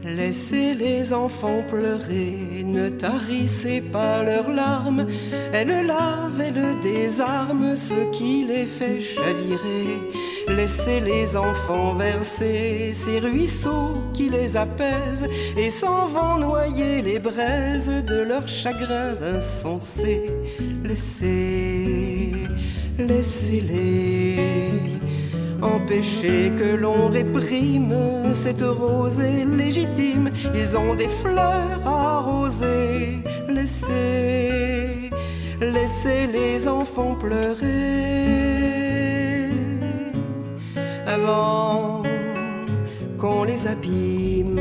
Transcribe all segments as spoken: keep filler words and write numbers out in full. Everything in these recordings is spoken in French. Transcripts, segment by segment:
Laissez les enfants pleurer, ne tarissez pas leurs larmes. Elle lave, elle désarme ce qui les fait chavirer. Laissez les enfants verser ces ruisseaux qui les apaisent et s'en vont noyer les braises de leurs chagrins insensés. Laissez, laissez-les. Empêchez que l'on réprime cette rosée légitime. Ils ont des fleurs à arroser. Laissez, laissez les enfants pleurer avant qu'on les abîme.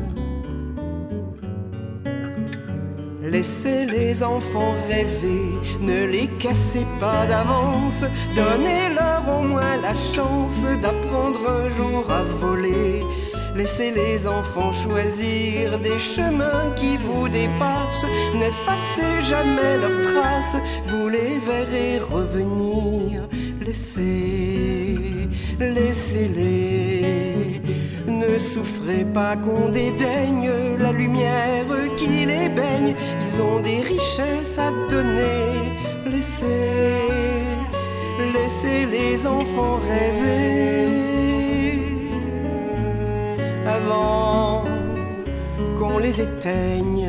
Laissez les enfants rêver, ne les cassez pas d'avance. Donnez-leur au moins la chance d'apprendre un jour à voler. Laissez les enfants choisir des chemins qui vous dépassent. N'effacez jamais leurs traces, vous les verrez revenir. Laissez, laissez-les. Ne souffrez pas qu'on dédaigne la lumière qui les baigne. Ils ont des richesses à donner. Laissez, laissez les enfants rêver avant qu'on les éteigne.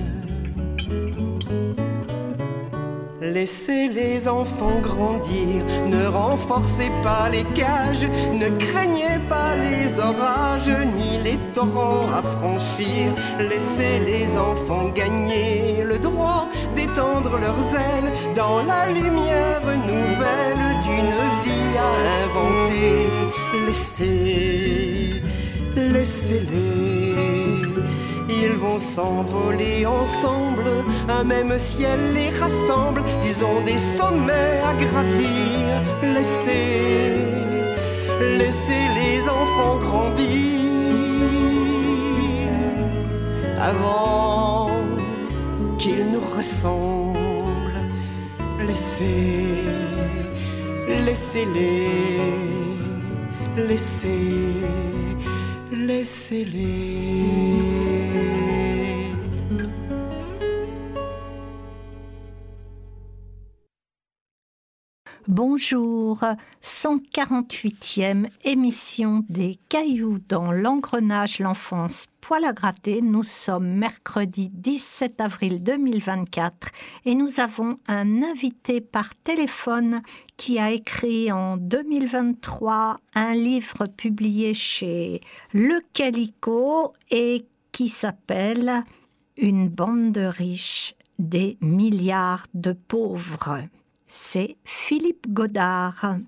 Laissez les enfants grandir, ne renforcez pas les cages, ne craignez pas les orages ni les torrents à franchir. Laissez les enfants gagner le droit d'étendre leurs ailes dans la lumière nouvelle d'une vie à inventer. Laissez, laissez-les. Ils vont s'envoler ensemble, un même ciel les rassemble. Ils ont des sommets à gravir. Laissez, laissez les enfants grandir avant qu'ils nous ressemblent. Laissez, laissez-les, laissez, laissez-les. Bonjour, cent quarante-huitième émission des Cailloux dans l'engrenage l'enfance poil à gratter. Nous sommes mercredi dix-sept avril deux mille vingt-quatre et nous avons un invité par téléphone qui a écrit en deux mille vingt-trois un livre publié chez Le Calico et qui s'appelle « Une bande de riches, des milliards de pauvres ». C'est Philippe Godard.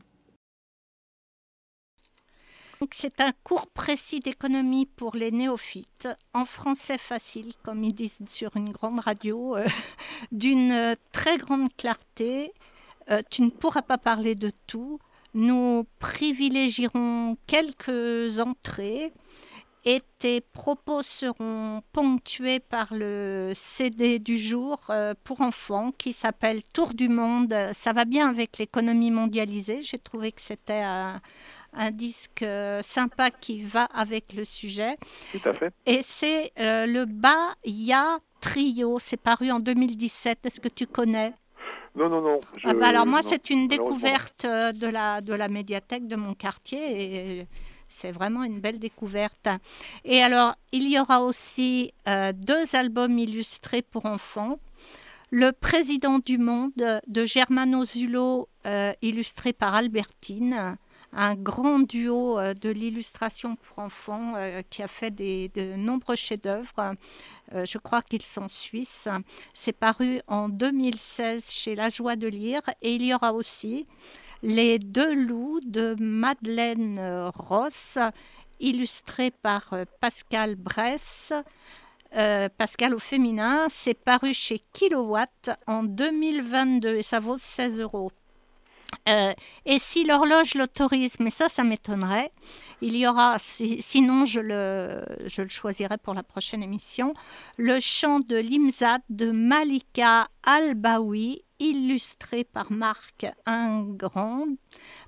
C'est un cours précis d'économie pour les néophytes, en français facile, comme ils disent sur une grande radio, euh, d'une très grande clarté. Euh, tu ne pourras pas parler de tout. Nous privilégierons quelques entrées et tes propos seront ponctués par le C D du jour euh, pour enfants qui s'appelle Tour du monde. Ça va bien avec l'économie mondialisée. J'ai trouvé que c'était un, un disque euh, sympa qui va avec le sujet. Tout à fait. Et c'est euh, le Baya Trio. C'est paru en deux mille dix-sept. Est-ce que tu connais ? Non, non, non. Je... Ah bah alors moi, non, c'est une découverte de la, de la médiathèque de mon quartier et c'est vraiment une belle découverte. Et alors, il y aura aussi euh, deux albums illustrés pour enfants. Le Président du Monde de Germano Zulo, euh, illustré par Albertine, un grand duo euh, de l'illustration pour enfants euh, qui a fait des, de nombreux chefs-d'œuvre. Euh, je crois qu'ils sont suisses. C'est paru en deux mille seize chez La Joie de lire. Et il y aura aussi Les Deux loups de Madeleine Ross, illustré par euh, Pascal Bress. Euh, Pascal au féminin, c'est paru chez Kilowatt en deux mille vingt-deux et ça vaut seize euros. Euh, et si l'horloge l'autorise, mais ça, ça m'étonnerait, il y aura, si, sinon je le, je le choisirai pour la prochaine émission, le chant de l'Imzad de Malika Al-Baoui, illustré par Marc Ingrand,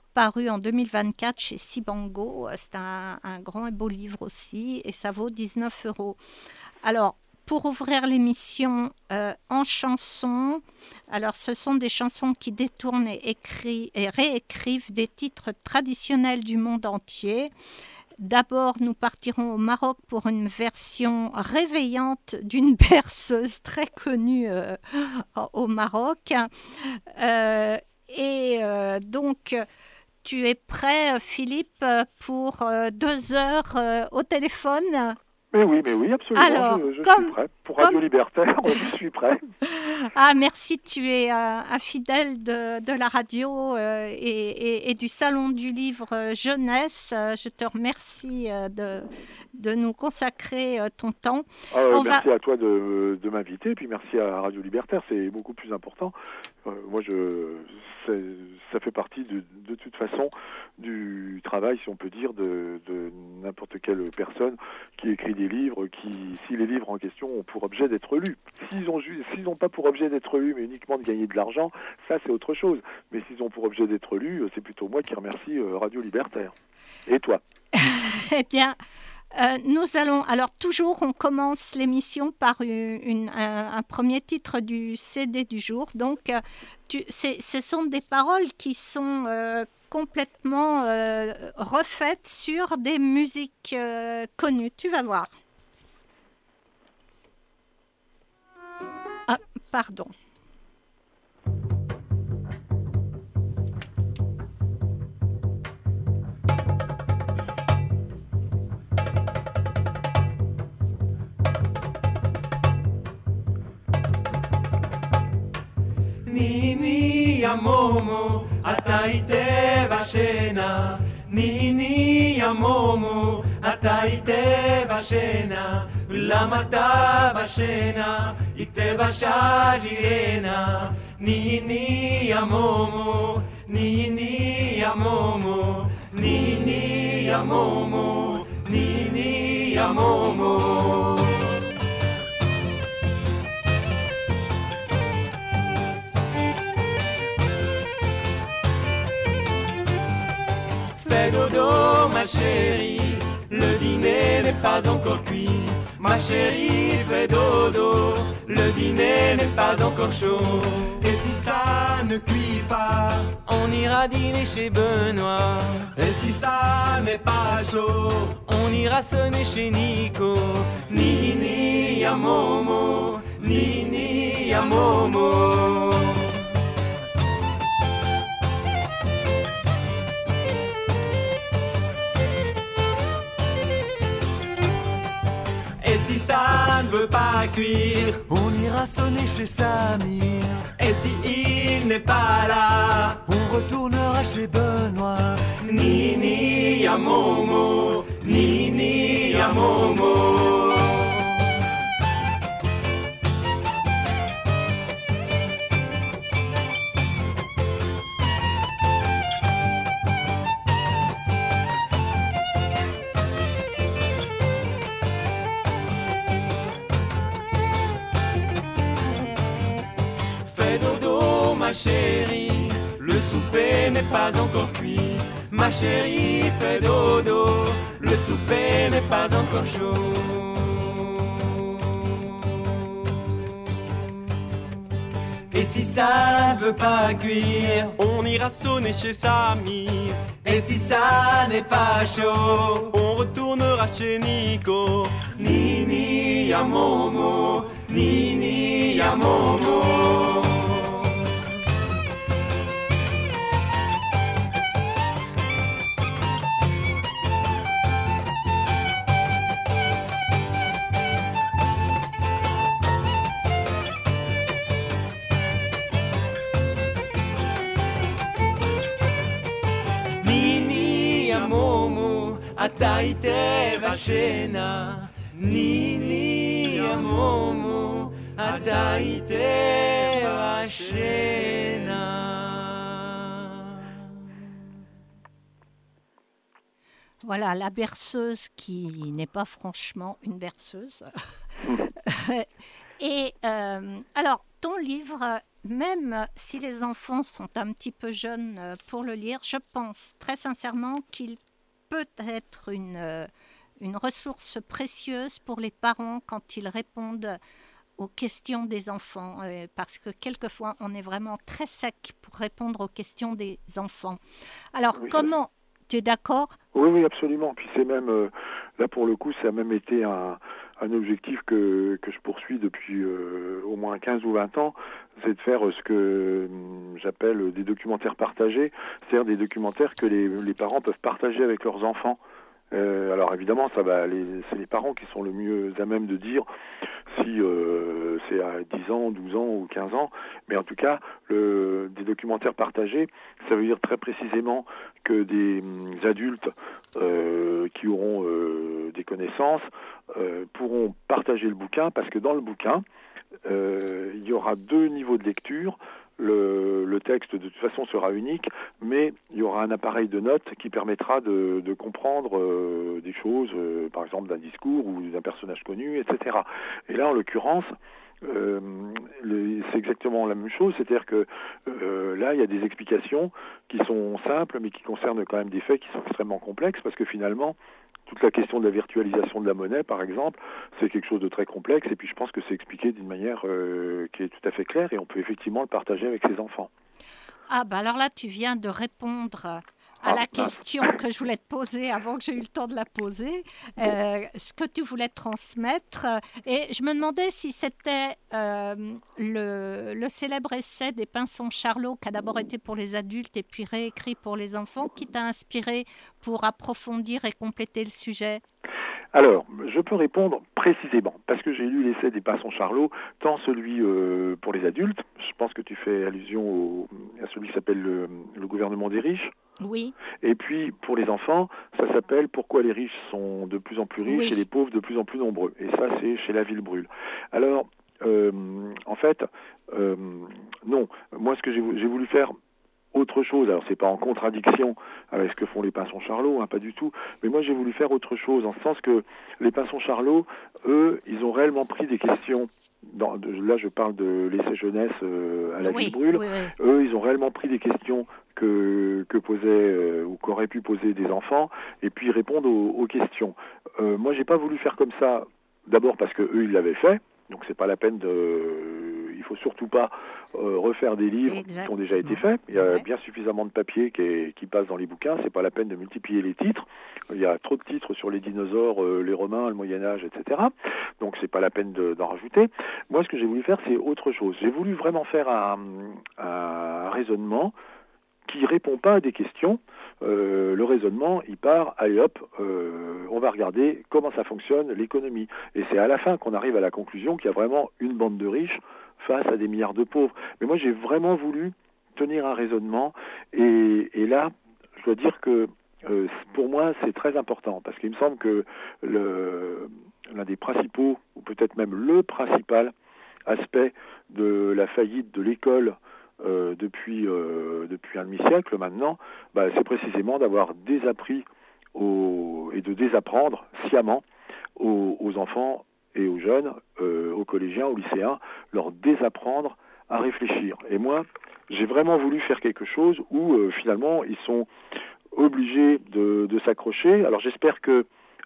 paru en deux mille vingt-quatre chez Sibango. C'est un, un grand et beau livre aussi, et ça vaut dix-neuf euros. Alors, pour ouvrir l'émission euh, en chansons, alors ce sont des chansons qui détournent et, écrit, et réécrivent des titres traditionnels du monde entier. D'abord, nous partirons au Maroc pour une version réveillante d'une berceuse très connue euh, au Maroc. Euh, et euh, donc, tu es prêt, Philippe, pour euh, deux heures euh, au téléphone ? Mais oui, mais oui, absolument, Alors, je, je comme, suis prêt. Pour Radio comme... Libertaire, je suis prêt. Ah, merci, tu es euh, un fidèle de, de la radio euh, et, et, et du Salon du Livre euh, Jeunesse. Euh, je te remercie euh, de, de nous consacrer euh, ton temps. Euh, merci va... à toi de, de m'inviter, et puis merci à Radio Libertaire, c'est beaucoup plus important. Euh, moi, je, ça fait partie de, de toute façon du travail, si on peut dire, de, de n'importe quelle personne qui écrit des livres, qui, si les livres en question ont pour objet d'être lus. S'ils ont, s'ils n'ont pas pour objet d'être lus, mais uniquement de gagner de l'argent, ça c'est autre chose. Mais s'ils ont pour objet d'être lus, c'est plutôt moi qui remercie euh, Radio Libertaire. Et toi? Eh bien, euh, nous allons... Alors toujours, on commence l'émission par une, une, un, un premier titre du C D du jour. Donc, euh, tu, ce sont des paroles qui sont... Euh, complètement euh, refaite sur des musiques euh, connues. Tu vas voir. Ah, pardon. Nini ya momo ataite bashena Nini ya momo ataite bashena Lamata bashena ite bashajirena Nini ya momo Nini ya momo Nini ya momo Nini ya momo Fais dodo, ma chérie, le dîner n'est pas encore cuit. Ma chérie, fais dodo, le dîner n'est pas encore chaud. Et si ça ne cuit pas, on ira dîner chez Benoît. Et si ça n'est pas chaud, on ira sonner chez Nico. Nini ya momo, Nini ya momo. Si ça ne veut pas cuire, on ira sonner chez Samir. Et si il n'est pas là, on retournera chez Benoît. Nini ya momo, Nini ya momo. Ma chérie, le souper n'est pas encore cuit. Ma chérie, fais dodo, le souper n'est pas encore chaud. Et si ça ne veut pas cuire, on ira sonner chez Samir. Et si ça n'est pas chaud, on retournera chez Nico. Nini ya momo, Nini ya momo. Ataite bashena, Nini ya momo, ataite bashena. Voilà, la berceuse qui n'est pas franchement une berceuse. Et euh, alors, ton livre même si les enfants sont un petit peu jeunes euh, pour le lire, je pense très sincèrement qu'il peut être une, euh, une ressource précieuse pour les parents quand ils répondent aux questions des enfants, euh, parce que quelquefois on est vraiment très sec pour répondre aux questions des enfants. Alors Oui, comment, tu es d'accord? Oui, oui, absolument. Puis c'est même, euh, là pour le coup, ça a même été un, un objectif que, que je poursuis depuis euh, au moins quinze ou vingt ans, c'est de faire ce que hum, j'appelle des documentaires partagés, c'est-à-dire des documentaires que les, les parents peuvent partager avec leurs enfants. Euh, alors évidemment, ça va, les, c'est les parents qui sont le mieux à même de dire si euh, c'est à dix ans, douze ans ou quinze ans, mais en tout cas, le, des documentaires partagés, ça veut dire très précisément que des hum, adultes euh, qui auront euh, des connaissances euh, pourront partager le bouquin, parce que dans le bouquin, euh, il y aura deux niveaux de lecture. Le, le texte de toute façon sera unique, mais il y aura un appareil de notes qui permettra de, de comprendre euh, des choses, euh, par exemple d'un discours ou d'un personnage connu, et cetera. Et là, en l'occurrence, euh, le, c'est exactement la même chose, c'est-à-dire que euh, là, il y a des explications qui sont simples, mais qui concernent quand même des faits qui sont extrêmement complexes, parce que finalement, toute la question de la virtualisation de la monnaie, par exemple, c'est quelque chose de très complexe, et puis je pense que c'est expliqué d'une manière euh, qui est tout à fait claire, et on peut effectivement le partager avec ses enfants. Ah, bah alors là, tu viens de répondre à Ah, la mince. question que je voulais te poser avant que j'ai eu le temps de la poser, euh, ce que tu voulais transmettre. Et je me demandais si c'était euh, le, le célèbre essai des Pinsons Charlot, qui a d'abord été pour les adultes et puis réécrit pour les enfants, qui t'a inspiré pour approfondir et compléter le sujet. Alors, je peux répondre précisément, parce que j'ai lu l'essai des Pinsons Charlot, tant celui euh, pour les adultes, je pense que tu fais allusion au, à celui qui s'appelle le, le gouvernement des riches, Oui, et puis pour les enfants, ça s'appelle Pourquoi les riches sont de plus en plus riches Oui. et les pauvres de plus en plus nombreux, et ça c'est chez La Ville Brûle. Alors, euh, en fait, euh, non, moi ce que j'ai, j'ai voulu faire autre chose, alors c'est pas en contradiction avec ce que font les Pinsons Charlot, hein, pas du tout, mais moi j'ai voulu faire autre chose, en ce sens que les Pinsons Charlot, eux, ils ont réellement pris des questions, dans, de, là je parle de l'essai jeunesse euh, à La oui, Ville Brûle, oui, oui. eux ils ont réellement pris des questions que, que posaient euh, ou qu'auraient pu poser des enfants, et puis répondre aux, aux questions. Euh, moi j'ai pas voulu faire comme ça, d'abord parce que eux ils l'avaient fait, donc c'est pas la peine de... Il faut surtout pas euh, refaire des livres Exactement. qui ont déjà été faits. Il y a Ouais. bien suffisamment de papier qui, est, qui passe dans les bouquins. C'est pas la peine de multiplier les titres. Il y a trop de titres sur les dinosaures, euh, les Romains, le Moyen Âge, et cetera. Donc c'est pas la peine de, d'en rajouter. Moi, ce que j'ai voulu faire, c'est autre chose. J'ai voulu vraiment faire un, un raisonnement qui répond pas à des questions. Euh, le raisonnement, il part, allez hop, euh, on va regarder comment ça fonctionne l'économie. Et c'est à la fin qu'on arrive à la conclusion qu'il y a vraiment une bande de riches face à des milliards de pauvres. Mais moi, j'ai vraiment voulu tenir un raisonnement, et, et là, je dois dire que euh, pour moi, c'est très important, parce qu'il me semble que le, l'un des principaux, ou peut-être même le principal aspect de la faillite de l'école Euh, depuis, euh, depuis un demi-siècle maintenant, bah, c'est précisément d'avoir désappris aux, et de désapprendre sciemment aux, aux enfants et aux jeunes, euh, aux collégiens, aux lycéens, leur désapprendre à réfléchir. Et moi, j'ai vraiment voulu faire quelque chose où euh, finalement ils sont obligés de, de s'accrocher. Alors j'espère que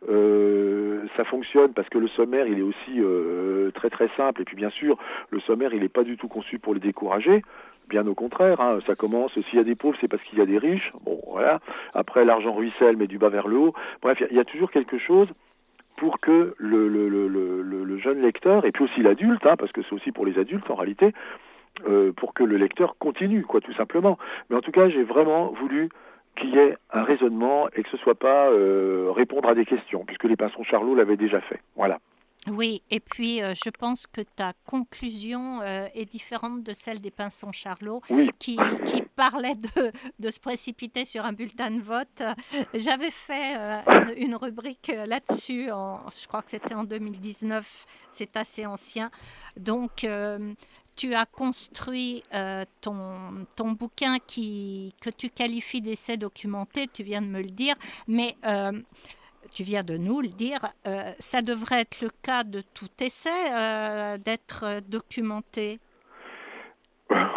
Euh, ça fonctionne, parce que le sommaire il est aussi euh, très très simple, et puis bien sûr le sommaire il n'est pas du tout conçu pour les décourager, bien au contraire, hein. Ça commence, s'il y a des pauvres c'est parce qu'il y a des riches, bon voilà, après l'argent ruisselle mais du bas vers le haut, bref il y, y a toujours quelque chose pour que le, le, le, le, le jeune lecteur, et puis aussi l'adulte, hein, parce que c'est aussi pour les adultes en réalité, euh, pour que le lecteur continue, quoi, tout simplement. Mais en tout cas j'ai vraiment voulu qu'il y ait un raisonnement et que ce soit pas euh, répondre à des questions, puisque les Pinsons Charlot l'avaient déjà fait. Voilà. Oui, et puis euh, je pense que ta conclusion euh, est différente de celle des Pinsons Charlot, Oui. qui, qui parlait de, de se précipiter sur un bulletin de vote. J'avais fait euh, une, une rubrique là-dessus, en, je crois que c'était en deux mille dix-neuf, c'est assez ancien. Donc, euh, tu as construit euh, ton, ton bouquin qui, que tu qualifies d'essai documenté, tu viens de me le dire, mais... Euh, tu viens de nous le dire, euh, ça devrait être le cas de tout essai, euh, d'être documenté.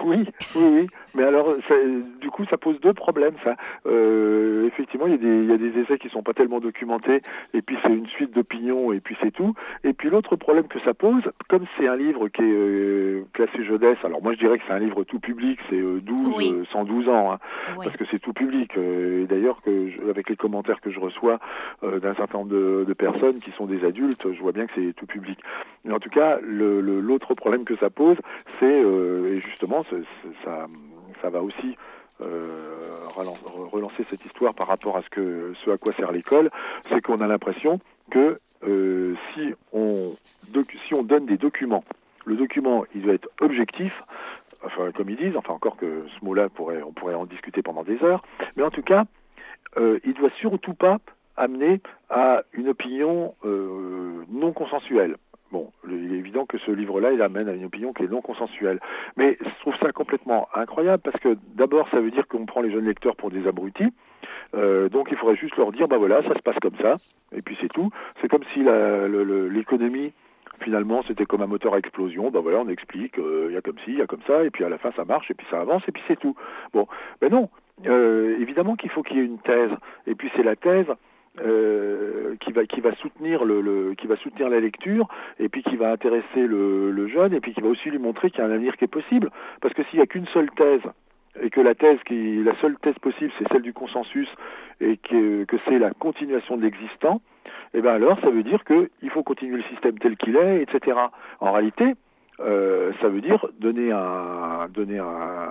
Oui, oui, oui. Mais alors, ça, du coup, ça pose deux problèmes, ça. Euh, effectivement, il y a des, il y a des essais qui sont pas tellement documentés, et puis c'est une suite d'opinions, et puis c'est tout. Et puis l'autre problème que ça pose, comme c'est un livre qui est euh, classé jeunesse, alors moi je dirais que c'est un livre tout public, c'est euh, douze, Oui. euh, cent douze ans, hein, Oui. parce que c'est tout public. Euh, et d'ailleurs, que je, avec les commentaires que je reçois euh, d'un certain nombre de, de personnes qui sont des adultes, je vois bien que c'est tout public. Mais en tout cas, le, le, l'autre problème que ça pose, c'est, euh, et justement, c'est, c'est, ça, ça va aussi euh, relancer cette histoire par rapport à ce, que, ce à quoi sert l'école, c'est qu'on a l'impression que euh, si, on, doc, si on donne des documents, le document, il doit être objectif, enfin, comme ils disent, enfin encore que ce mot-là, pourrait, on pourrait en discuter pendant des heures, mais en tout cas, euh, il ne doit surtout pas amener à une opinion euh, non consensuelle. Bon, il est évident que ce livre-là, il amène à une opinion qui est non consensuelle. Mais je trouve ça complètement incroyable parce que d'abord, ça veut dire qu'on prend les jeunes lecteurs pour des abrutis. Euh, donc il faudrait juste leur dire, bah voilà, ça se passe comme ça, et puis c'est tout. C'est comme si la, le, le, l'économie, finalement, c'était comme un moteur à explosion. Ben voilà, on explique, il euh, y a comme ci, il y a comme ça, et puis à la fin ça marche, et puis ça avance, et puis c'est tout. Bon, ben non, euh, évidemment qu'il faut qu'il y ait une thèse, et puis c'est la thèse euh, qui va qui va soutenir le, le qui va soutenir la lecture, et puis qui va intéresser le, le jeune, et puis qui va aussi lui montrer qu'il y a un avenir qui est possible. Parce que s'il y a qu'une seule thèse, et que la thèse qui la seule thèse possible c'est celle du consensus, et que, que c'est la continuation de l'existant, et bien alors ça veut dire qu'il faut continuer le système tel qu'il est, et cetera. En réalité, euh, ça veut dire donner un donner un,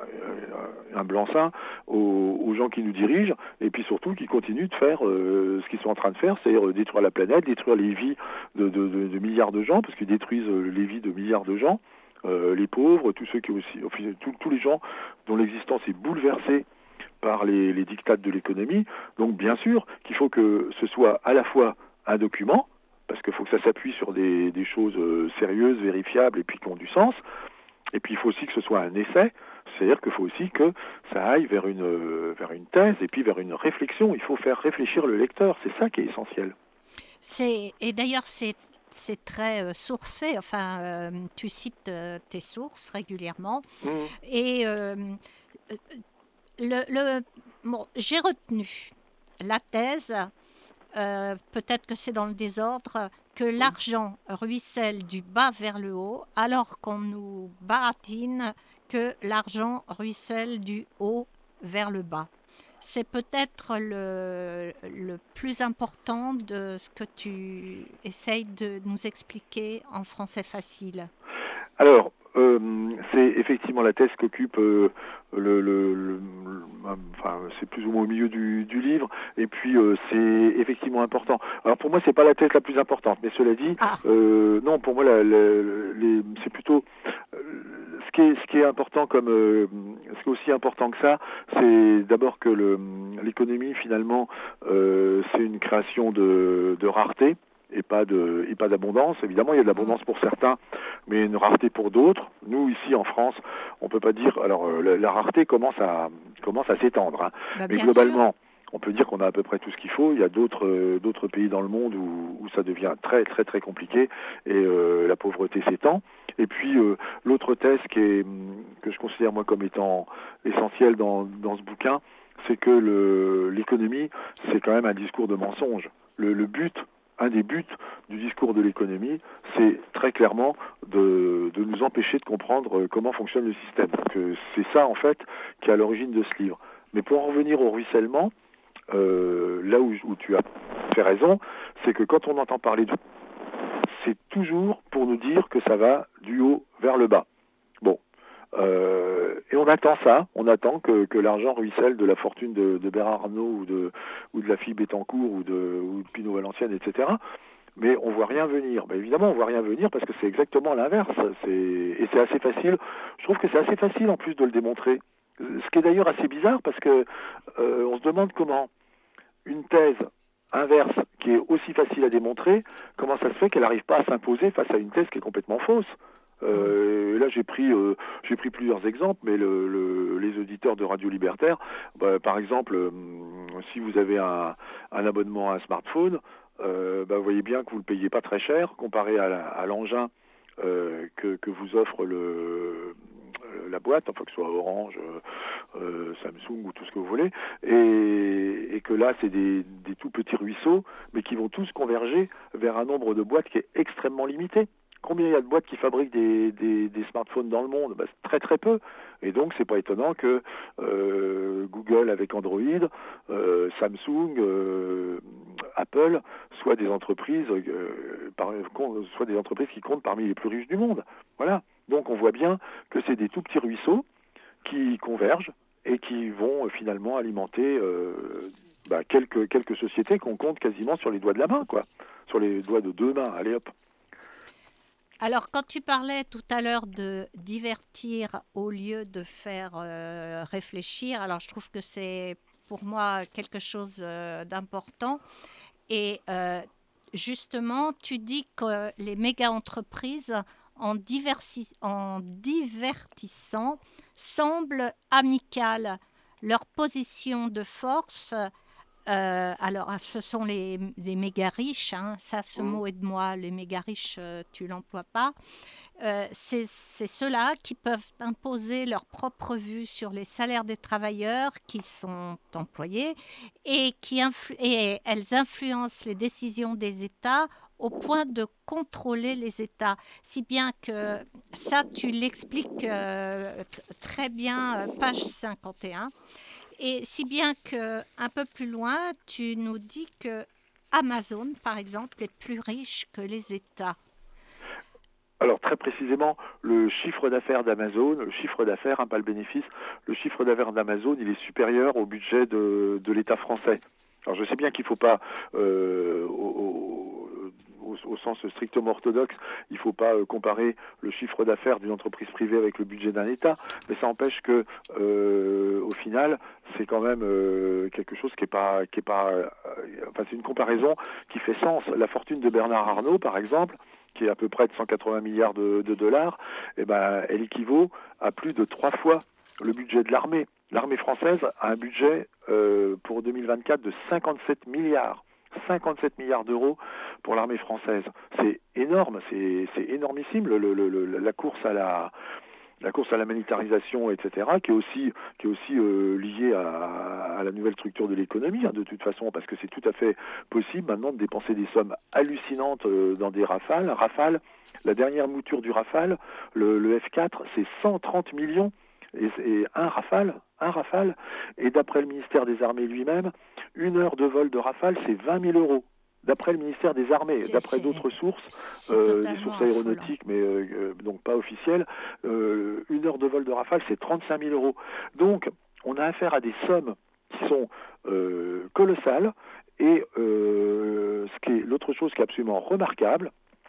un blanc-seing aux, aux gens qui nous dirigent, et puis surtout qui continuent de faire euh, ce qu'ils sont en train de faire, c'est-à-dire détruire la planète, détruire les vies de, de, de, de milliards de gens, parce qu'ils détruisent les vies de milliards de gens, euh, les pauvres, tous ceux qui aussi, tous, tous les gens dont l'existence est bouleversée par les, les dictats de l'économie. Donc bien sûr qu'il faut que ce soit à la fois un document, parce qu'il faut que ça s'appuie sur des, des choses euh, sérieuses, vérifiables et puis qui ont du sens, et puis il faut aussi que ce soit un essai, c'est-à-dire qu'il faut aussi que ça aille vers une, euh, vers une thèse et puis vers une réflexion. Il faut faire réfléchir le lecteur, c'est ça qui est essentiel. C'est, et d'ailleurs c'est c'est très euh, sourcé, enfin euh, tu cites euh, tes sources régulièrement, mmh. et euh, le, le, bon, j'ai retenu la thèse, euh, peut-être que c'est dans le désordre, que mmh. l'argent ruisselle du bas vers le haut, alors qu'on nous baratine que l'argent ruisselle du haut vers le bas. C'est peut-être le, le plus important de ce que tu essayes de nous expliquer en français facile. Alors, euh, c'est effectivement la thèse qu'occupe euh, le, le, le, le, enfin, c'est plus ou moins au milieu du, du livre, et puis euh, c'est effectivement important. Alors pour moi, c'est pas la thèse la plus importante, mais cela dit, ah. euh, non, pour moi, la, la, les, c'est plutôt euh, ce qui est ce qui est important comme euh, ce qui est aussi important que ça, c'est d'abord que le, l'économie finalement, euh, c'est une création de, de rareté. Et pas de et pas d'abondance. Évidemment, il y a de l'abondance pour certains, mais une rareté pour d'autres. Nous, ici en France, on peut pas dire. Alors, euh, la, la rareté commence à commence à s'étendre, hein. Bah, mais globalement, sûr. On peut dire qu'on a à peu près tout ce qu'il faut. Il y a d'autres euh, d'autres pays dans le monde où, où ça devient très très très compliqué et euh, la pauvreté s'étend. Et puis euh, l'autre thèse qui est que je considère moi comme étant essentielle dans dans ce bouquin, c'est que le l'économie, c'est quand même un discours de mensonge. Le, le but Un des buts du discours de l'économie, c'est très clairement de, de nous empêcher de comprendre comment fonctionne le système. Donc, c'est ça, en fait, qui est à l'origine de ce livre. Mais pour en revenir au ruissellement, euh, là où, où tu as fait raison, c'est que quand on entend parler de... c'est toujours pour nous dire que ça va du haut vers le bas. Bon. Euh, et on attend ça, on attend que, que l'argent ruisselle de la fortune de, de Bernard Arnault ou de, ou de la fille Bettencourt ou de, ou de Pinault Valenciennes, et cetera. Mais on voit rien venir. Ben évidemment, on voit rien venir parce que c'est exactement l'inverse. C'est, et c'est assez facile. Je trouve que c'est assez facile en plus de le démontrer. Ce qui est d'ailleurs assez bizarre parce que euh, on se demande comment une thèse inverse qui est aussi facile à démontrer, comment ça se fait qu'elle n'arrive pas à s'imposer face à une thèse qui est complètement fausse. Euh, là, j'ai pris, euh, j'ai pris plusieurs exemples, mais le, le, les auditeurs de Radio Libertaire, bah, par exemple, euh, si vous avez un, un abonnement à un smartphone, euh, bah, vous voyez bien que vous le payez pas très cher comparé à, la, à l'engin euh, que, que vous offre le, la boîte, enfin que ce soit Orange, euh, Samsung ou tout ce que vous voulez, et, et que là c'est des, des tout petits ruisseaux, mais qui vont tous converger vers un nombre de boîtes qui est extrêmement limité. Combien il y a de boîtes qui fabriquent des, des, des smartphones dans le monde? Ben, très très peu. Et donc c'est pas étonnant que euh, Google avec Android, euh, Samsung, euh, Apple soient des entreprises, euh, par, soient des entreprises qui comptent parmi les plus riches du monde. Voilà. Donc on voit bien que c'est des tout petits ruisseaux qui convergent et qui vont euh, finalement alimenter euh, bah, quelques quelques sociétés qu'on compte quasiment sur les doigts de la main, quoi, sur les doigts de deux mains. Allez hop. Alors, quand tu parlais tout à l'heure de divertir au lieu de faire euh, réfléchir, alors je trouve que c'est pour moi quelque chose euh, d'important. Et euh, justement, tu dis que les méga-entreprises, en, diversi- en divertissant, semblent amicales. Leur position de force... Euh, alors, ce sont les, les méga riches, hein. Ça, ce mmh. mot est de moi, les méga riches, euh, tu l'emploies pas. Euh, c'est, c'est ceux-là qui peuvent imposer leur propre vue sur les salaires des travailleurs qui sont employés et, qui influ- et elles influencent les décisions des États au point de contrôler les États. Si bien que ça, tu l'expliques euh, très bien, page cinquante et un. Et si bien qu'un peu plus loin, tu nous dis que Amazon, par exemple, est plus riche que les États. Alors très précisément, le chiffre d'affaires d'Amazon, le chiffre d'affaires, hein, pas le bénéfice, le chiffre d'affaires d'Amazon, il est supérieur au budget de, de l'État français. Alors je sais bien qu'il ne faut pas, euh, au, au, au sens strictement orthodoxe, il ne faut pas euh, comparer le chiffre d'affaires d'une entreprise privée avec le budget d'un État, mais ça empêche que, euh, au final, c'est quand même euh, quelque chose qui est pas, qui est pas, euh, enfin c'est une comparaison qui fait sens. La fortune de Bernard Arnault, par exemple, qui est à peu près de cent quatre-vingts milliards de, de dollars, eh ben, elle équivaut à plus de trois fois le budget de l'armée. L'armée française a un budget euh, pour deux mille vingt-quatre de cinquante-sept milliards. cinquante-sept milliards d'euros pour l'armée française. C'est énorme, c'est, c'est énormissime, le, le, le, la course à la... la course à la militarisation, et cetera, qui est aussi, qui est aussi euh, liée à, à la nouvelle structure de l'économie, hein, de toute façon, parce que c'est tout à fait possible maintenant de dépenser des sommes hallucinantes euh, dans des Rafales. Rafale, la dernière mouture du Rafale, le, le F quatre, c'est cent trente millions, et, et un Rafale, un Rafale, et d'après le ministère des Armées lui-même, une heure de vol de Rafale, c'est vingt mille euros. D'après le ministère des Armées, c'est, d'après c'est, d'autres sources, euh, des sources aéronautiques, mais euh, donc pas officielles, euh, une heure de vol de Rafale, c'est trente-cinq mille euros. Donc, on a affaire à des sommes qui sont euh, colossales, et euh, ce qui est, l'autre chose qui est absolument remarquable,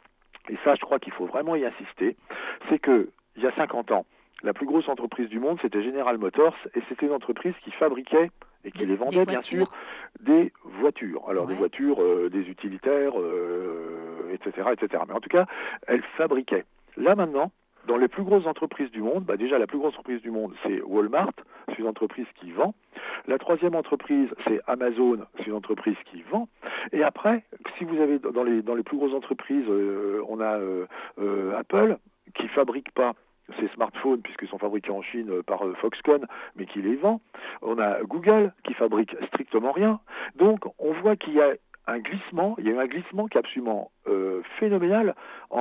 et ça, je crois qu'il faut vraiment y insister, c'est que il y a cinquante ans, la plus grosse entreprise du monde, c'était General Motors, et c'était une entreprise qui fabriquait et qui des, les vendait bien sûr des voitures. Alors ouais. des voitures, euh, des utilitaires, euh, et cetera, et cetera. Mais en tout cas, elle fabriquait. Là maintenant, dans les plus grosses entreprises du monde, bah déjà la plus grosse entreprise du monde, c'est Walmart, c'est une entreprise qui vend. La troisième entreprise, c'est Amazon, c'est une entreprise qui vend. Et après, si vous avez dans les dans les plus grosses entreprises, euh, on a euh, euh, Apple qui fabrique pas ces smartphones, puisqu'ils sont fabriqués en Chine par Foxconn, mais qui les vend. On a Google, qui fabrique strictement rien. Donc, on voit qu'il y a un glissement, il y a eu un glissement qui est absolument euh, phénoménal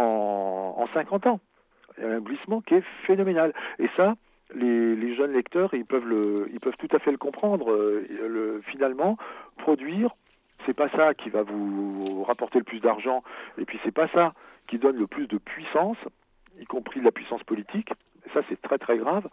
en, en cinquante ans. Il y a un glissement qui est phénoménal. Et ça, les, les jeunes lecteurs, ils peuvent, le, ils peuvent tout à fait le comprendre. Euh, le, finalement, produire, c'est pas ça qui va vous rapporter le plus d'argent, et puis c'est pas ça qui donne le plus de puissance, y compris de la puissance politique. Et ça, c'est très très grave.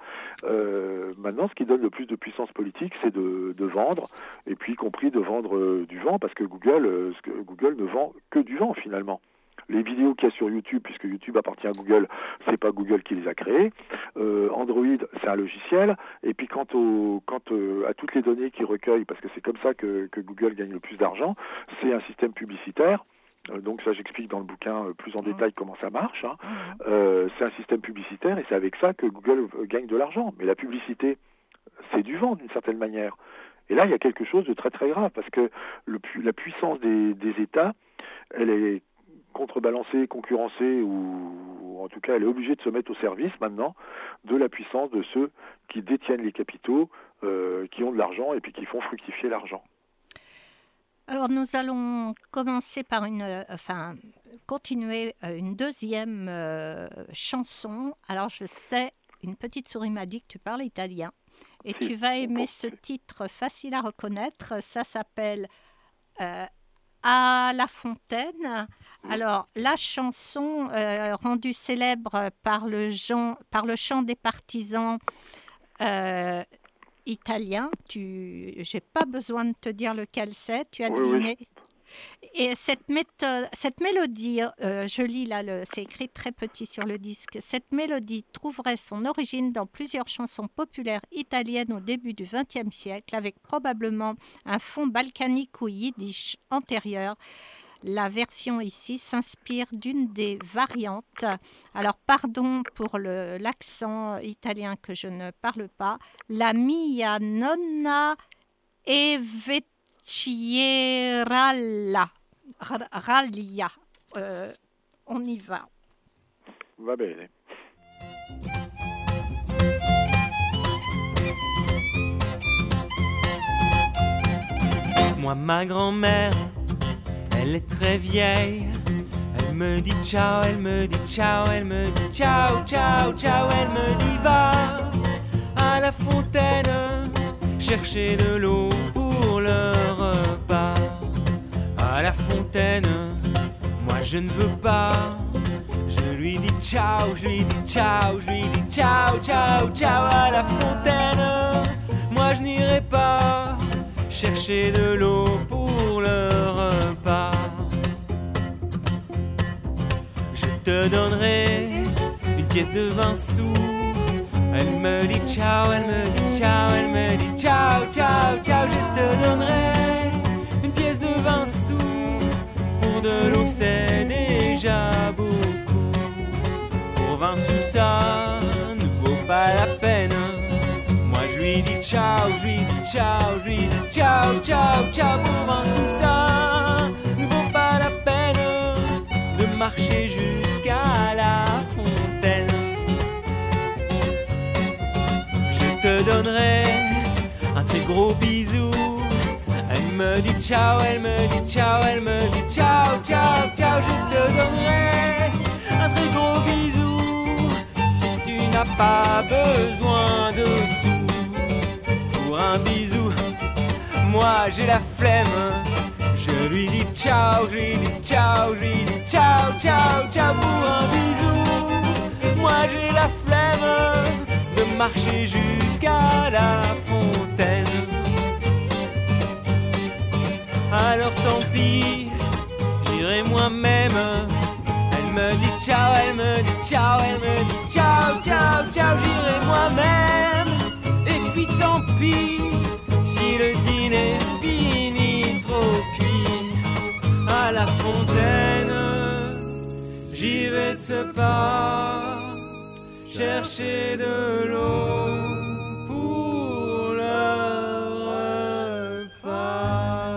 Euh, maintenant, ce qui donne le plus de puissance politique, c'est de, de vendre, et puis y compris de vendre euh, du vent, parce que Google, euh, ce que Google ne vend que du vent finalement. Les vidéos qu'il y a sur YouTube, puisque YouTube appartient à Google, c'est pas Google qui les a créées. Euh, Android, c'est un logiciel. Et puis quant, au, quant euh, à toutes les données qu'il recueille, parce que c'est comme ça que, que Google gagne le plus d'argent, c'est un système publicitaire. Donc ça, j'explique dans le bouquin plus en détail comment ça marche. Hein. Euh, c'est un système publicitaire et c'est avec ça que Google gagne de l'argent. Mais la publicité, c'est du vent d'une certaine manière. Et là, il y a quelque chose de très très grave parce que le, la puissance des, des États, elle est contrebalancer, concurrencer, ou, ou en tout cas elle est obligée de se mettre au service maintenant de la puissance de ceux qui détiennent les capitaux, euh, qui ont de l'argent et puis qui font fructifier l'argent. Alors nous allons commencer par une, euh, enfin continuer euh, une deuxième euh, chanson. Alors je sais, une petite souris m'a dit que tu parles italien et Si, tu vas aimer pense, ce si. titre facile à reconnaître. Ça s'appelle euh, À la fontaine. Alors la chanson euh, rendue célèbre par le, Jean, par le chant des partisans euh, italien, tu, j'ai pas besoin de te dire lequel c'est, tu as Oui, oui. deviné. Et cette, méthode, cette mélodie, euh, je lis là, le, c'est écrit très petit sur le disque, cette mélodie trouverait son origine dans plusieurs chansons populaires italiennes au début du vingtième siècle, avec probablement un fond balkanique ou yiddish antérieur. La version ici s'inspire d'une des variantes. Alors, pardon pour le, l'accent italien que je ne parle pas. La mia nonna e vecchieralla. Raglia. Euh, on y va. Va bene. Moi, ma grand-mère, elle est très vieille. Elle me dit ciao, elle me dit ciao, elle me dit ciao, ciao, ciao. Elle me dit va à la fontaine chercher de l'eau pour le repas. À la fontaine, moi je ne veux pas. Je lui dis ciao, je lui dis ciao, je lui dis ciao, ciao, ciao. À la fontaine, moi je n'irai pas chercher de l'eau pour le repas. Je te donnerai une pièce de vingt sous. Elle me dit ciao, elle me dit ciao, elle me dit ciao, ciao, ciao. Je te donnerai une pièce de vingt sous. Pour de l'eau c'est déjà beaucoup. Pour vingt sous ça ne vaut pas la peine. Moi je lui dis ciao, je lui dis ciao, je lui dis ciao, ciao, ciao. Pour vingt sous ça ne vaut pas la peine de marcher jusqu'à la fontaine. Je te donnerai un très gros bisou. Elle me dit ciao, elle me dit ciao, elle me dit ciao, ciao, ciao. Je te donnerai un très gros bisou. Si tu n'as pas besoin de sous pour un bisou, moi j'ai la flemme. Je lui dis ciao, je lui dis ciao, je lui dis ciao, ciao, ciao. Pour un bisou, moi j'ai la flemme de marcher jusqu'à la fontaine. Alors tant pis, j'irai moi-même. Elle me dit ciao, elle me dit ciao, elle me dit ciao, ciao, ciao. J'irai moi-même. Et puis tant pis, si le dîner finit trop cuit. À la fontaine, j'y vais de ce pas, chercher de l'eau pour le repas.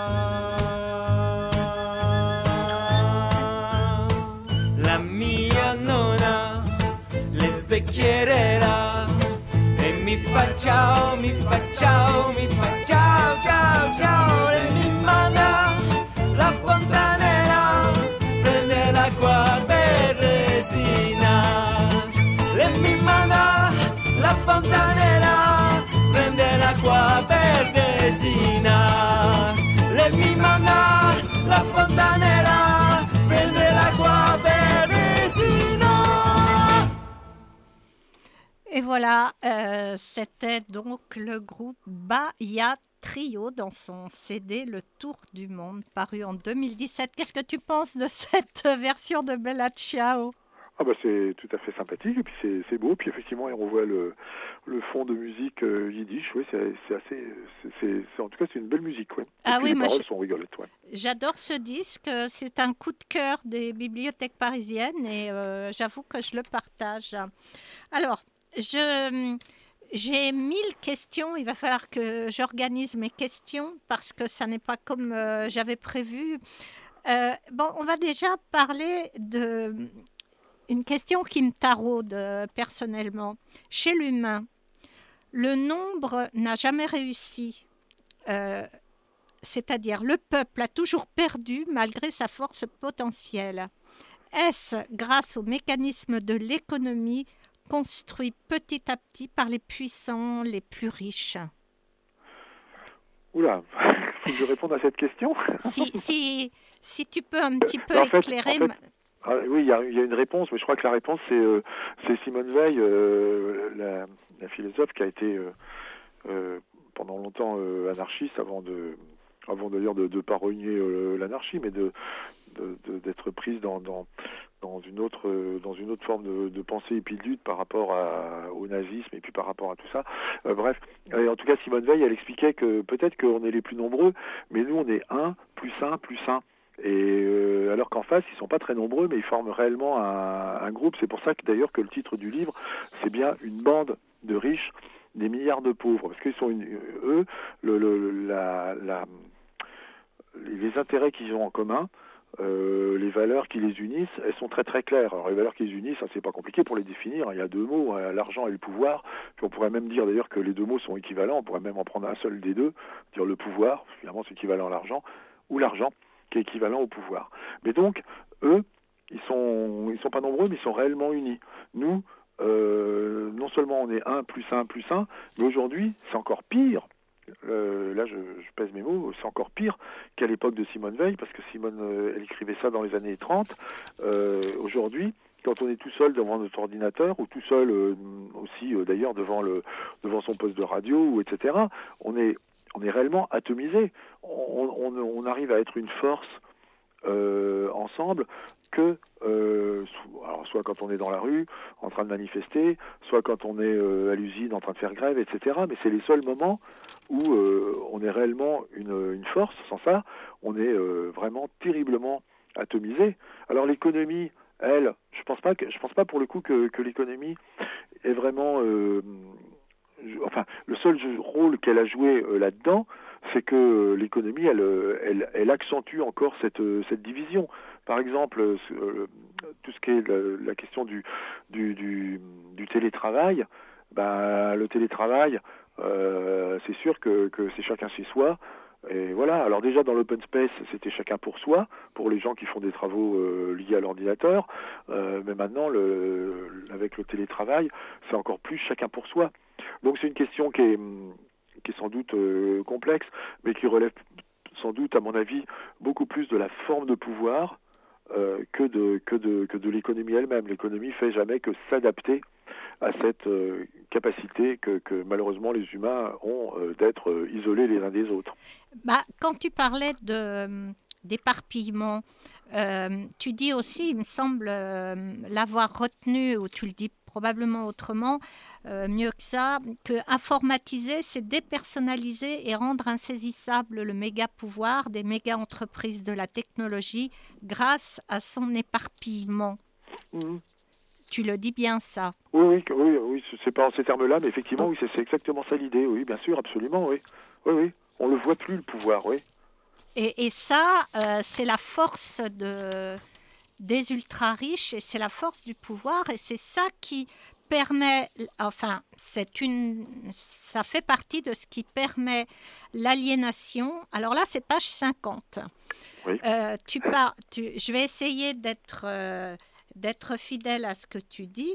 La mia nonna, le vecchierella, e mi fa ciao, mi fa ciao, mi fa ciao, ciao, ciao. E mi manda la fontanella, prende l'acqua berdesina. E mi manda la fontanella, prende l'acqua berdesina. E mi manda la fontanella, prende l'acqua berdesina. Et voilà, euh, c'était donc le groupe Bahia Trio dans son C D Le Tour du Monde, paru en deux mille dix-sept. Qu'est-ce que tu penses de cette version de Bella Ciao? Ah bah c'est tout à fait sympathique et puis c'est, c'est beau, puis effectivement on voit le, le fond de musique euh, yiddish, oui, c'est, c'est assez, c'est, c'est, c'est, en tout cas c'est une belle musique, ouais. Ah et puis oui, les moi paroles je- sont rigolotes, ouais. J'adore ce disque, c'est un coup de cœur des bibliothèques parisiennes et euh, j'avoue que je le partage. Alors, je, j'ai mille questions, il va falloir que j'organise mes questions parce que ça n'est pas comme euh, j'avais prévu. Euh, bon, on va déjà parler de une question qui me taraude euh, personnellement. Chez l'humain, le nombre n'a jamais réussi. Euh, c'est-à-dire, le peuple a toujours perdu malgré sa force potentielle. Est-ce grâce au mécanisme de l'économie construit petit à petit par les puissants les plus riches? Oula, faut que je réponde à cette question. si, si, si tu peux un petit peu en fait, éclairer... en fait, ah, oui, il y, y a une réponse, mais je crois que la réponse, c'est, euh, c'est Simone Veil, euh, la, la philosophe qui a été euh, euh, pendant longtemps euh, anarchiste, avant de, avant d'ailleurs de ne pas renier euh, l'anarchie, mais de, de, de, d'être prise dans, dans, dans, une autre, euh, dans une autre forme de, de pensée et puis de lutte par rapport à, au nazisme et puis par rapport à tout ça. Euh, bref, et en tout cas, Simone Veil, elle expliquait que peut-être qu'on est les plus nombreux, mais nous, on est un, plus un, plus un. Et euh, alors qu'en face, ils sont pas très nombreux, mais ils forment réellement un, un groupe. C'est pour ça que d'ailleurs que le titre du livre, c'est bien une bande de riches, des milliards de pauvres, parce qu'ils sont une, eux, le, le, la, la, les intérêts qu'ils ont en commun, euh, les valeurs qui les unissent, elles sont très très claires. Alors les valeurs qui les unissent, ça c'est pas compliqué pour les définir. Il y a deux mots, hein, l'argent et le pouvoir. Puis on pourrait même dire d'ailleurs que les deux mots sont équivalents. On pourrait même en prendre un seul des deux, dire le pouvoir, finalement c'est équivalent à l'argent, ou l'argent qui est équivalent au pouvoir. Mais donc, eux, ils sont, ils sont pas nombreux, mais ils sont réellement unis. Nous, euh, non seulement on est un plus un plus un, mais aujourd'hui, c'est encore pire. Euh, là, je, je pèse mes mots, c'est encore pire qu'à l'époque de Simone Veil, parce que Simone, euh, elle écrivait ça dans les années trente. Euh, aujourd'hui, quand on est tout seul devant notre ordinateur, ou tout seul euh, aussi, euh, d'ailleurs, devant, le, devant son poste de radio, ou et cetera, on est on est réellement atomisé. On, on, on arrive à être une force euh, ensemble que euh, alors soit quand on est dans la rue en train de manifester, soit quand on est euh, à l'usine en train de faire grève, et cetera. Mais c'est les seuls moments où euh, on est réellement une, une force. Sans ça, on est euh, vraiment terriblement atomisé. Alors l'économie, elle, je pense pas que je pense pas pour le coup que, que l'économie est vraiment euh, Enfin, le seul rôle qu'elle a joué euh, là-dedans, c'est que euh, l'économie, elle, elle, elle accentue encore cette, euh, cette division. Par exemple, euh, tout ce qui est la, la question du, du, du, du télétravail, ben, le télétravail, euh, c'est sûr que, que c'est chacun chez soi. Et voilà, alors déjà dans l'open space, c'était chacun pour soi, pour les gens qui font des travaux euh, liés à l'ordinateur, euh, mais maintenant, le, avec le télétravail, c'est encore plus chacun pour soi. Donc c'est une question qui est, qui est sans doute euh, complexe, mais qui relève sans doute, à mon avis, beaucoup plus de la forme de pouvoir euh, que de, que de, que de l'économie elle-même. L'économie fait jamais que s'adapter à cette euh, capacité que, que malheureusement les humains ont euh, d'être euh, isolés les uns des autres. Bah, quand tu parlais de, d'éparpillement, euh, tu dis aussi, il me semble euh, l'avoir retenu, ou tu le dis probablement autrement, euh, mieux que ça, que informatiser, c'est dépersonnaliser et rendre insaisissable le méga pouvoir des méga entreprises de la technologie grâce à son éparpillement. Mmh. Tu le dis bien, ça? Oui, oui, oui, oui, c'est pas en ces termes-là, mais effectivement, oui, c'est, c'est exactement ça l'idée. Oui, bien sûr, absolument, oui, oui, oui. On le voit plus le pouvoir, oui. Et, et ça, euh, c'est la force de, des ultra riches et c'est la force du pouvoir et c'est ça qui permet, enfin, c'est une, ça fait partie de ce qui permet l'aliénation. Alors là, c'est page cinquante. Oui. Euh, tu pars, tu, je vais essayer d'être euh, d'être fidèle à ce que tu dis.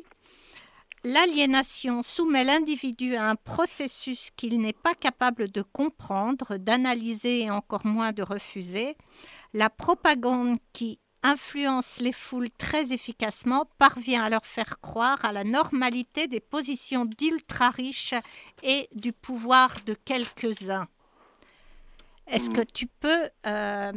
L'aliénation soumet l'individu à un processus qu'il n'est pas capable de comprendre, d'analyser et encore moins de refuser. La propagande qui influence les foules très efficacement parvient à leur faire croire à la normalité des positions d'ultra-riches et du pouvoir de quelques-uns. Est-ce que tu peux... Euh,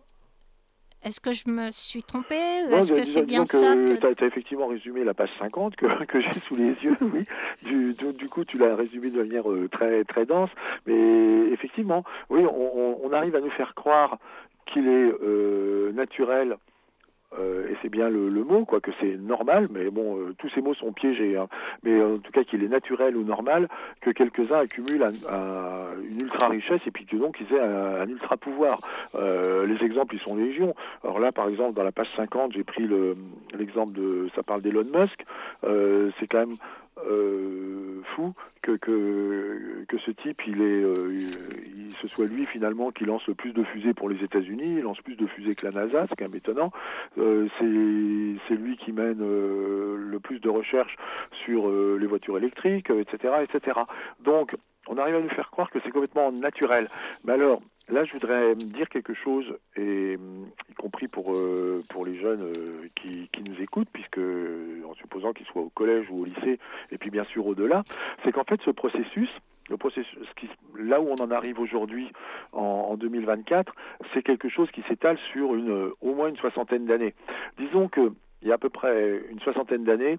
Est-ce que je me suis trompée? Non, Est-ce que disons, c'est bien que ça que... tu as effectivement résumé la page cinquante que, que j'ai sous les yeux, oui. Du, du, du coup, tu l'as résumé de manière euh, très, très dense. Mais effectivement, oui, on, on, on arrive à nous faire croire qu'il est euh, naturel euh, et c'est bien le, le mot, quoi, que c'est normal, mais bon, euh, tous ces mots sont piégés, hein, mais en tout cas qu'il est naturel ou normal que quelques-uns accumulent un, un, une ultra-richesse et puis que donc ils aient un, un ultra-pouvoir. Euh, les exemples, ils sont légion. Alors là, par exemple, dans la page cinquante, j'ai pris le, l'exemple de, ça parle d'Elon Musk, euh, c'est quand même Euh, fou que, que que ce type il est euh, il, ce soit lui finalement qui lance le plus de fusées pour les États-Unis, il lance plus de fusées que la NASA, c'est quand même étonnant. Euh, c'est c'est lui qui mène euh, le plus de recherches sur euh, les voitures électriques, et cetera, et cetera. Donc on arrive à nous faire croire que c'est complètement naturel. Mais alors là, je voudrais dire quelque chose, et y compris pour euh, pour les jeunes euh, qui, qui nous écoutent, puisque en supposant qu'ils soient au collège ou au lycée, et puis bien sûr au-delà, c'est qu'en fait ce processus, le processus, qui, là où on en arrive aujourd'hui en, en deux mille vingt-quatre, c'est quelque chose qui s'étale sur une au moins une soixantaine d'années. Disons que il y a à peu près une soixantaine d'années,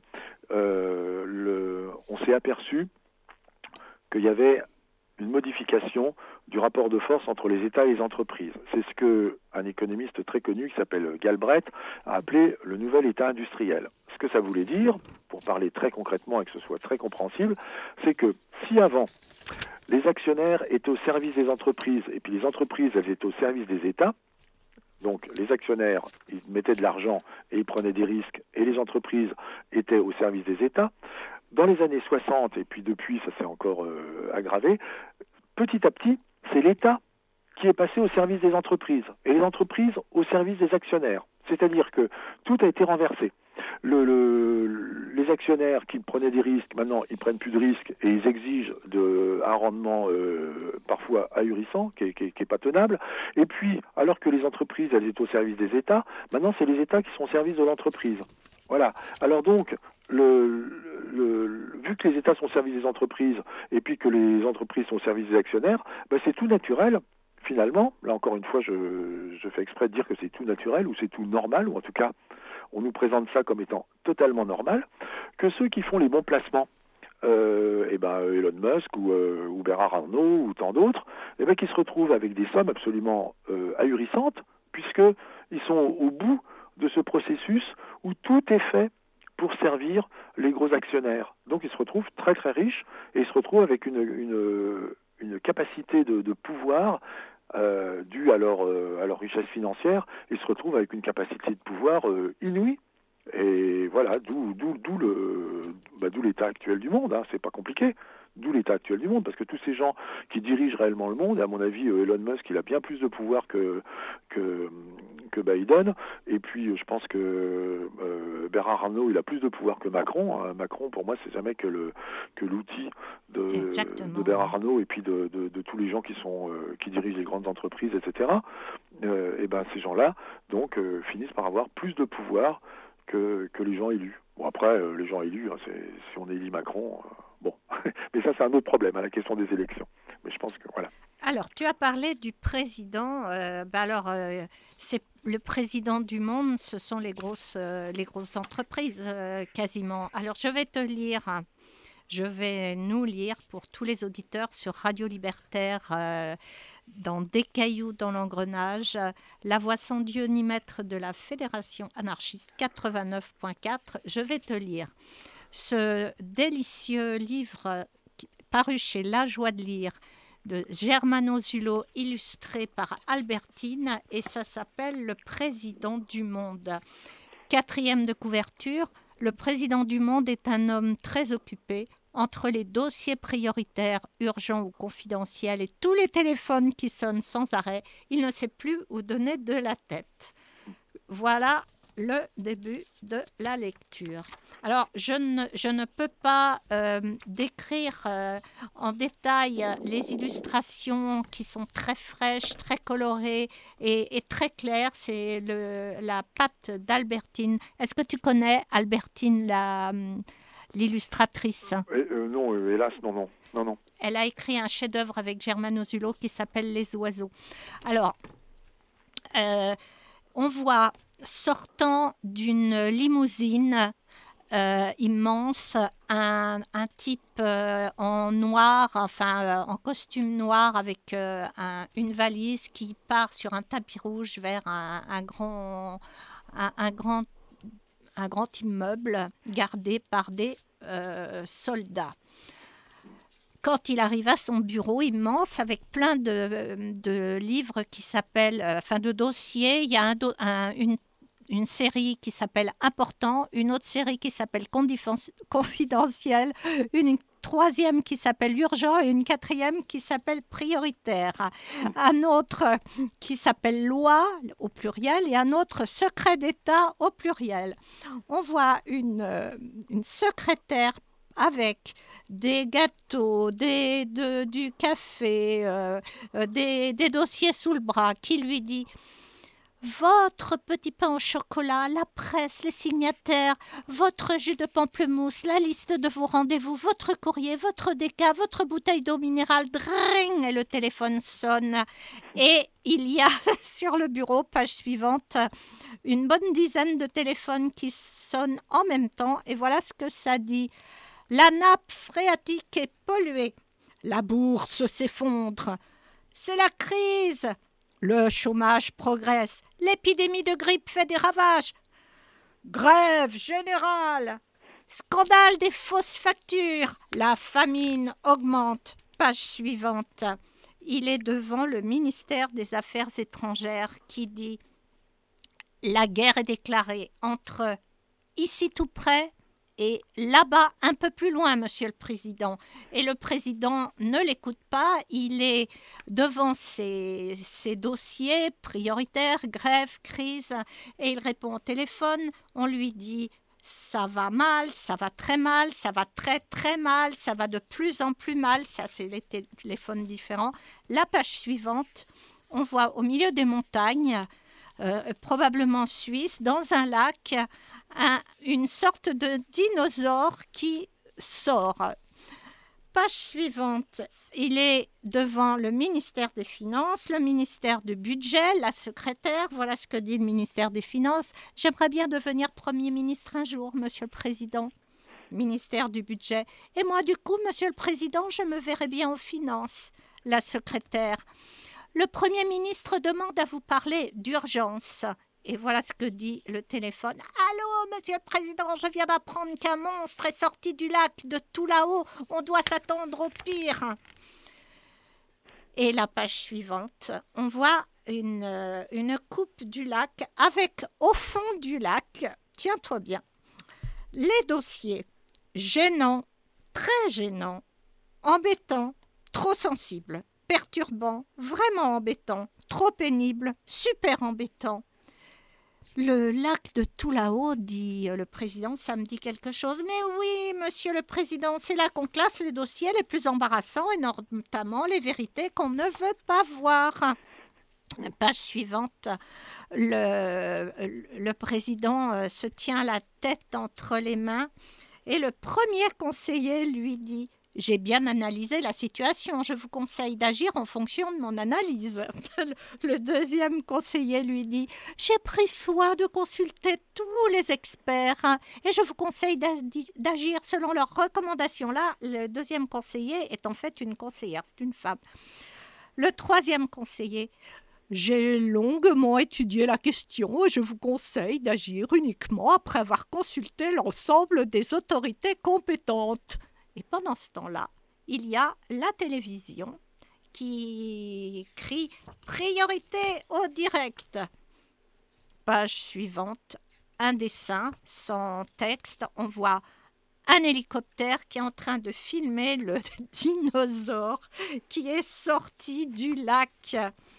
euh, le, on s'est aperçu qu'il y avait une modification du rapport de force entre les États et les entreprises. C'est ce que un économiste très connu qui s'appelle Galbraith a appelé le nouvel État industriel. Ce que ça voulait dire, pour parler très concrètement et que ce soit très compréhensible, c'est que si avant les actionnaires étaient au service des entreprises et puis les entreprises elles étaient au service des États, donc les actionnaires ils mettaient de l'argent et ils prenaient des risques et les entreprises étaient au service des États, dans les années soixante, et puis depuis, ça s'est encore euh, aggravé, petit à petit, c'est l'État qui est passé au service des entreprises, et les entreprises au service des actionnaires. C'est-à-dire que tout a été renversé. Le, le, les actionnaires qui prenaient des risques, maintenant, ils prennent plus de risques, et ils exigent de, un rendement euh, parfois ahurissant, qui est, qui, est, qui est pas tenable. Et puis, alors que les entreprises, elles étaient au service des États, maintenant, c'est les États qui sont au service de l'entreprise. Voilà. Alors donc, le, le, vu que les États sont au service des entreprises et puis que les entreprises sont au service des actionnaires, ben c'est tout naturel, finalement. Là, encore une fois, je, je fais exprès de dire que c'est tout naturel ou c'est tout normal, ou en tout cas, on nous présente ça comme étant totalement normal, que ceux qui font les bons placements, euh, et ben Elon Musk ou, euh, ou Bernard Arnault ou tant d'autres, et ben qui se retrouvent avec des sommes absolument euh, ahurissantes, puisqu'ils sont au bout de ce processus où tout est fait pour servir les gros actionnaires. Donc ils se retrouvent très très riches et ils se retrouvent avec une, une, une capacité de, de pouvoir euh, due à leur, euh, à leur richesse financière. Ils se retrouvent avec une capacité de pouvoir euh, inouïe. Et voilà, d'où, d'où, d'où, le, bah, d'où l'état actuel du monde, hein. C'est pas compliqué. D'où l'état actuel du monde, parce que tous ces gens qui dirigent réellement le monde, à mon avis, Elon Musk, il a bien plus de pouvoir que que, que Biden, et puis je pense que euh, Bernard Arnault, il a plus de pouvoir que Macron. Hein. Macron, pour moi, c'est jamais que le que l'outil de, de Bernard Arnault et puis de, de, de tous les gens qui sont euh, qui dirigent les grandes entreprises, et cetera. Euh, et ben ces gens-là, donc, euh, finissent par avoir plus de pouvoir que que les gens élus. Bon après, euh, les gens élus, hein, c'est, si on élit Macron. Euh, Bon, mais ça c'est un autre problème, hein, la question des élections. Mais je pense que voilà. Alors, tu as parlé du président. Euh, bah alors, euh, c'est le président du monde. Ce sont les grosses, euh, les grosses entreprises euh, quasiment. Alors, je vais te lire. Hein, je vais nous lire pour tous les auditeurs sur Radio Libertaire. Euh, dans Des cailloux dans l'engrenage, la voix sans Dieu ni maître de la Fédération anarchiste quatre-vingt-neuf point quatre. Je vais te lire ce délicieux livre paru chez La Joie de lire de Germano Zulo, illustré par Albertine, et ça s'appelle Le Président du Monde. Quatrième de couverture, le Président du Monde est un homme très occupé entre les dossiers prioritaires, urgents ou confidentiels, et tous les téléphones qui sonnent sans arrêt. Il ne sait plus où donner de la tête. Voilà le début de la lecture. Alors, je ne, je ne peux pas euh, décrire euh, en détail les illustrations qui sont très fraîches, très colorées et, et très claires. C'est le, la patte d'Albertine. Est-ce que tu connais Albertine, la, l'illustratrice ? euh, Non, euh, hélas, non, non, non, non. Elle a écrit un chef-d'œuvre avec Germano Zulo qui s'appelle Les Oiseaux. Alors, euh, on voit sortant d'une limousine euh, immense un, un type euh, en noir, enfin euh, en costume noir avec euh, un, une valise qui part sur un tapis rouge vers un, un grand un, un, grand, un grand immeuble gardé par des euh, soldats. Quand il arrive à son bureau immense avec plein de, de livres qui s'appellent, euh, enfin de dossiers, il y a un do, un, une, une série qui s'appelle Important, une autre série qui s'appelle Confidentiel, une troisième qui s'appelle Urgent et une quatrième qui s'appelle Prioritaire, un autre qui s'appelle Loi au pluriel et un autre Secret d'État au pluriel. On voit une, une secrétaire avec des gâteaux, des, de, du café, euh, des, des dossiers sous le bras, qui lui dit « Votre petit pain au chocolat, la presse, les signataires, votre jus de pamplemousse, la liste de vos rendez-vous, votre courrier, votre déca, votre bouteille d'eau minérale, dring !» Et le téléphone sonne. Et il y a sur le bureau, page suivante, une bonne dizaine de téléphones qui sonnent en même temps. Et voilà ce que ça dit. La nappe phréatique est polluée. La bourse s'effondre. C'est la crise. Le chômage progresse. L'épidémie de grippe fait des ravages. Grève générale. Scandale des fausses factures. La famine augmente. Page suivante. Il est devant le ministère des Affaires étrangères qui dit « La guerre est déclarée entre ici tout près et là-bas, un peu plus loin, Monsieur le Président. » Et le Président ne l'écoute pas. Il est devant ses, ses dossiers prioritaires, grève, crise, et il répond au téléphone. On lui dit « ça va mal, ça va très mal, ça va très très mal, ça va de plus en plus mal ». Ça, c'est les téléphones différents. La page suivante, on voit au milieu des montagnes, euh, probablement suisse, dans un lac, Un, une sorte de dinosaure qui sort. Page suivante, il est devant le ministère des Finances, le ministère du Budget, la secrétaire. Voilà ce que dit le ministère des Finances. « J'aimerais bien devenir Premier ministre un jour, Monsieur le Président. » Ministère du Budget. « Et moi, du coup, Monsieur le Président, je me verrai bien aux finances. » La secrétaire. « Le Premier ministre demande à vous parler d'urgence. » Et voilà ce que dit le téléphone. « Allô, Monsieur le Président, je viens d'apprendre qu'un monstre est sorti du lac de tout là-haut. On doit s'attendre au pire. » Et la page suivante, on voit une, euh, une coupe du lac avec au fond du lac, tiens-toi bien, les dossiers gênants, très gênants, embêtants, trop sensibles, perturbants, vraiment embêtants, trop pénibles, super embêtants. Le lac de tout là-haut, dit le président, ça me dit quelque chose. Mais oui, monsieur le président, c'est là qu'on classe les dossiers les plus embarrassants et notamment les vérités qu'on ne veut pas voir. Page suivante, le, le président se tient la tête entre les mains et le premier conseiller lui dit « J'ai bien analysé la situation, je vous conseille d'agir en fonction de mon analyse. » Le deuxième conseiller lui dit « J'ai pris soin de consulter tous les experts hein, et je vous conseille d'agir selon leurs recommandations. » Là, le deuxième conseiller est en fait une conseillère, c'est une femme. Le troisième conseiller « J'ai longuement étudié la question et je vous conseille d'agir uniquement après avoir consulté l'ensemble des autorités compétentes. » Et pendant ce temps-là, il y a la télévision qui crie « Priorité au direct ». Page suivante, un dessin sans texte. On voit un hélicoptère qui est en train de filmer le dinosaure qui est sorti du lac.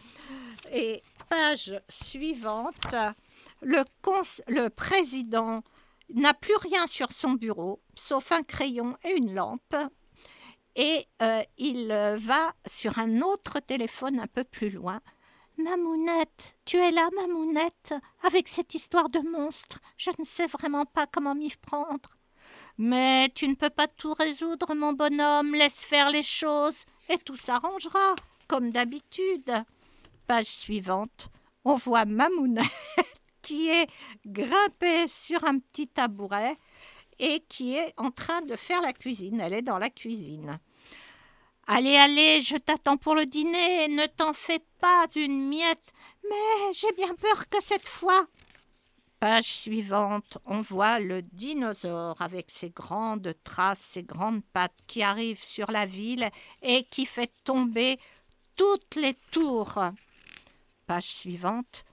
Et page suivante, le, cons- le président n'a plus rien sur son bureau, sauf un crayon et une lampe. Et euh, il va sur un autre téléphone un peu plus loin. « Mamounette, tu es là, Mamounette, avec cette histoire de monstre. Je ne sais vraiment pas comment m'y prendre. »« Mais tu ne peux pas tout résoudre, mon bonhomme. Laisse faire les choses et tout s'arrangera, comme d'habitude. » Page suivante, on voit Mamounette qui est grimpée sur un petit tabouret et qui est en train de faire la cuisine. Elle est dans la cuisine. « Allez, allez, je t'attends pour le dîner, ne t'en fais pas une miette. Mais j'ai bien peur que cette fois... » Page suivante, on voit le dinosaure avec ses grandes traces, ses grandes pattes qui arrive sur la ville et qui fait tomber toutes les tours. Page suivante,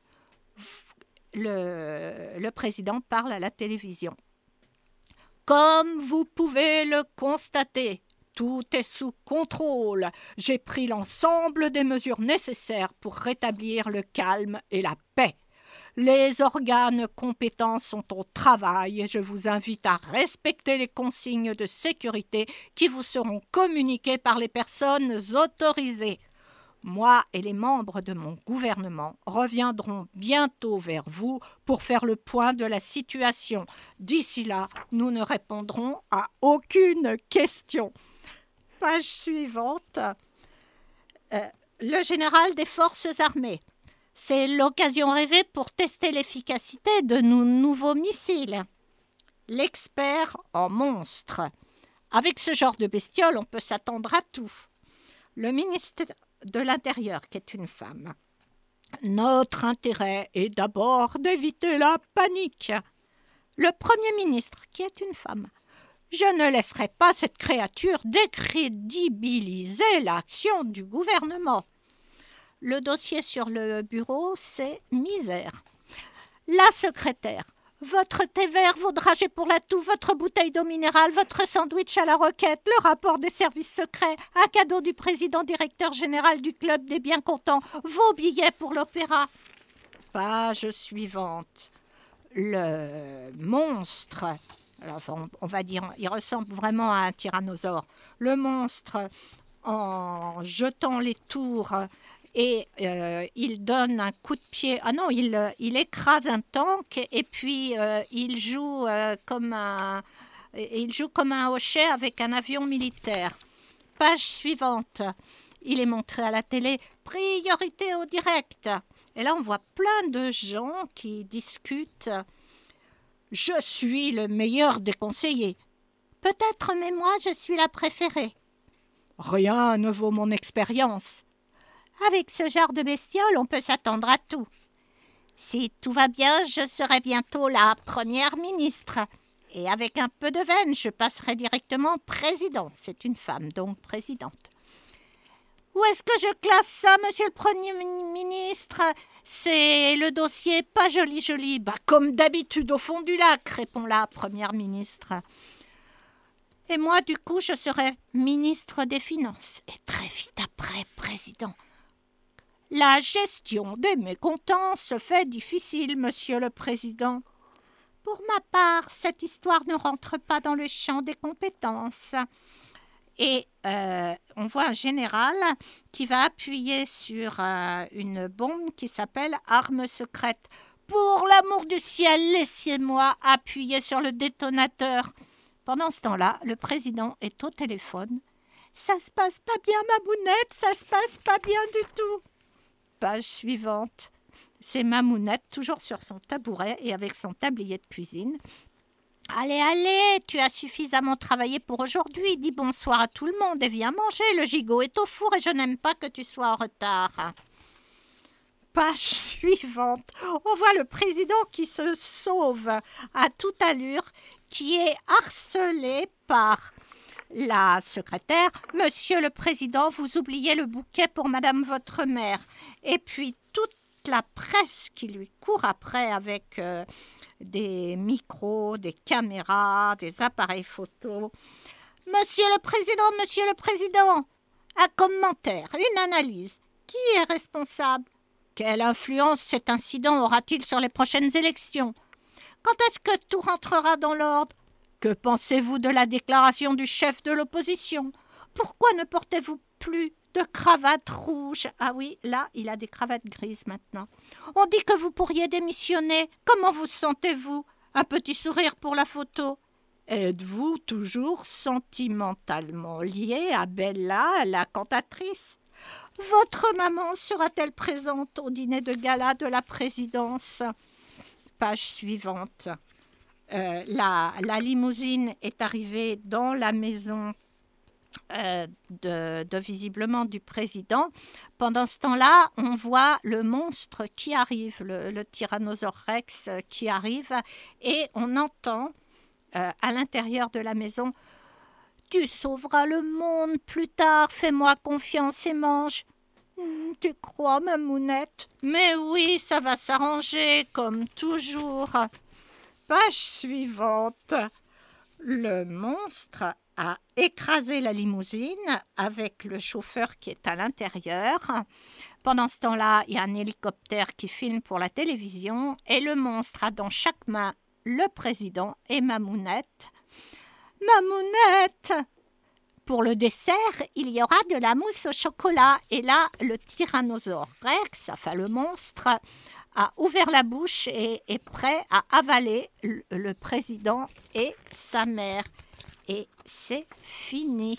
le, le président parle à la télévision. Comme vous pouvez le constater, tout est sous contrôle. J'ai pris l'ensemble des mesures nécessaires pour rétablir le calme et la paix. Les organes compétents sont au travail et je vous invite à respecter les consignes de sécurité qui vous seront communiquées par les personnes autorisées. Moi et les membres de mon gouvernement reviendrons bientôt vers vous pour faire le point de la situation. D'ici là, nous ne répondrons à aucune question. Page suivante. Euh, le général des forces armées. C'est l'occasion rêvée pour tester l'efficacité de nos nouveaux missiles. L'expert en monstres. Avec ce genre de bestiole, on peut s'attendre à tout. Le ministre de l'Intérieur, qui est une femme. Notre intérêt est d'abord d'éviter la panique. Le Premier ministre, qui est une femme. Je ne laisserai pas cette créature décrédibiliser l'action du gouvernement. Le dossier sur le bureau, c'est misère. La secrétaire. Votre thé vert, vos dragées pour la toux, votre bouteille d'eau minérale, votre sandwich à la roquette, le rapport des services secrets, un cadeau du président directeur général du club des bien-contents, vos billets pour l'opéra. Page suivante. Le monstre. Alors, on, on va dire, il ressemble vraiment à un tyrannosaure. Le monstre, en jetant les tours... Et euh, il donne un coup de pied. Ah non, il, il écrase un tank et puis euh, il joue euh, comme un, il joue comme un hochet avec un avion militaire. Page suivante. Il est montré à la télé. Priorité au direct. Et là, on voit plein de gens qui discutent. Je suis le meilleur des conseillers. Peut-être, mais moi, je suis la préférée. Rien ne vaut mon expérience. Avec ce genre de bestiole, on peut s'attendre à tout. Si tout va bien, je serai bientôt la première ministre. Et avec un peu de veine, je passerai directement président. C'est une femme, donc présidente. Où est-ce que je classe ça, monsieur le Premier ministre? C'est le dossier pas joli, joli. Bah, comme d'habitude, au fond du lac, répond la première ministre. Et moi, du coup, je serai ministre des Finances. Et très vite après, président. La gestion des mécontents se fait difficile, monsieur le président. Pour ma part, cette histoire ne rentre pas dans le champ des compétences. Et euh, on voit un général qui va appuyer sur euh, une bombe qui s'appelle arme secrète. Pour l'amour du ciel, laissez-moi appuyer sur le détonateur. Pendant ce temps-là, le président est au téléphone. Ça se passe pas bien, Mamounette, ça se passe pas bien du tout. Page suivante. C'est Mamounette, toujours sur son tabouret et avec son tablier de cuisine. Allez, allez, tu as suffisamment travaillé pour aujourd'hui. Dis bonsoir à tout le monde et viens manger. Le gigot est au four et je n'aime pas que tu sois en retard. Page suivante. On voit le président qui se sauve à toute allure, qui est harcelé par la secrétaire. Monsieur le président, vous oubliez le bouquet pour madame votre mère. Et puis toute la presse qui lui court après avec euh, des micros, des caméras, des appareils photo. Monsieur le président, monsieur le président, un commentaire, une analyse. Qui est responsable? Quelle influence cet incident aura-t-il sur les prochaines élections? Quand est-ce que tout rentrera dans l'ordre? Que pensez-vous de la déclaration du chef de l'opposition? Pourquoi ne portez-vous plus de cravate rouge? Ah oui, là, il a des cravates grises maintenant. On dit que vous pourriez démissionner. Comment vous sentez-vous? Un petit sourire pour la photo. Êtes-vous toujours sentimentalement lié à Bella, la cantatrice? Votre maman sera-t-elle présente au dîner de gala de la présidence? Page suivante. Euh, la, la limousine est arrivée dans la maison euh, de, de visiblement du président. Pendant ce temps-là, on voit le monstre qui arrive, le, le Tyrannosaure Rex qui arrive, et on entend euh, à l'intérieur de la maison « Tu sauveras le monde plus tard, fais-moi confiance et mange. » Hmm, « Tu crois, ma mounette ? Mais oui, ça va s'arranger, comme toujours. » Page suivante. Le monstre a écrasé la limousine avec le chauffeur qui est à l'intérieur. Pendant ce temps-là, il y a un hélicoptère qui filme pour la télévision et le monstre a dans chaque main le président et Mamounette. Mamounette! Pour le dessert, il y aura de la mousse au chocolat. Et là, le Tyrannosaure Rex, enfin le monstre, a ouvert la bouche et est prêt à avaler le, le président et sa mère. Et c'est fini.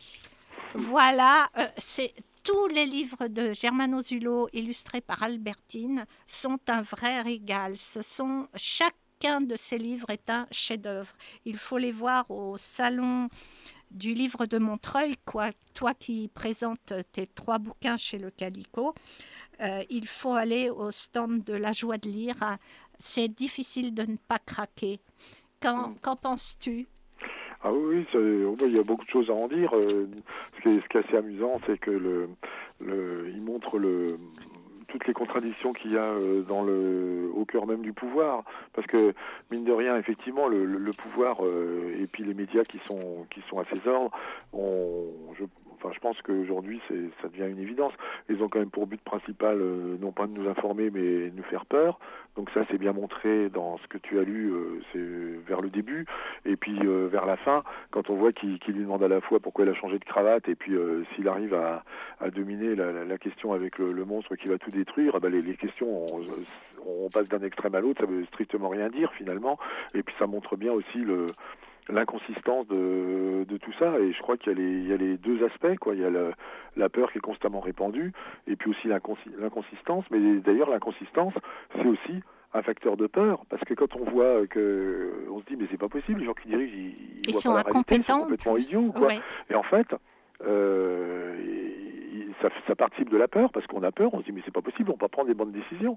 Voilà, euh, c'est, tous les livres de Germano Zulo illustrés par Albertine sont un vrai régal. Ce sont, chacun de ces livres est un chef-d'œuvre. Il faut les voir au salon du livre de Montreuil, quoi, toi qui présentes tes trois bouquins chez le Calico. Euh, il faut aller au stand de la joie de lire. C'est difficile de ne pas craquer. Qu'en, qu'en penses-tu ? Ah oui, oui, il y a beaucoup de choses à en dire. Euh, ce, qui est, ce qui est assez amusant, c'est que le, le, il montre le, toutes les contradictions qu'il y a dans le, au cœur même du pouvoir. Parce que, mine de rien, effectivement, le, le, le pouvoir euh, et puis les médias qui sont, qui sont à ses ordres, on, je, enfin, je pense qu'aujourd'hui, c'est, ça devient une évidence. Ils ont quand même pour but principal, euh, non pas de nous informer, mais de nous faire peur. Donc ça, c'est bien montré dans ce que tu as lu, euh, c'est vers le début, et puis euh, vers la fin, quand on voit qu'il, qu'il lui demande à la fois pourquoi il a changé de cravate, et puis euh, s'il arrive à, à dominer la, la, la question avec le, le monstre qui va tout détruire, eh ben les, les questions, on, on passe d'un extrême à l'autre, ça veut strictement rien dire finalement, et puis ça montre bien aussi le... l'inconsistance de, de tout ça, et je crois qu'il y a les, il y a les deux aspects, quoi. Il y a le, la peur qui est constamment répandue, et puis aussi l'inconsi- l'inconsistance, mais d'ailleurs l'inconsistance, c'est aussi un facteur de peur, parce que quand on voit que, on se dit mais c'est pas possible, les gens qui dirigent, ils, ils, ils voient sont pas la réalité, ils sont complètement idiots, quoi. Ouais. Et en fait, euh, ça, ça participe de la peur, parce qu'on a peur, on se dit mais c'est pas possible, on peut pas prendre des bonnes décisions.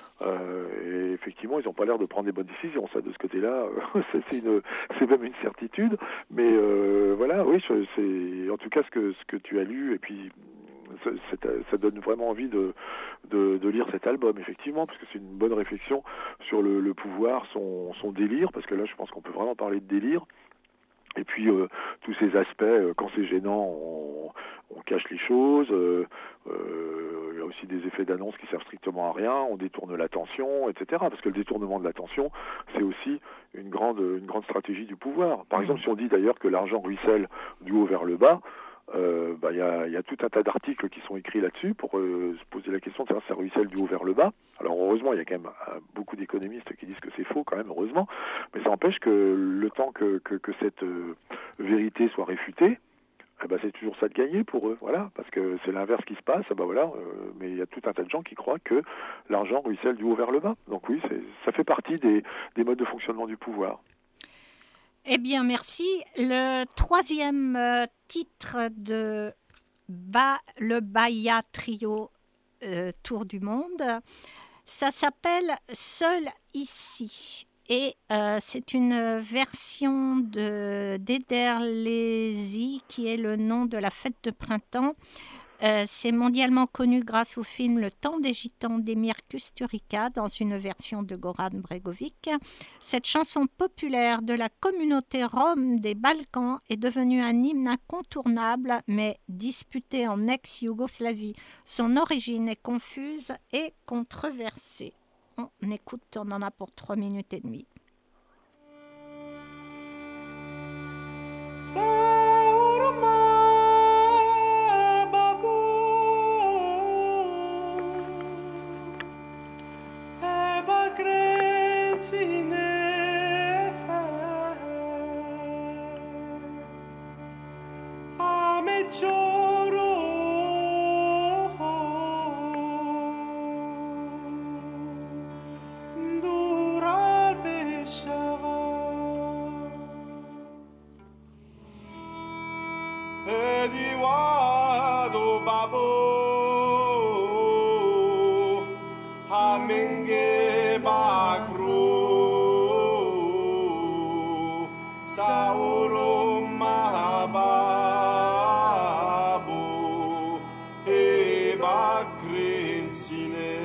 Euh, et effectivement, ils n'ont pas l'air de prendre des bonnes décisions. Ça, de ce côté-là, euh, c'est, une, c'est même une certitude. Mais euh, voilà, oui, c'est en tout cas ce que ce que tu as lu, et puis c'est, ça donne vraiment envie de, de de lire cet album, effectivement, parce que c'est une bonne réflexion sur le, le pouvoir, son son délire, parce que là, je pense qu'on peut vraiment parler de délire. Et puis euh, tous ces aspects, euh, quand c'est gênant, on, on cache les choses. Euh, euh, il y a aussi des effets d'annonce qui servent strictement à rien. On détourne l'attention, et cetera. Parce que le détournement de l'attention, c'est aussi une grande, une grande stratégie du pouvoir. Par exemple, si on dit d'ailleurs que l'argent ruisselle du haut vers le bas, euh, bah, y a, y a tout un tas d'articles qui sont écrits là-dessus pour euh, se poser la question de savoir si ça ruisselle du haut vers le bas. Alors heureusement, il y a quand même euh, beaucoup d'économistes qui disent que c'est faux quand même, heureusement, mais ça empêche que le temps que, que, que cette euh, vérité soit réfutée, eh ben, c'est toujours ça de gagner pour eux, voilà, parce que c'est l'inverse qui se passe, ben voilà, euh, mais il y a tout un tas de gens qui croient que l'argent ruisselle du haut vers le bas. Donc oui, c'est, ça fait partie des, des modes de fonctionnement du pouvoir. Eh bien, merci. Le troisième euh, titre de ba, le Bahia Trio euh, Tour du Monde, ça s'appelle Seul ici. Et euh, c'est une version de d'Ederlezi, qui est le nom de la fête de printemps. Euh, c'est mondialement connu grâce au film Le Temps des Gitans d'Emir Kusturica, dans une version de Goran Bregovic. Cette chanson populaire de la communauté rome des Balkans est devenue un hymne incontournable, mais disputé en ex-Yougoslavie. Son origine est confuse et controversée. On écoute, on en a pour trois minutes et demie. menge bakru sauro mahababu e bakrin sine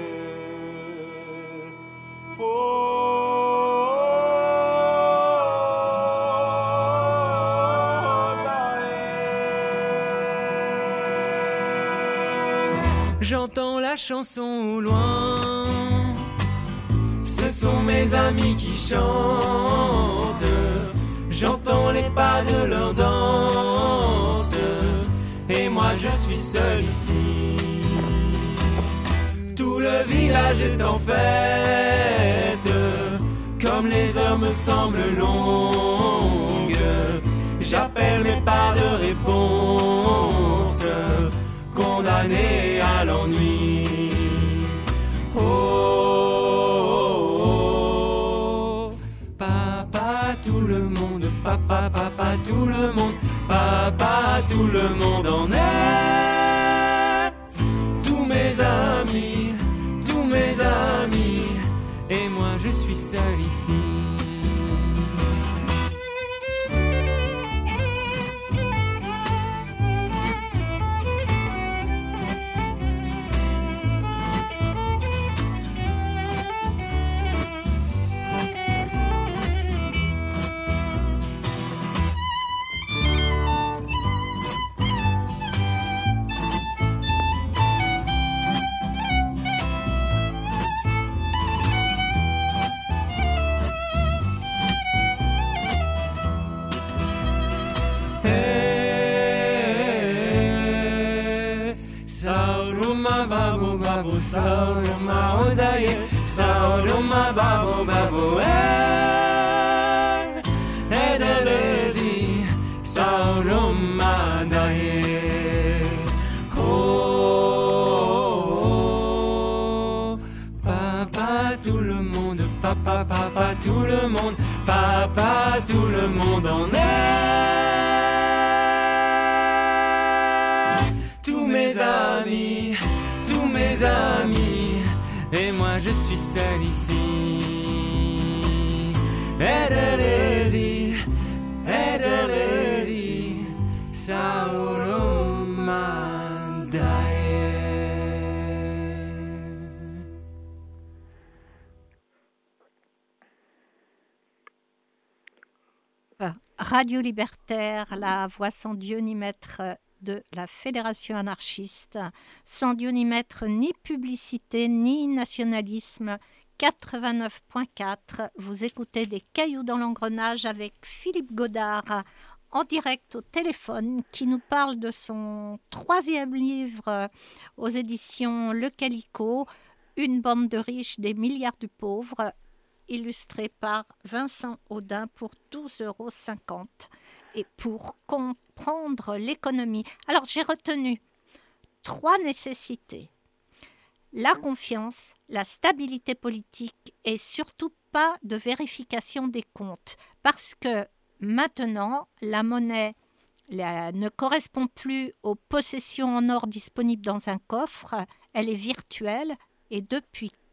J'entends la chanson au loin, ce sont mes amis qui chantent. J'entends les pas de leur danse, et moi je suis seul ici. Tout le village est en fête, comme les heures me semblent longues. J'appelle mes pas de réponse, condamné à l'ennui. Oh, oh, oh, papa, tout le monde, papa, papa, tout le monde, papa, tout le monde en est. Tous mes amis, tous mes amis, et moi je suis seul ici. Sauruma odaye, sauruma babo babo eh, edelezi, sauruma daye. Oh, oh, oh, papa tout le monde, papa papa tout le monde, papa tout le monde en est. Tous mes amis, mes amis, et moi je suis seul ici. Edelezi, edelezi, sauruma daye. Radio Libertaire, la voix sans Dieu ni maître de la Fédération anarchiste, sans Dieu ni maître ni publicité ni nationalisme. Quatre-vingt-neuf point quatre, vous écoutez des cailloux dans l'engrenage avec Philippe Godard en direct au téléphone qui nous parle de son troisième livre aux éditions Le Calico, Une bande de riches, des milliards du pauvre, illustré par Vincent Audin pour douze euros cinquante. Et pour comprendre l'économie, alors j'ai retenu trois nécessités. La confiance, la stabilité politique et surtout pas de vérification des comptes. Parce que maintenant, la monnaie la, ne correspond plus aux possessions en or disponibles dans un coffre. Elle est virtuelle. Et depuis quand ?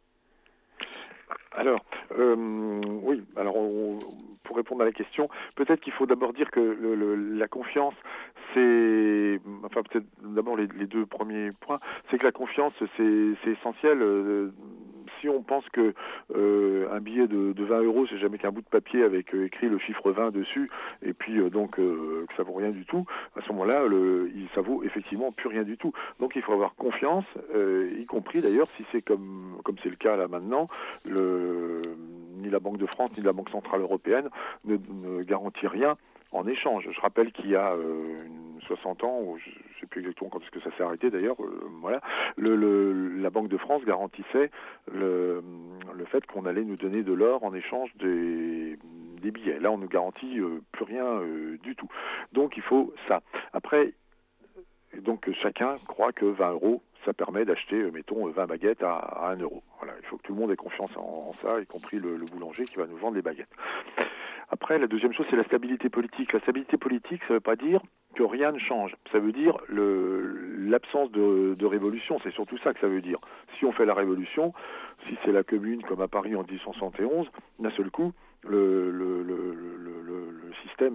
Alors, euh, oui, alors on, pour répondre à la question, peut-être qu'il faut d'abord dire que le, le, la confiance, c'est, enfin peut-être d'abord les, les deux premiers points, c'est que la confiance, c'est, c'est essentiel. Euh, si on pense que euh, un billet de, de vingt euros, c'est jamais qu'un bout de papier avec euh, écrit le chiffre vingt dessus, et puis euh, donc euh, que ça vaut rien du tout, à ce moment-là, le, il, ça vaut effectivement plus rien du tout. Donc il faut avoir confiance, euh, y compris d'ailleurs si c'est comme comme c'est le cas là maintenant, le, ni la Banque de France ni la Banque Centrale Européenne ne, ne garantit rien en échange. Je rappelle qu'il y a euh, une soixante ans, ou je ne sais plus exactement quand est-ce que ça s'est arrêté d'ailleurs, euh, voilà, le, le, la Banque de France garantissait le, le fait qu'on allait nous donner de l'or en échange des, des billets. Là, on ne garantit euh, plus rien euh, du tout. Donc, il faut ça. Après, donc chacun croit que vingt euros, ça permet d'acheter, mettons, vingt baguettes à, à un euro. Voilà, il faut que tout le monde ait confiance en, en ça, y compris le, le boulanger qui va nous vendre les baguettes. Après, la deuxième chose, c'est la stabilité politique. La stabilité politique, ça ne veut pas dire que rien ne change. Ça veut dire le, l'absence de, de révolution. C'est surtout ça que ça veut dire. Si on fait la révolution, si c'est la commune comme à Paris en dix-huit cent soixante et onze, d'un seul coup, le, le, le, le, le, le système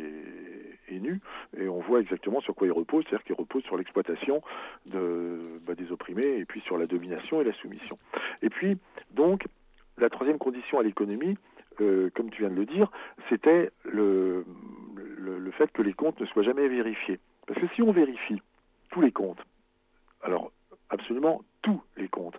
est, est nu et on voit exactement sur quoi il repose, c'est-à-dire qu'il repose sur l'exploitation de, bah, des opprimés et puis sur la domination et la soumission. Et puis, donc, la troisième condition à l'économie, Euh, comme tu viens de le dire, c'était le, le, le fait que les comptes ne soient jamais vérifiés. Parce que si on vérifie tous les comptes, alors absolument tous les comptes,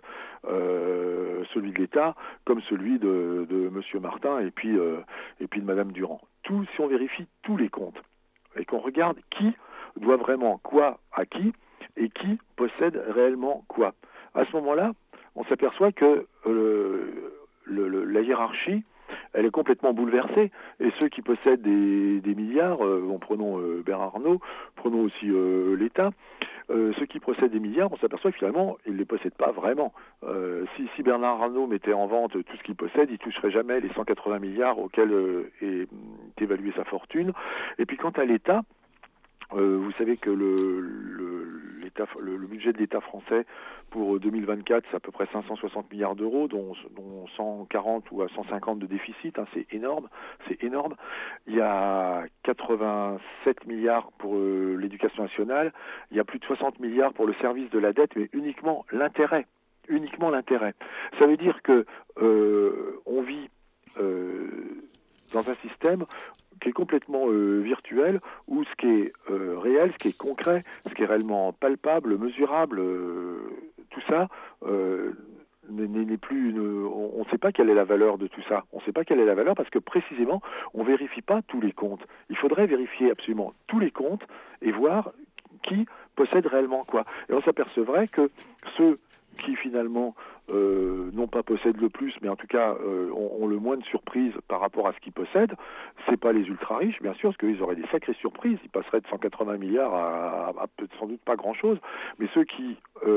euh, celui de l'État comme celui de, de M. Martin et puis, euh, et puis de Mme Durand, tout, si on vérifie tous les comptes et qu'on regarde qui doit vraiment quoi à qui et qui possède réellement quoi, à ce moment-là, on s'aperçoit que euh, le, le, la hiérarchie elle est complètement bouleversée. Et ceux qui possèdent des, des milliards, euh, bon, prenons euh, Bernard Arnault, prenons aussi euh, l'État, euh, ceux qui possèdent des milliards, on s'aperçoit que finalement, ils ne les possèdent pas vraiment. Euh, si, si Bernard Arnault mettait en vente tout ce qu'il possède, il ne toucherait jamais les cent quatre-vingts milliards auxquels euh, est, est évaluée sa fortune. Et puis quant à l'État, Euh, vous savez que le, le, l'État, le, le budget de l'État français pour deux mille vingt-quatre, c'est à peu près cinq cent soixante milliards d'euros, dont, dont cent quarante ou à cent cinquante de déficit. Hein, c'est énorme, c'est énorme. Il y a quatre-vingt-sept milliards pour euh, l'éducation nationale. Il y a plus de soixante milliards pour le service de la dette, mais uniquement l'intérêt. Uniquement l'intérêt. Ça veut dire que euh, on vit euh, dans un système qui est complètement euh, virtuel, où ce qui est euh, réel, ce qui est concret, ce qui est réellement palpable, mesurable, euh, tout ça euh, n'est, n'est plus une, on ne sait pas quelle est la valeur de tout ça. On ne sait pas quelle est la valeur parce que précisément, on ne vérifie pas tous les comptes. Il faudrait vérifier absolument tous les comptes et voir qui possède réellement quoi. Et on s'apercevrait que ceux qui finalement euh, non pas possèdent le plus, mais en tout cas euh, ont, ont le moins de surprises par rapport à ce qu'ils possèdent, c'est pas les ultra riches, bien sûr, parce qu'ils auraient des sacrées surprises, ils passeraient de cent quatre-vingts milliards à, à, à sans doute pas grand-chose, mais ceux qui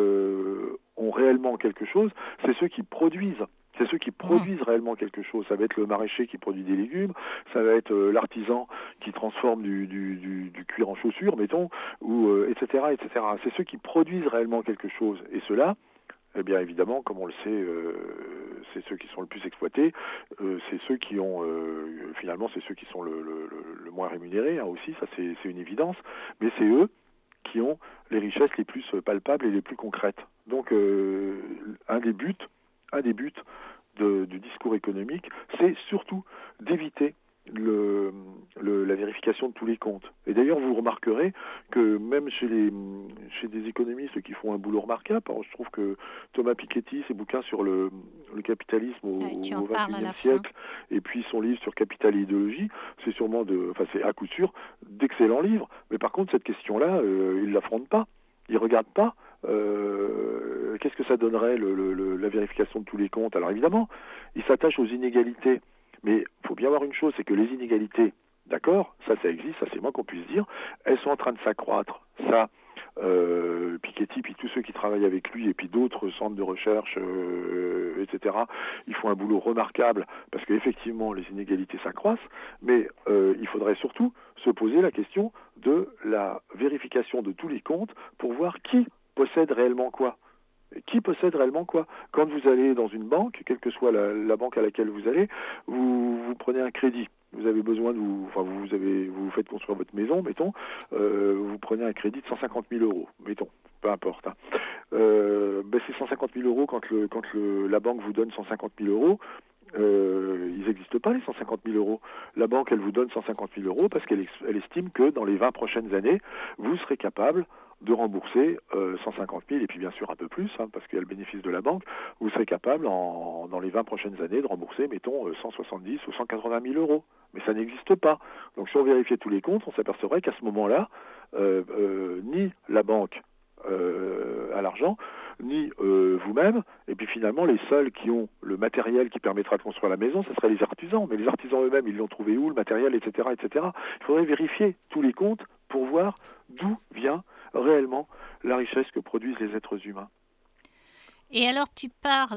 euh, ont réellement quelque chose, c'est ceux qui produisent. C'est ceux qui produisent réellement quelque chose. Ça va être le maraîcher qui produit des légumes, ça va être euh, l'artisan qui transforme du, du, du, du cuir en chaussures, mettons, ou euh, et cetera, et cetera. C'est ceux qui produisent réellement quelque chose. Et ceux-là, eh bien évidemment, comme on le sait, euh, c'est ceux qui sont le plus exploités, euh, c'est ceux qui ont, euh, finalement, c'est ceux qui sont le, le, le moins rémunérés hein, aussi, ça c'est, c'est une évidence, mais c'est eux qui ont les richesses les plus palpables et les plus concrètes. Donc euh, un des buts, un des buts de, du discours économique, c'est surtout d'éviter Le, le, la vérification de tous les comptes. Et d'ailleurs, vous remarquerez que même chez, les, chez des économistes qui font un boulot remarquable, alors je trouve que Thomas Piketty, ses bouquins sur le, le capitalisme au, ouais, au vingt et unième siècle, fin. Et puis son livre sur Capital et idéologie, c'est sûrement, de, enfin c'est à coup sûr d'excellents livres. Mais par contre, cette question-là, euh, il ne l'affronte pas. Il ne regarde pas euh, qu'est-ce que ça donnerait le, le, le, la vérification de tous les comptes. Alors évidemment, il s'attache aux inégalités. Mais il faut bien voir une chose, c'est que les inégalités, d'accord, ça, ça existe, ça c'est moins qu'on puisse dire, elles sont en train de s'accroître. Ça, euh, Piketty, puis tous ceux qui travaillent avec lui, et puis d'autres centres de recherche, euh, et cetera, ils font un boulot remarquable, parce qu'effectivement, les inégalités s'accroissent, mais euh, il faudrait surtout se poser la question de la vérification de tous les comptes pour voir qui possède réellement quoi. Qui possède réellement quoi? Quand vous allez dans une banque, quelle que soit la, la banque à laquelle vous allez, vous, vous prenez un crédit. Vous avez besoin de vous, enfin vous avez, vous faites construire votre maison, mettons, euh, vous prenez un crédit de cent cinquante mille euros, mettons, peu importe. Hein. Euh, ben c'est cent cinquante mille euros quand le, quand le, la banque vous donne cent cinquante mille euros. Euh, ils n'existent pas les cent cinquante mille euros. La banque, elle vous donne cent cinquante mille euros parce qu'elle elle estime que dans les vingt prochaines années, vous serez capable de rembourser euh, cent cinquante mille et puis bien sûr un peu plus, hein, parce qu'il y a le bénéfice de la banque, vous serez capable en, dans les vingt prochaines années de rembourser, mettons, cent soixante-dix ou cent quatre-vingt mille euros. Mais ça n'existe pas. Donc si on vérifiait tous les comptes, on s'apercevrait qu'à ce moment-là, euh, euh, ni la banque euh, a l'argent, ni euh, vous-même, et puis finalement les seuls qui ont le matériel qui permettra de construire la maison, ce seraient les artisans, mais les artisans eux-mêmes, ils l'ont trouvé où, le matériel, et cetera, et cetera. Il faudrait vérifier tous les comptes pour voir d'où vient réellement la richesse que produisent les êtres humains. Et alors tu parles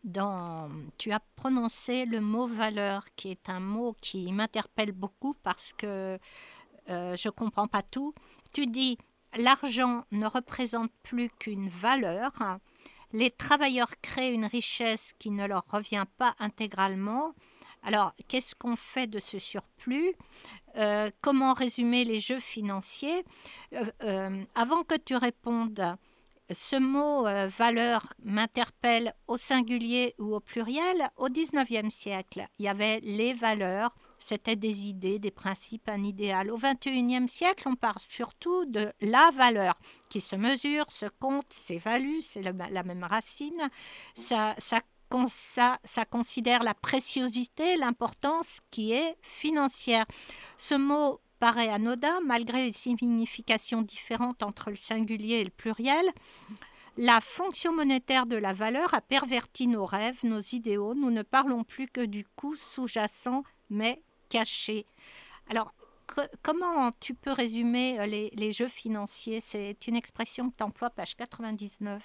dans, tu as prononcé le mot valeur, qui est un mot qui m'interpelle beaucoup parce que euh, je ne comprends pas tout. Tu dis, l'argent ne représente plus qu'une valeur. Les travailleurs créent une richesse qui ne leur revient pas intégralement. Alors, qu'est-ce qu'on fait de ce surplus ? euh, Comment résumer les jeux financiers ? euh, euh, Avant que tu répondes, ce mot euh, valeur m'interpelle au singulier ou au pluriel. Au dix-neuvième siècle, il y avait les valeurs, c'était des idées, des principes, un idéal. Au vingt et unième siècle, on parle surtout de la valeur qui se mesure, se compte, s'évalue, c'est le, la même racine. Ça, ça, ça, ça considère la préciosité, l'importance qui est financière. Ce mot paraît anodin, malgré les significations différentes entre le singulier et le pluriel. La fonction monétaire de la valeur a perverti nos rêves, nos idéaux. Nous ne parlons plus que du coût sous-jacent, mais caché. Alors, que, comment tu peux résumer les, les jeux financiers ? C'est une expression que tu emploies, page quatre-vingt-dix-neuf.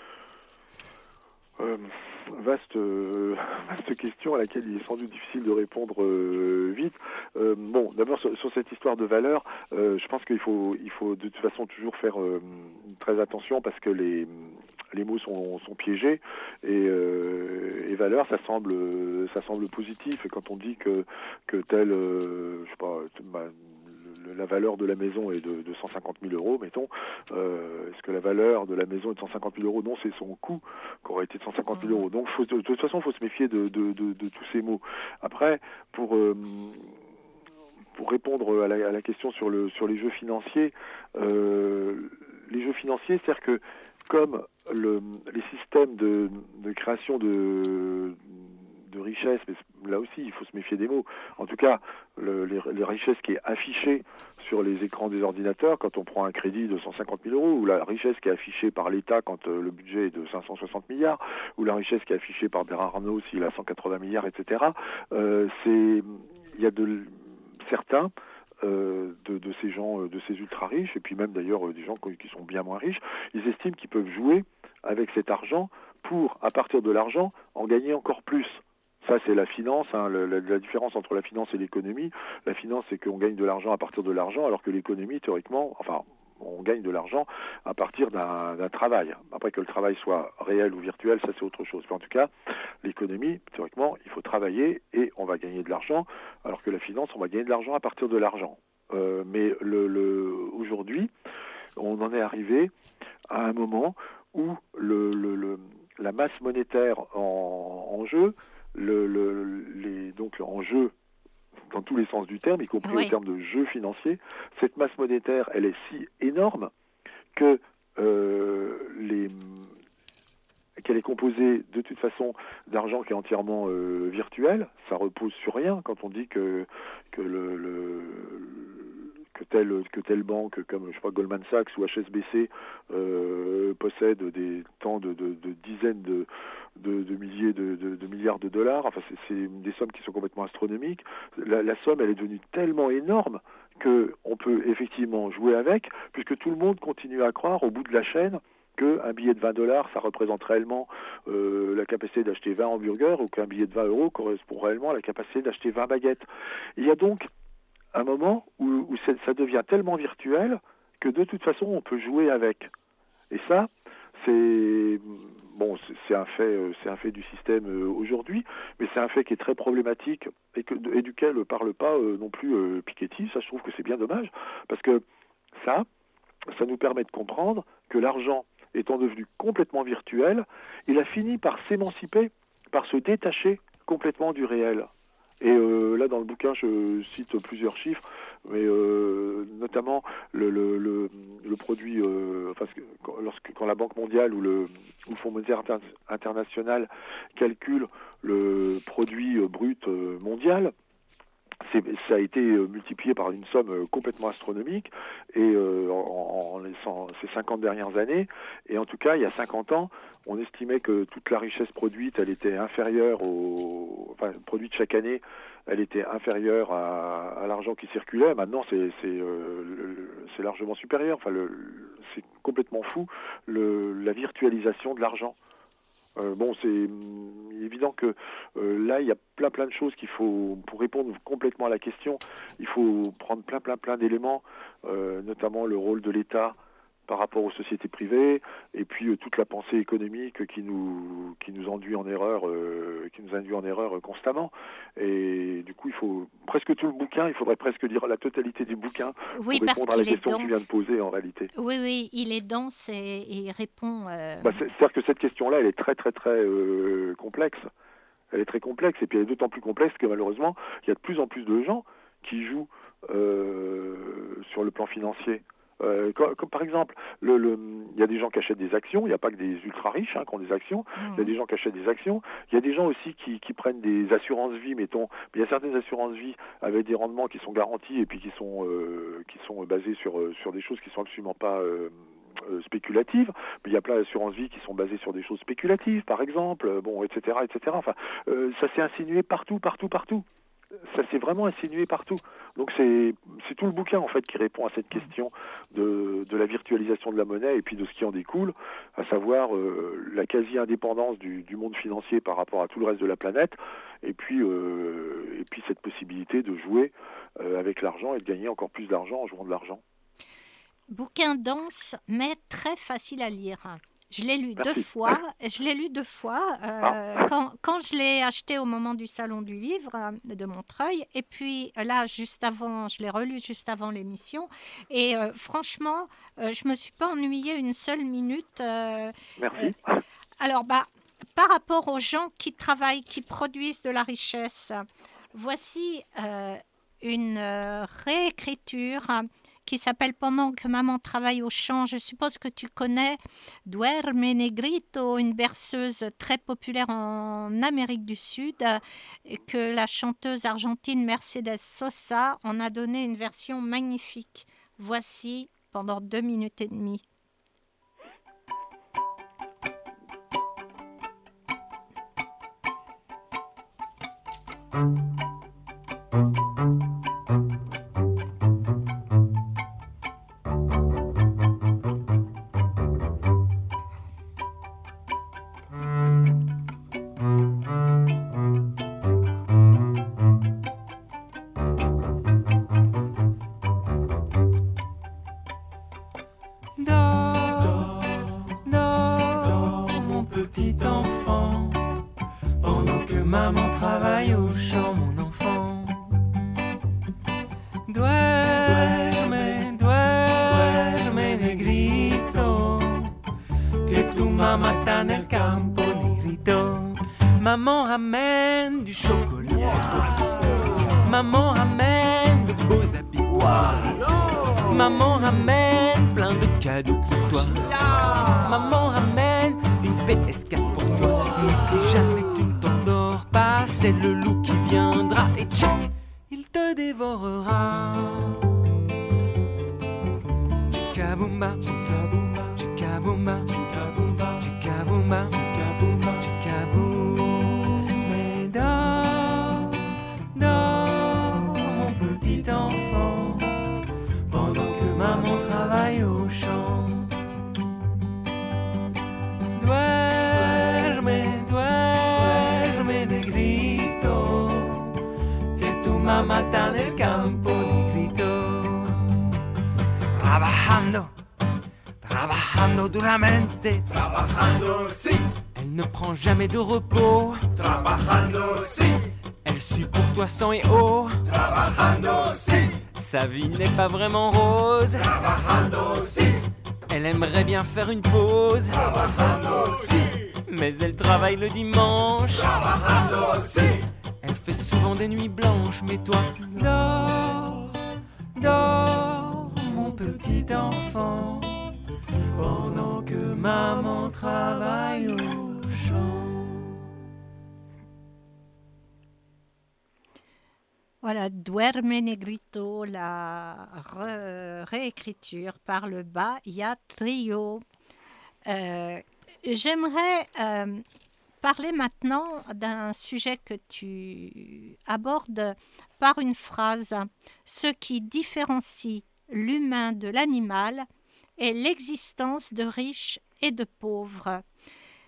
Euh, vaste, euh, vaste question à laquelle il est sans doute difficile de répondre euh, vite. Euh, bon, d'abord sur, sur cette histoire de valeur, euh, je pense qu'il faut, il faut de toute façon toujours faire euh, très attention parce que les, les mots sont, sont piégés et, euh, et valeur, ça semble, ça semble positif. Et quand on dit que, que tel, euh, je sais pas, bah, la valeur de la maison est de, de cent cinquante mille euros, mettons. Euh, est-ce que la valeur de la maison est de cent cinquante mille euros ? Non, c'est son coût qui aurait été de cent cinquante mille euros. Donc, faut, de, de toute façon, il faut se méfier de, de, de, de tous ces mots. Après, pour, euh, pour répondre à la, à la question sur, le, sur les jeux financiers, euh, les jeux financiers, c'est-à-dire que comme le, les systèmes de, de création de... de richesse, mais là aussi il faut se méfier des mots. En tout cas, le, les, les richesses qui est affichée sur les écrans des ordinateurs quand on prend un crédit de cent cinquante mille euros, ou la richesse qui est affichée par l'État quand euh, le budget est de cinq cent soixante milliards, ou la richesse qui est affichée par Bernard Arnault s'il a cent quatre-vingts milliards, et cetera. Euh, c'est, il y a de certains Euh, de, de ces gens, de ces ultra riches, et puis même d'ailleurs euh, des gens qui sont bien moins riches, ils estiment qu'ils peuvent jouer avec cet argent pour, à partir de l'argent, en gagner encore plus. Ça, c'est la finance, hein, la, la, la différence entre la finance et l'économie. La finance, c'est qu'on gagne de l'argent à partir de l'argent, alors que l'économie, théoriquement, enfin, on gagne de l'argent à partir d'un, d'un travail. Après que le travail soit réel ou virtuel, ça c'est autre chose. Mais en tout cas, l'économie, théoriquement, il faut travailler et on va gagner de l'argent, alors que la finance, on va gagner de l'argent à partir de l'argent. Euh, mais le, le, aujourd'hui, on en est arrivé à un moment où le, le, le, la masse monétaire en, en jeu, le, le, les, donc en jeu dans tous les sens du terme, y compris oui. au terme de jeu financier, cette masse monétaire, elle est si énorme que euh, les, qu'elle est composée de toute façon d'argent qui est entièrement euh, virtuel. Ça repose sur rien quand on dit que que le, le que telle que telle banque comme je sais pas Goldman Sachs ou H S B C euh, possède des tant de, de, de dizaines de, de, de milliers de, de, de milliards de dollars. Enfin, c'est, c'est des sommes qui sont complètement astronomiques. La, la somme, elle est devenue tellement énorme que on peut effectivement jouer avec, puisque tout le monde continue à croire au bout de la chaîne qu'un billet de vingt dollars, ça représente réellement euh, la capacité d'acheter vingt hamburgers, ou qu'un billet de vingt euros correspond réellement à la capacité d'acheter vingt baguettes. Il y a donc un moment où, où ça devient tellement virtuel que de toute façon on peut jouer avec. Et ça, c'est bon, c'est, c'est un fait, c'est un fait du système aujourd'hui, mais c'est un fait qui est très problématique et, que, et duquel ne parle pas euh, non plus euh, Piketty. Ça, je trouve que c'est bien dommage, parce que ça, ça nous permet de comprendre que l'argent étant devenu complètement virtuel, il a fini par s'émanciper, par se détacher complètement du réel. Et euh, là, dans le bouquin, je cite plusieurs chiffres, mais euh, notamment le, le, le, le produit, euh, enfin, quand, lorsque, quand la Banque mondiale ou le, ou le Fonds monétaire inter, international calcule le produit euh, brut euh, mondial, c'est, ça a été euh, multiplié par une somme euh, complètement astronomique, et euh, en, en les cent, ces cinquante dernières années, et en tout cas, il y a cinquante ans, on estimait que toute la richesse produite, elle était inférieure au, enfin, produite chaque année, elle était inférieure à, à l'argent qui circulait. Maintenant, c'est, c'est, euh, le, c'est largement supérieur. Enfin, le, c'est complètement fou, le, la virtualisation de l'argent. Euh, bon, c'est hum, évident que euh, là, il y a plein plein de choses qu'il faut, pour répondre complètement à la question, il faut prendre plein plein plein d'éléments, euh, notamment le rôle de l'État par rapport aux sociétés privées, et puis euh, toute la pensée économique qui nous qui nous induit en erreur, euh, qui nous induit en erreur euh, constamment. Et du coup, il faut presque tout le bouquin, il faudrait presque lire la totalité du bouquin Oui, pour parce répondre à la qu'il est question que tu viens de dense. poser en réalité. Oui, oui, il est dense et, et il répond. euh, Bah, c'est- c'est-à-dire que cette question-là, elle est très très très euh, complexe. Elle est très complexe, et puis elle est d'autant plus complexe que malheureusement, il y a de plus en plus de gens qui jouent euh, sur le plan financier. Euh, comme, comme par exemple, le, le, il y a des gens qui achètent des actions, il n'y a pas que des ultra riches hein, qui ont des actions, il y a des gens qui achètent des actions, il y a des gens aussi qui, qui prennent des assurances-vie, mettons, il y a certaines assurances-vie avec des rendements qui sont garantis et puis qui sont, euh, qui sont basés sur, euh, sur des choses qui sont absolument pas... Euh, Euh, spéculatives, mais il y a plein d'assurances-vie qui sont basées sur des choses spéculatives, par exemple, euh, bon, et cetera, et cetera. Enfin, euh, ça s'est insinué partout, partout, partout. Ça s'est vraiment insinué partout. Donc c'est c'est tout le bouquin en fait qui répond à cette question de de la virtualisation de la monnaie et puis de ce qui en découle, à savoir euh, la quasi-indépendance du, du monde financier par rapport à tout le reste de la planète, et puis euh, et puis cette possibilité de jouer euh, avec l'argent et de gagner encore plus d'argent en jouant de l'argent. Bouquin dense, mais très facile à lire. Je l'ai lu Merci. deux fois. Je l'ai lu deux fois. euh, Ah. quand, quand je l'ai acheté au moment du Salon du Livre euh, de Montreuil. Et puis là, juste avant, je l'ai relu juste avant l'émission. Et euh, franchement, euh, je ne me suis pas ennuyée une seule minute. euh, Merci. euh, alors, bah, par rapport aux gens qui travaillent, qui produisent de la richesse, voici euh, une euh, réécriture qui s'appelle Pendant que maman travaille au champ. Je suppose que tu connais Duerme Negrito, une berceuse très populaire en Amérique du Sud, et que la chanteuse argentine Mercedes Sosa en a donné une version magnifique. Voici pendant deux minutes et demie. Dors, dors, mon petit enfant, pendant que maman travaille au champ, mon enfant. Duerme, duerme, negrito, que tu mamá está en el campo, negrito. Maman ramène du chocolat, maman ramène de beaux habits. Maman ramène plein de cadeaux pour toi. Maman ramène une P S quatre pour toi. Mais si jamais tu ne t'endors pas, c'est le loup qui viendra et tchac, il te dévorera. Chikaboomba, chikaboomba, chikaboomba, chikaboomba, chikaboomba, chikaboomba, chikaboom. Mais dors, dors, mon petit enfant, pendant que maman travaille au champ. Duerme, duerme, negrito, que tu mamá está en el campo, negrito. Trabajando, trabajando duramente, trabajando, sí. Elle ne prend jamais de repos, trabajando, sí. Elle sue pour toi sang et eau, trabajando, sí. Sa vie n'est pas vraiment rose, trabajando, sí. Elle aimerait bien faire une pause, trabajando, sí. Mais elle travaille le dimanche, trabajando, sí. Elle fait souvent des nuits blanches, mais toi, dors, dors, mon petit enfant, pendant que maman travaille au champ. Voilà, Duerme Negrito, la re- réécriture par le Bahia Trio. Euh, J'aimerais euh, parler maintenant d'un sujet que tu abordes par une phrase. Ce qui différencie l'humain de l'animal est l'existence de riches et de pauvres.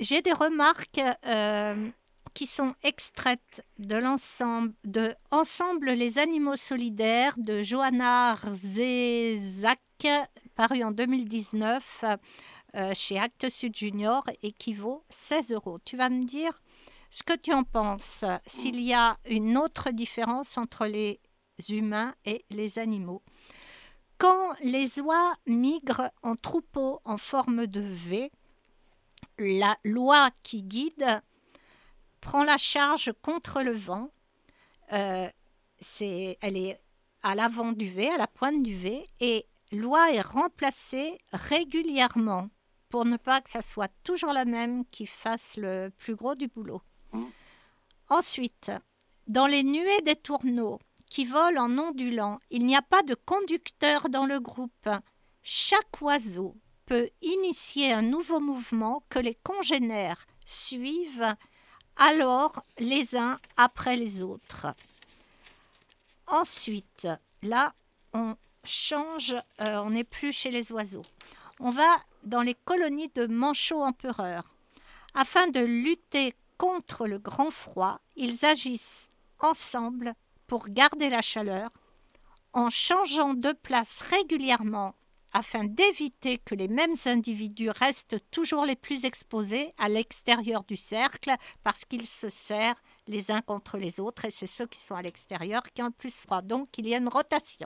j'ai des remarques euh, qui sont extraites de l'ensemble de Ensemble les animaux solidaires de Johanna Rzezak, paru en deux mille dix-neuf euh, chez Actes Sud Junior et qui vaut seize euros. Tu vas me dire ce que tu en penses, s'il y a une autre différence entre les humains et les animaux. Quand les oies migrent en troupeau en forme de V, la loi qui guide prend la charge contre le vent. Euh, c'est, elle est à l'avant du V, à la pointe du V, et l'oie est remplacée régulièrement pour ne pas que ça soit toujours la même qui fasse le plus gros du boulot. Mmh. Ensuite, dans les nuées des tourneaux qui volent en ondulant, il n'y a pas de conducteur dans le groupe. Chaque oiseau peut initier un nouveau mouvement que les congénères suivent alors les uns après les autres. Ensuite, là, on change, euh, on n'est plus chez les oiseaux. On va dans les colonies de manchots empereurs. Afin de lutter contre le grand froid, ils agissent ensemble pour garder la chaleur en changeant de place régulièrement afin d'éviter que les mêmes individus restent toujours les plus exposés à l'extérieur du cercle parce qu'ils se serrent les uns contre les autres et c'est ceux qui sont à l'extérieur qui ont le plus froid. Donc, il y a une rotation.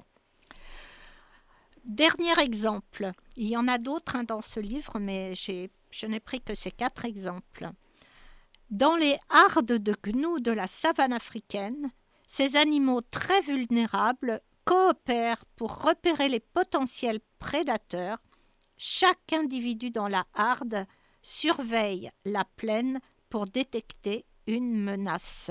Dernier exemple, il y en a d'autres hein, dans ce livre, mais j'ai, je n'ai pris que ces quatre exemples. Dans les hardes de gnous de la savane africaine, ces animaux très vulnérables coopèrent pour repérer les potentiels prédateurs. Chaque individu dans la harde surveille la plaine pour détecter une menace.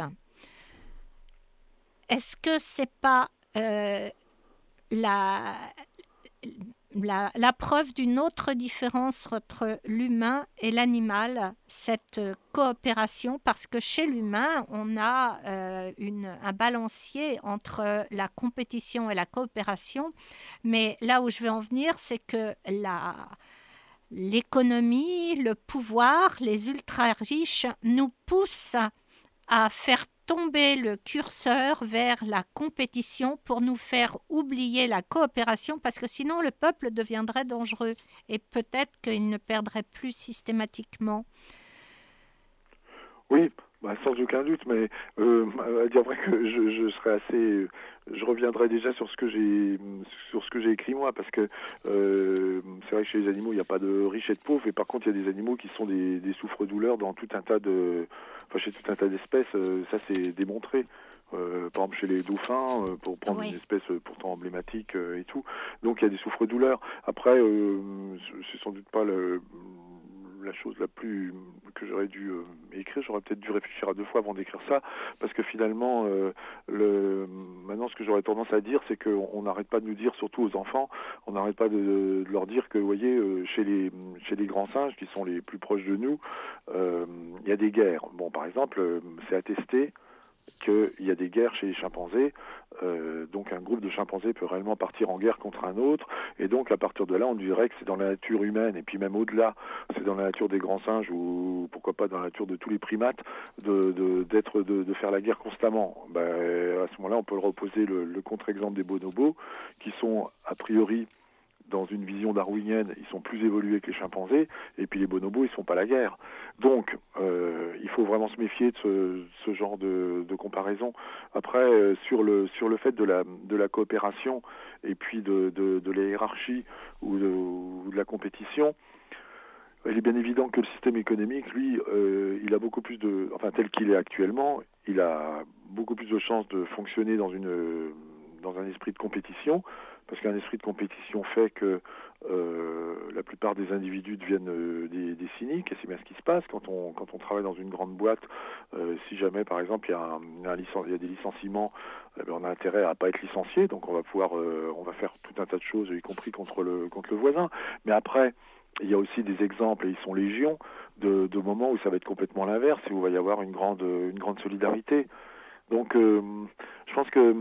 Est-ce que c'est pas euh, la, la, la preuve d'une autre différence entre l'humain et l'animal, cette coopération? Parce que chez l'humain, on a euh, une, un balancier entre la compétition et la coopération. Mais là où je vais en venir, c'est que la, l'économie, le pouvoir, les ultra-riches nous poussent à faire tomber le curseur vers la compétition pour nous faire oublier la coopération parce que sinon le peuple deviendrait dangereux et peut-être qu'il ne perdrait plus systématiquement. Oui, bah, sans aucun doute, mais euh, à dire vrai que je, je serais assez, je reviendrai déjà sur ce que j'ai, sur ce que j'ai écrit moi, parce que euh, c'est vrai que chez les animaux il n'y a pas de riches et de pauvres, et par contre il y a des animaux qui sont des, des souffre-douleurs dans tout un tas de, enfin chez tout un tas d'espèces, euh, ça c'est démontré. Euh, par exemple chez les dauphins, euh, pour prendre oui. une espèce euh, pourtant emblématique euh, et tout. Donc il y a des souffre-douleurs. Après, euh, c'est sans doute pas le, la chose la plus que j'aurais dû euh, écrire. J'aurais peut-être dû réfléchir à deux fois avant d'écrire ça, parce que finalement, euh, le, maintenant ce que j'aurais tendance à dire, c'est qu'on n'arrête pas de nous dire, surtout aux enfants, on n'arrête pas de, de leur dire que, vous voyez, euh, chez les chez les grands singes qui sont les plus proches de nous, euh, il y a des guerres. Bon, par exemple, euh, c'est attesté qu'il y a des guerres chez les chimpanzés, euh, donc un groupe de chimpanzés peut réellement partir en guerre contre un autre, et donc à partir de là on dirait que c'est dans la nature humaine, et puis même au-delà, c'est dans la nature des grands singes, ou pourquoi pas dans la nature de tous les primates, de, de, d'être, de, de faire la guerre constamment. Ben, à ce moment-là on peut reposer le, le contre-exemple des bonobos, qui sont a priori dans une vision darwinienne, ils sont plus évolués que les chimpanzés, et puis les bonobos, ils ne font pas la guerre. Donc, euh, il faut vraiment se méfier de ce, ce genre de, de comparaison. Après, euh, sur le sur le fait de la de la coopération et puis de de, de la hiérarchie ou de, ou de la compétition, il est bien évident que le système économique, lui, euh, il a beaucoup plus de, enfin tel qu'il est actuellement, il a beaucoup plus de chances de fonctionner dans une dans un esprit de compétition. Parce qu'un esprit de compétition fait que euh, la plupart des individus deviennent euh, des, des cyniques, et c'est bien ce qui se passe quand on quand on travaille dans une grande boîte. Euh, si jamais, par exemple, il y a, un, un licen- il y a des licenciements, eh bien, on a intérêt à pas être licencié, donc on va pouvoir, euh, on va faire tout un tas de choses, y compris contre le contre le voisin. Mais après, il y a aussi des exemples, et ils sont légion, de, de moments où ça va être complètement l'inverse, et où il va y avoir une grande une grande solidarité. Donc, euh, je pense que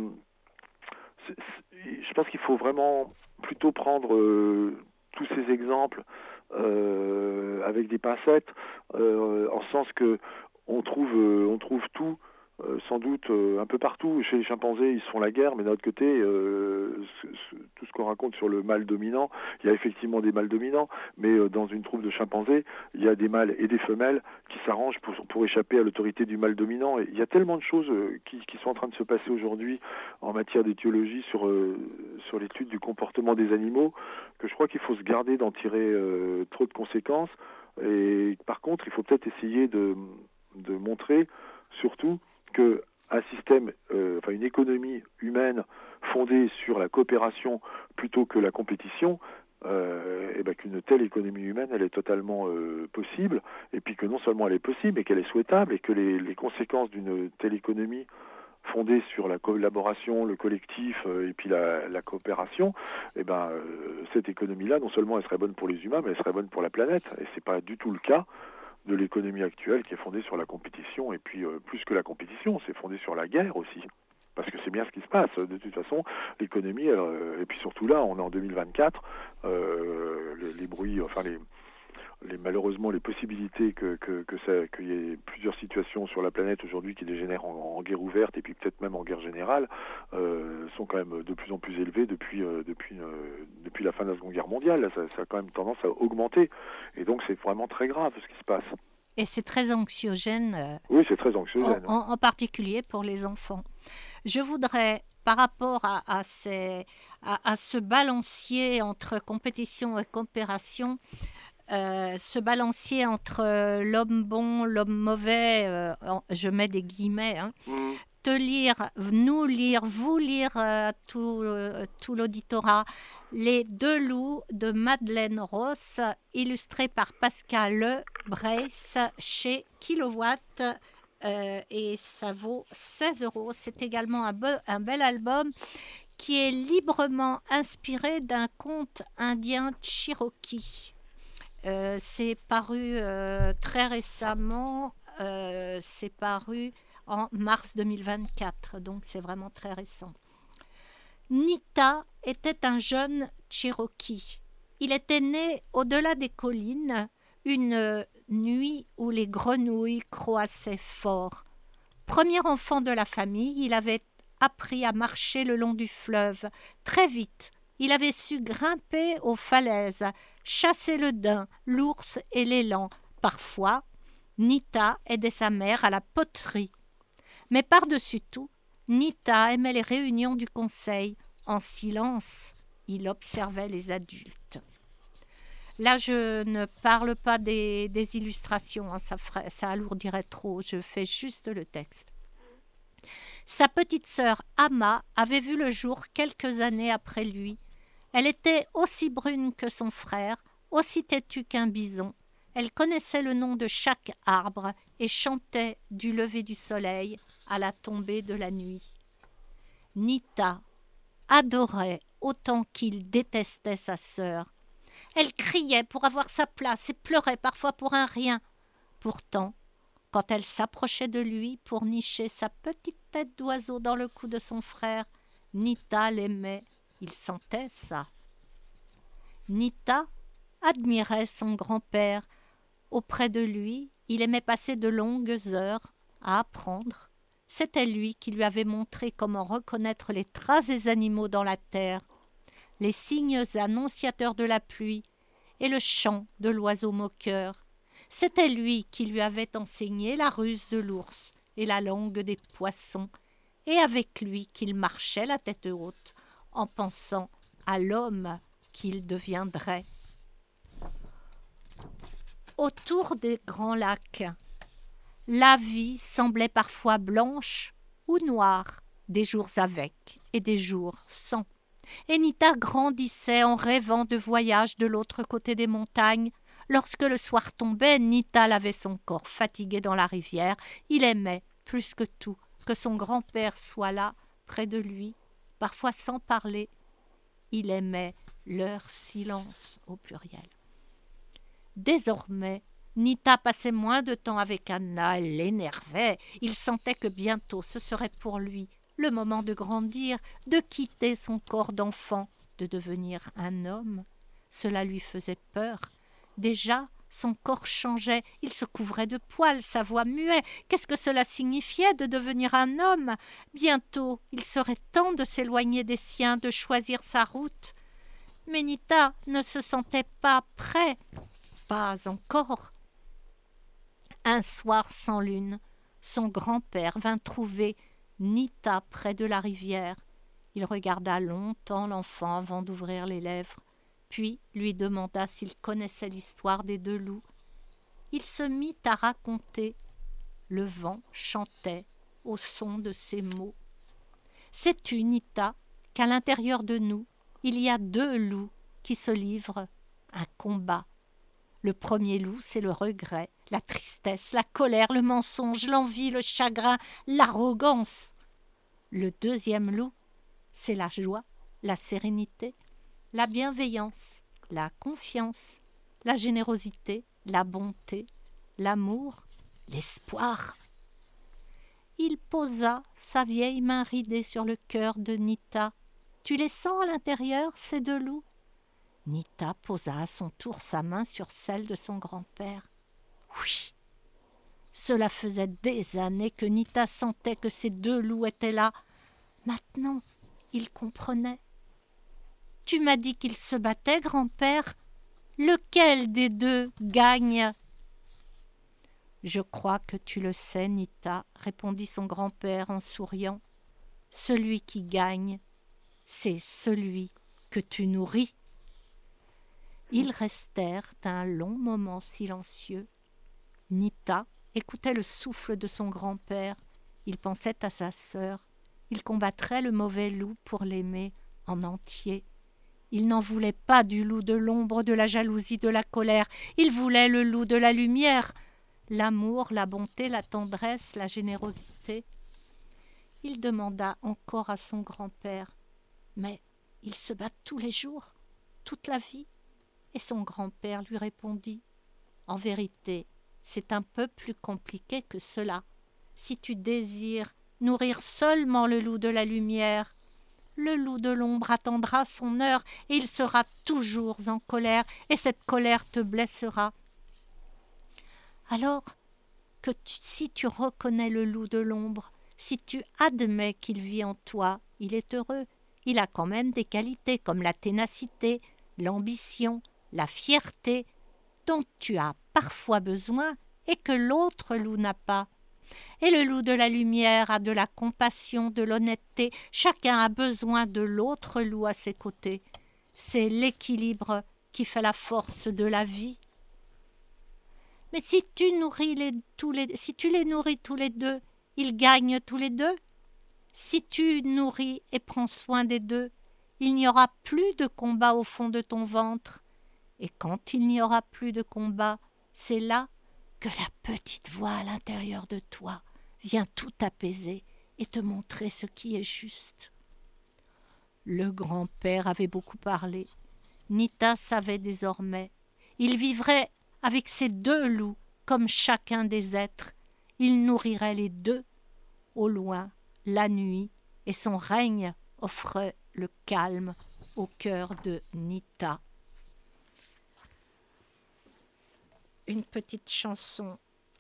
Je pense qu'il faut vraiment plutôt prendre euh, tous ces exemples euh, avec des pincettes, euh, en sens que on trouve, euh, on trouve tout. Euh, sans doute euh, un peu partout. Chez les chimpanzés, ils se font la guerre, mais d'un autre côté, euh, ce, ce, tout ce qu'on raconte sur le mâle dominant, il y a effectivement des mâles dominants, mais euh, dans une troupe de chimpanzés, il y a des mâles et des femelles qui s'arrangent pour, pour échapper à l'autorité du mâle dominant. Et il y a tellement de choses euh, qui, qui sont en train de se passer aujourd'hui en matière d'éthiologie sur, euh, sur l'étude du comportement des animaux, que je crois qu'il faut se garder d'en tirer euh, trop de conséquences. Et par contre, il faut peut-être essayer de, de montrer, surtout, que un système, euh, enfin une économie humaine fondée sur la coopération plutôt que la compétition, euh, et ben qu'une telle économie humaine, elle est totalement euh, possible, et puis que non seulement elle est possible, mais qu'elle est souhaitable, et que les, les conséquences d'une telle économie fondée sur la collaboration, le collectif, euh, et puis la, la coopération, et ben euh, cette économie-là, non seulement elle serait bonne pour les humains, mais elle serait bonne pour la planète, et c'est pas du tout le cas de l'économie actuelle qui est fondée sur la compétition, et puis euh, plus que la compétition, c'est fondé sur la guerre aussi, parce que c'est bien ce qui se passe. De toute façon, l'économie, elle, euh, et puis surtout là, on est en deux mille vingt-quatre, euh, les, les bruits, enfin les, les malheureusement les possibilités que que que ça qu'il y ait plusieurs situations sur la planète aujourd'hui qui dégénèrent en, en guerre ouverte et puis peut-être même en guerre générale euh, sont quand même de plus en plus élevées depuis euh, depuis euh, depuis la fin de la Seconde Guerre mondiale. Là, ça, ça a quand même tendance à augmenter, et donc c'est vraiment très grave ce qui se passe. Et c'est très anxiogène. Euh, oui, c'est très anxiogène. En, en, en particulier pour les enfants. Je voudrais, par rapport à, à, ces, à, à ce balancier entre compétition et coopération, Euh, ce balancier entre euh, l'homme bon, l'homme mauvais, euh, je mets des guillemets, hein, mmh. te lire, nous lire, vous lire, euh, tout, euh, tout l'auditorat, Les Deux loups de Madeleine Ross, illustré par Pascal Breyss chez Kilowatt, euh, et ça vaut seize euros. C'est également un, be- un bel album qui est librement inspiré d'un conte indien Cherokee. Euh, c'est paru euh, très récemment, euh, c'est paru en mars deux mille vingt-quatre, donc c'est vraiment très récent. Nita était un jeune Cherokee. Il était né au-delà des collines, une nuit où les grenouilles croassaient fort. Premier enfant de la famille, il avait appris à marcher le long du fleuve. Très vite, il avait su grimper aux falaises, chasser le daim, l'ours et l'élan. Parfois, Nita aidait sa mère à la poterie. Mais par-dessus tout, Nita aimait les réunions du conseil. En silence, il observait les adultes. Là, je ne parle pas des, des illustrations, hein, ça, ferait, ça alourdirait trop, je fais juste le texte. Sa petite sœur Amma avait vu le jour quelques années après lui. Elle était aussi brune que son frère, aussi têtue qu'un bison. Elle connaissait le nom de chaque arbre et chantait du lever du soleil à la tombée de la nuit. Nita adorait autant qu'il détestait sa sœur. Elle criait pour avoir sa place et pleurait parfois pour un rien. Pourtant, quand elle s'approchait de lui pour nicher sa petite tête d'oiseau dans le cou de son frère, Nita l'aimait. Il sentait ça. Nita admirait son grand-père. Auprès de lui, il aimait passer de longues heures à apprendre. C'était lui qui lui avait montré comment reconnaître les traces des animaux dans la terre, les signes annonciateurs de la pluie et le chant de l'oiseau moqueur. C'était lui qui lui avait enseigné la ruse de l'ours et la langue des poissons, et avec lui qu'il marchait la tête haute, en pensant à l'homme qu'il deviendrait. Autour des grands lacs, la vie semblait parfois blanche ou noire, des jours avec et des jours sans. Et Nita grandissait en rêvant de voyages de l'autre côté des montagnes. Lorsque le soir tombait, Nita lavait son corps fatigué dans la rivière. Il aimait, plus que tout, que son grand-père soit là, près de lui, parfois sans parler. Il aimait leur silence au pluriel. Désormais, Nita passait moins de temps avec Anna, elle l'énervait. Il sentait que bientôt ce serait pour lui le moment de grandir, de quitter son corps d'enfant, de devenir un homme. Cela lui faisait peur. Déjà, son corps changeait, il se couvrait de poils, sa voix muait. Qu'est-ce que cela signifiait de devenir un homme? Bientôt, il serait temps de s'éloigner des siens, de choisir sa route. Mais Nita ne se sentait pas prêt, pas encore. Un soir sans lune, son grand-père vint trouver Nita près de la rivière. Il regarda longtemps l'enfant avant d'ouvrir les lèvres, puis lui demanda s'il connaissait l'histoire des deux loups. Il se mit à raconter. Le vent chantait au son de ses mots. Sais-tu, Nita, qu'à l'intérieur de nous, il y a deux loups qui se livrent un combat. Le premier loup, c'est le regret, la tristesse, la colère, le mensonge, l'envie, le chagrin, l'arrogance. Le deuxième loup, c'est la joie, la sérénité, la bienveillance, la confiance, la générosité, la bonté, l'amour, l'espoir. Il posa sa vieille main ridée sur le cœur de Nita. Tu les sens à l'intérieur, ces deux loups? Nita posa à son tour sa main sur celle de son grand-père. Oui, cela faisait des années que Nita sentait que ces deux loups étaient là. Maintenant, il comprenait. Tu m'as dit qu'ils se battaient, grand-père. Lequel des deux gagne? Je crois que tu le sais, Nita, répondit son grand-père en souriant. Celui qui gagne, c'est celui que tu nourris. Ils restèrent un long moment silencieux. Nita écoutait le souffle de son grand-père. Il pensait à sa sœur. Il combattrait le mauvais loup pour l'aimer en entier. Il n'en voulait pas du loup de l'ombre, de la jalousie, de la colère. Il voulait le loup de la lumière, l'amour, la bonté, la tendresse, la générosité. Il demanda encore à son grand-père « Mais ils se battent tous les jours, toute la vie ?» Et son grand-père lui répondit « En vérité, c'est un peu plus compliqué que cela. Si tu désires nourrir seulement le loup de la lumière, le loup de l'ombre attendra son heure et il sera toujours en colère et cette colère te blessera. Alors que tu, si tu reconnais le loup de l'ombre, si tu admets qu'il vit en toi, il est heureux. Il a quand même des qualités comme la ténacité, l'ambition, la fierté, dont tu as parfois besoin et que l'autre loup n'a pas. Et le loup de la lumière a de la compassion, de l'honnêteté. Chacun a besoin de l'autre loup à ses côtés. C'est l'équilibre qui fait la force de la vie. Mais si tu nourris les, tous les, si tu les nourris tous les deux, ils gagnent tous les deux. Si tu nourris et prends soin des deux, il n'y aura plus de combat au fond de ton ventre. Et quand il n'y aura plus de combat, c'est là que la petite voix à l'intérieur de toi vient tout apaiser et te montrer ce qui est juste. Le grand-père avait beaucoup parlé. Nita savait désormais. Il vivrait avec ces deux loups comme chacun des êtres. Il nourrirait les deux. Au loin, la nuit et son règne offraient le calme au cœur de Nita. Une petite chanson.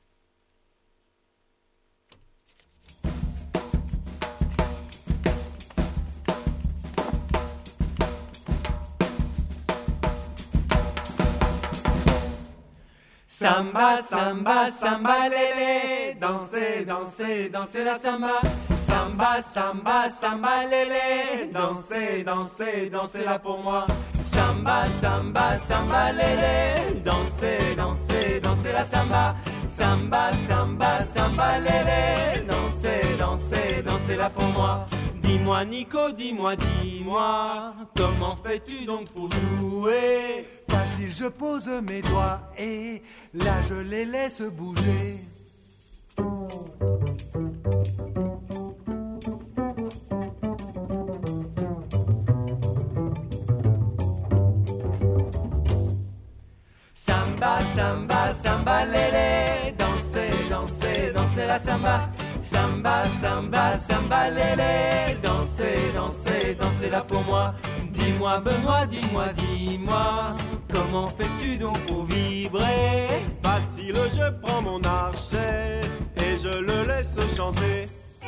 Samba, samba, samba, lélé, dansez, dansez, dansez la samba. Samba, samba, samba, lélé, dansez, dansez, dansez la pour moi. Samba, samba, samba, lélé, dansez, dansez, dansez la samba. Samba, samba, samba, lélé, dansez, dansez, dansez la pour moi. Dis-moi Nico, dis-moi, dis-moi, comment fais-tu donc pour jouer? Facile, je pose mes doigts et là je les laisse bouger. Samba, samba, samba, lélé, dansez, dansez, dansez la samba. Samba, samba, samba, lélé, dansez, dansez, dansez là pour moi. Dis-moi, Benoît, dis-moi, dis-moi, Comment fais-tu donc pour vibrer? Facile, je prends mon archet et je le laisse chanter.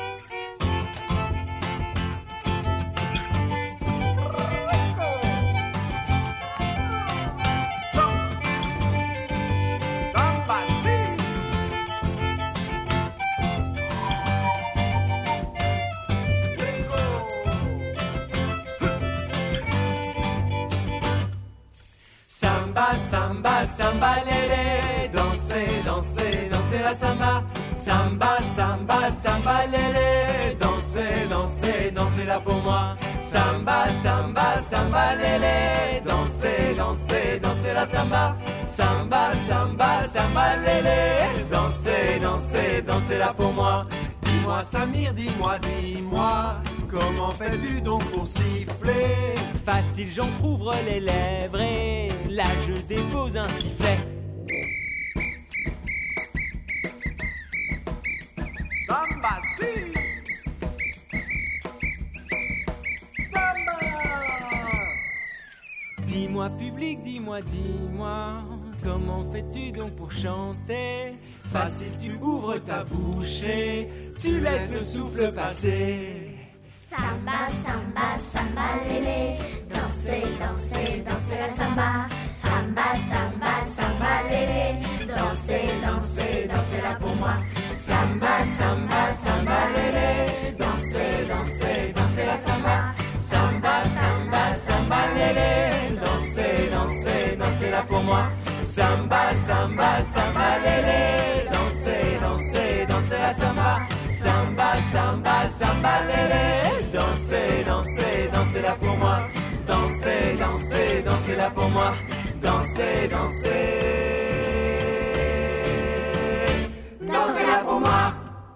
Samba, samba, samba, lélé, danser, danser, danser la samba. Samba, samba, samba, lélé, danser, danser, danser là pour moi. Samba, samba, samba, lélé, danser, danser, danser la samba. Samba, samba, samba, lélé, danser, danser, danser là pour moi. Dis-moi Samir, dis-moi, dis-moi, comment fais-tu donc pour siffler? Facile, j'entrouvre les lèvres et là je dépose un sifflet. Samba, si! Samba! Dis-moi public, dis-moi, dis-moi, comment fais-tu donc pour chanter? Facile, tu ouvres ta bouche et tu laisses le souffle passer. Samba, samba, samba, lélé, danser, danser, danser la samba. Samba, samba, samba, lélé, danser, danser, danser là pour moi. Samba, samba, samba, lélé, danser, danser, danser la samba. Samba, samba, samba, lélé, danser, danser, danser là pour moi. Samba, samba, samba, lélé, danser, danser, danser la samba. Samba, samba, samba, lélé, danser, danser, danser là pour moi. Danser, danser, danser là pour moi. Danser, danser, danser là pour moi.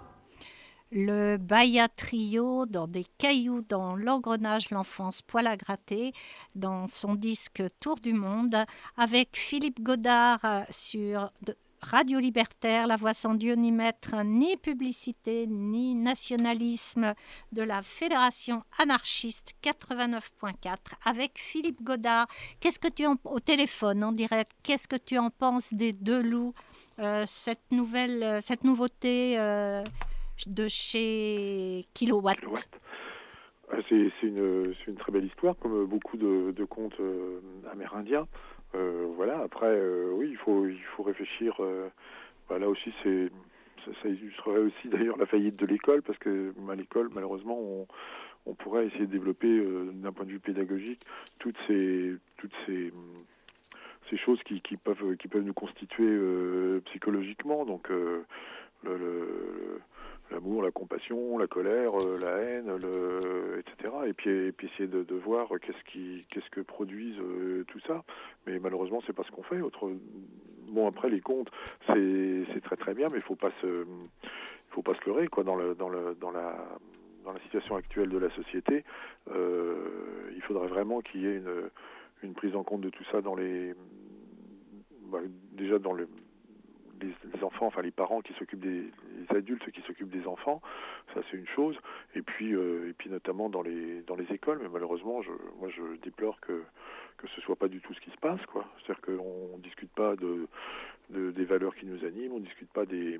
Le Baya Trio dans des cailloux dans l'engrenage l'enfance poil à gratter dans son disque Tour du monde avec Philippe Godard sur Radio Libertaire, la voix sans Dieu ni maître, ni publicité, ni nationalisme de la Fédération anarchiste quatre-vingt-neuf point quatre avec Philippe Godard. Qu'est-ce que tu en, au téléphone en direct, qu'est-ce que tu en penses des Deux Loups, euh, cette nouvelle, cette nouveauté euh, de chez Kilowatt? Kilowatt. C'est, c'est, une, c'est une très belle histoire, comme beaucoup de, de contes euh, amérindiens. Euh, voilà. Après, euh, oui, il faut, il faut réfléchir. Euh, bah, là aussi, c'est, ça, ça illustrerait aussi d'ailleurs la faillite de l'école, parce que à l'école, malheureusement, on, on pourrait essayer de développer, euh, d'un point de vue pédagogique, toutes ces, toutes ces, ces choses qui, qui peuvent, qui peuvent nous constituer euh, psychologiquement. Donc, euh, le, le l'amour, la compassion, la colère, euh, la haine, le, et cetera. Et puis, et puis essayer de, de voir qu'est-ce qui, qu'est-ce que produisent euh, tout ça. Mais malheureusement, c'est pas ce qu'on fait. Autre... Bon, après les contes, c'est, c'est très très bien, mais il faut pas se, il faut pas se leurrer, quoi. Dans le, dans le, dans la, dans la situation actuelle de la société, euh, il faudrait vraiment qu'il y ait une, une prise en compte de tout ça dans les, bah, déjà dans le Les, les enfants, enfin les parents qui s'occupent des les adultes qui s'occupent des enfants, ça c'est une chose. Et puis euh, et puis notamment dans les dans les écoles, mais malheureusement, je, moi je déplore que que ce soit pas du tout ce qui se passe, quoi. C'est-à-dire qu'on discute pas de, de des valeurs qui nous animent, on discute pas des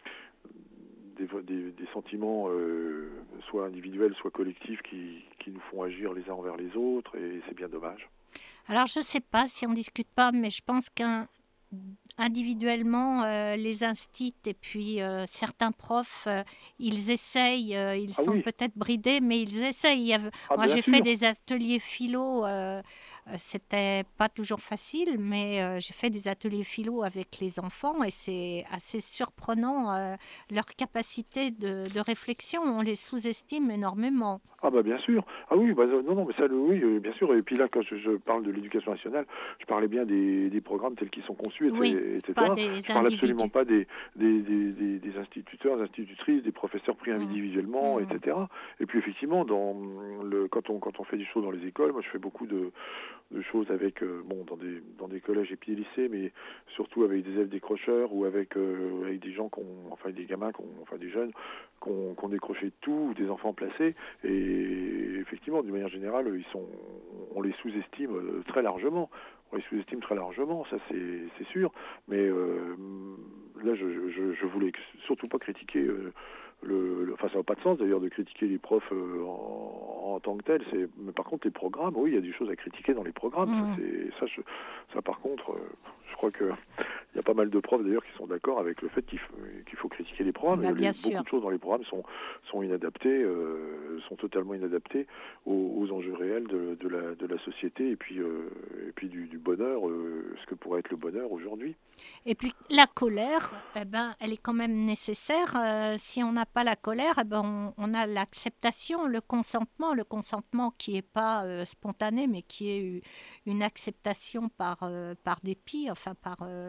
des, des, des sentiments euh, soit individuels, soit collectifs qui qui nous font agir les uns envers les autres, et c'est bien dommage. Alors je sais pas si on discute pas, mais je pense qu'un individuellement, euh, les instits et puis euh, certains profs, euh, ils essayent, euh, ils ah sont oui. peut-être bridés, mais ils essayent. Ah, Moi, j'ai sûr. fait des ateliers philo, euh, c'était pas toujours facile, mais euh, j'ai fait des ateliers philo avec les enfants et c'est assez surprenant euh, leur capacité de, de réflexion. On les sous-estime énormément. Ah bah bien sûr. Ah oui, bah, non, non, mais ça, oui, bien sûr. Et puis là, quand je, je parle de l'éducation nationale, je parlais bien des, des programmes tels qu'ils sont conçus, oui, et cetera. Pas des je parle absolument pas des, des, des, des, des instituteurs, des institutrices, des professeurs pris individuellement, mmh. et cetera. Et puis effectivement, dans le, quand on quand on fait des choses dans les écoles, moi je fais beaucoup de de choses avec, euh, bon, dans des, dans des collèges et puis des lycées, mais surtout avec des élèves décrocheurs ou avec, euh, avec des gens qui ont, enfin des gamins, qui ont, enfin des jeunes qui ont, qui ont décroché de tout, ou des enfants placés. Et effectivement, d'une manière générale, ils sont, on les sous-estime très largement. On les sous-estime très largement, ça c'est, c'est sûr. Mais euh, là, je, je, je voulais surtout pas critiquer. Euh, Le, le, enfin, ça n'a pas de sens d'ailleurs de critiquer les profs euh, en, en tant que tels. C'est, mais par contre, les programmes, oui, il y a des choses à critiquer dans les programmes. Mmh. Ça, c'est, ça, je, ça, par contre, euh, je crois que il y a pas mal de profs d'ailleurs qui sont d'accord avec le fait qu'il faut, qu'il faut critiquer les programmes. Bah, bien les, sûr. Beaucoup de choses dans les programmes sont, sont inadaptées, euh, sont totalement inadaptées aux, aux enjeux réels de, de, la, de la société et puis, euh, et puis du, du bonheur, euh, ce que pourrait être le bonheur aujourd'hui. Et puis la colère, eh ben, elle est quand même nécessaire. Euh, si on n'a pas la colère, eh ben, on, on a l'acceptation, le consentement, le consentement qui n'est pas euh, spontané, mais qui est une acceptation par, euh, par dépit, enfin par euh,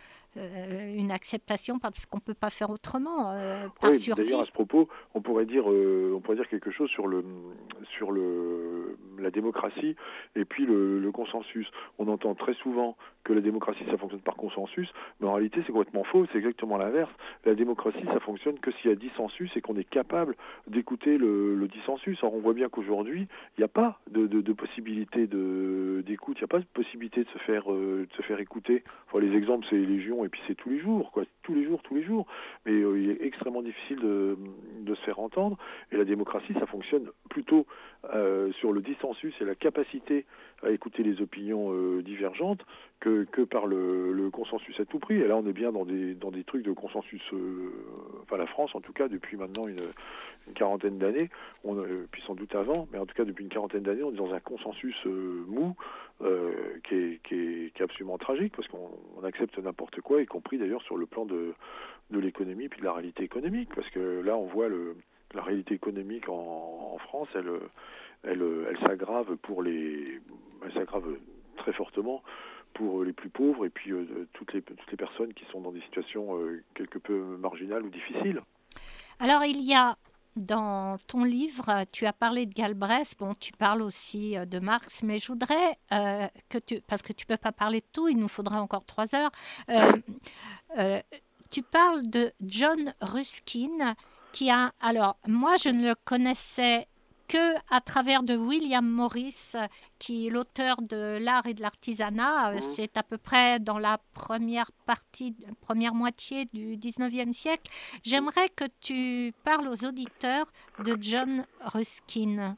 euh, une acceptation parce qu'on ne peut pas faire autrement, euh, par oui, survie. D'ailleurs, à ce propos, on pourrait dire, euh, on pourrait dire quelque chose sur le, sur le, la démocratie et puis le, le consensus. On entend très souvent que la démocratie, ça fonctionne par consensus, mais en réalité, c'est complètement faux, c'est exactement l'inverse. La démocratie, ça fonctionne que s'il y a dissensus et qu'on est capable d'écouter le, le dissensus. Or, on voit bien qu'aujourd'hui, il n'y a pas de, de, de possibilité de, d'écoute, il n'y a pas de possibilité de se faire, euh, de se faire écouter. Enfin, les exemples, c'est Légion, et puis c'est tous les jours, quoi, tous les jours, tous les jours. Mais euh, il est extrêmement difficile de, de se faire entendre, et la démocratie, ça fonctionne plutôt euh, sur le dissensus et la capacité à écouter les opinions euh, divergentes que, que par le, le consensus à tout prix. Et là, on est bien dans des, dans des trucs de consensus, euh, enfin la France en tout cas, depuis maintenant une, une quarantaine d'années, on, euh, puis sans doute avant, mais en tout cas depuis une quarantaine d'années, on est dans un consensus euh, mou euh, qui, est, qui, est, qui est absolument tragique, parce qu'on on accepte n'importe quoi, y compris d'ailleurs sur le plan de, de l'économie puis de la réalité économique, parce que là, on voit le, la réalité économique en, en France, elle... Elle, elle s'aggrave pour les, elle s'aggrave très fortement pour les plus pauvres et puis euh, toutes les toutes les personnes qui sont dans des situations euh, quelque peu marginales ou difficiles. Alors il y a dans ton livre, tu as parlé de Galbraith, bon, tu parles aussi de Marx, mais je voudrais euh, que tu, parce que tu peux pas parler de tout, il nous faudra encore trois heures. Euh, euh, tu parles de John Ruskin, qui a, alors moi je ne le connaissais que à travers de William Morris, qui est l'auteur de L'art et de l'artisanat. Mmh. C'est à peu près dans la première partie, première moitié du dix-neuvième siècle. J'aimerais que tu parles aux auditeurs de John Ruskin.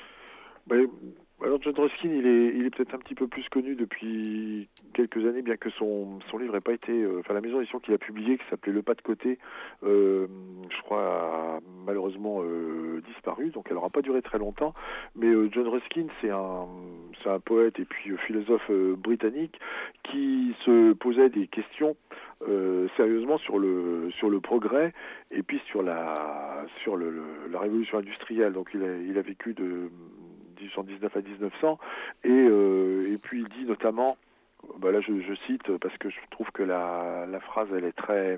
Ben, alors John Ruskin, il est, il est peut-être un petit peu plus connu depuis quelques années, bien que son, son livre n'ait pas été... Euh, enfin, la maison d'édition qu'il a publiée, qui s'appelait Le Pas de Côté, euh, je crois, a malheureusement euh, disparu, donc elle n'aura pas duré très longtemps. Mais euh, John Ruskin, c'est un, c'est un poète et puis euh, philosophe euh, britannique qui se posait des questions euh, sérieusement sur le, sur le progrès et puis sur la, sur le, le, la révolution industrielle. Donc il a, il a vécu de... dix-huit cent dix-neuf à dix-neuf cents, et, euh, et puis il dit notamment, bah là je, je cite parce que je trouve que la, la phrase elle est très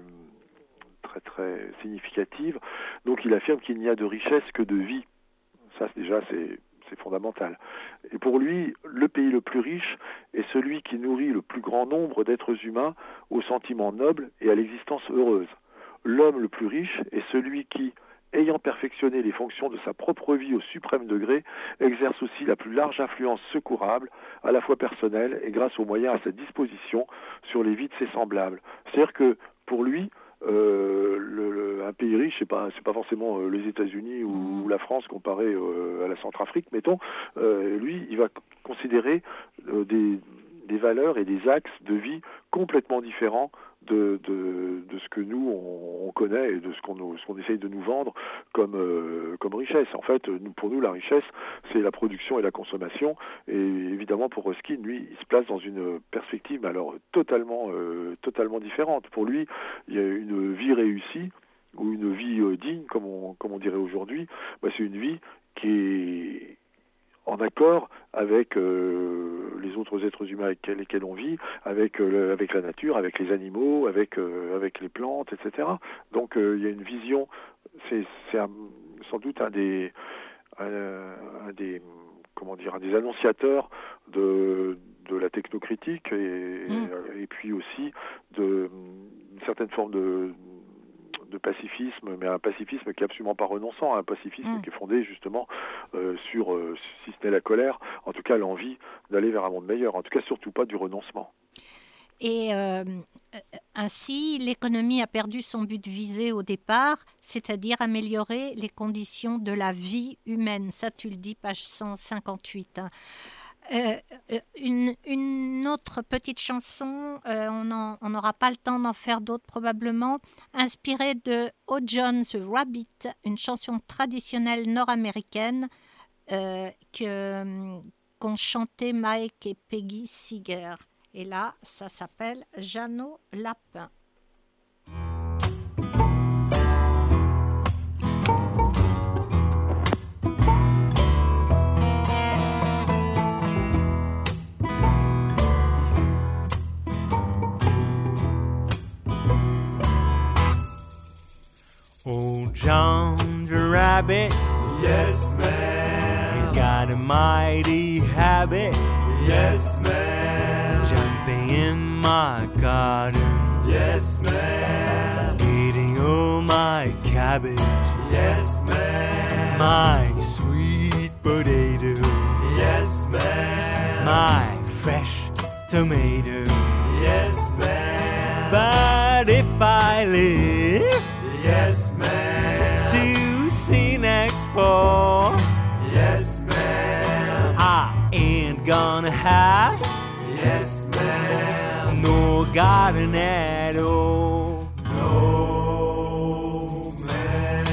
très très significative, donc il affirme qu'il n'y a de richesse que de vie. Ça déjà c'est, c'est fondamental. Et pour lui, le pays le plus riche est celui qui nourrit le plus grand nombre d'êtres humains aux sentiments nobles et à l'existence heureuse. L'homme le plus riche est celui qui, ayant perfectionné les fonctions de sa propre vie au suprême degré, exerce aussi la plus large influence secourable, à la fois personnelle et grâce aux moyens à sa disposition, sur les vies de ses semblables. C'est-à-dire que, pour lui, euh, le, le, un pays riche, c'est pas, c'est pas forcément euh, les États-Unis ou, ou la France comparé euh, à la Centrafrique, mettons. Euh, lui, il va considérer euh, des, des valeurs et des axes de vie complètement différents De, de, de ce que nous on, on connaît et de ce qu'on, nous, ce qu'on essaye de nous vendre comme, euh, comme richesse. En fait, nous, pour nous, la richesse, c'est la production et la consommation. Et évidemment, pour Ruskin, lui, il se place dans une perspective, mais alors totalement, euh, totalement différente. Pour lui, il y a une vie réussie ou une vie euh, digne, comme on, comme on dirait aujourd'hui. Bah, c'est une vie qui est en accord avec euh, les autres êtres humains avec lesquels on vit, avec, euh, le, avec la nature, avec les animaux, avec, euh, avec les plantes, et cetera. Donc euh, il y a une vision, c'est, c'est un, sans doute un des, un, un des comment dire, des annonciateurs de de la technocritique et, Mm. et puis aussi de une certaine forme de de pacifisme, mais un pacifisme qui est absolument pas renonçant, un pacifisme Mm. qui est fondé justement euh, sur, euh, si ce n'est la colère, en tout cas l'envie d'aller vers un monde meilleur, en tout cas surtout pas du renoncement. Et euh, ainsi, l'économie a perdu son but visé au départ, c'est-à-dire améliorer les conditions de la vie humaine. Ça, tu le dis, page cent cinquante-huit. hein. Euh, euh, une, une autre petite chanson, euh, on n'aura pas le temps d'en faire d'autres probablement, inspirée de O. John the Rabbit, une chanson traditionnelle nord-américaine euh, que, qu'ont chanté Mike et Peggy Seeger. Et là, ça s'appelle Jeannot Lapin. Old John the Rabbit, Yes, man. he's got a mighty habit, Yes, man. jumping in my garden, Yes, man. eating all my cabbage, Yes, man. my sweet potato, Yes, man. my fresh tomato. Yes, man. But if I live Yes, man. to see next fall, Yes, man. I ain't gonna have Yes, man. no garden at all. No, man.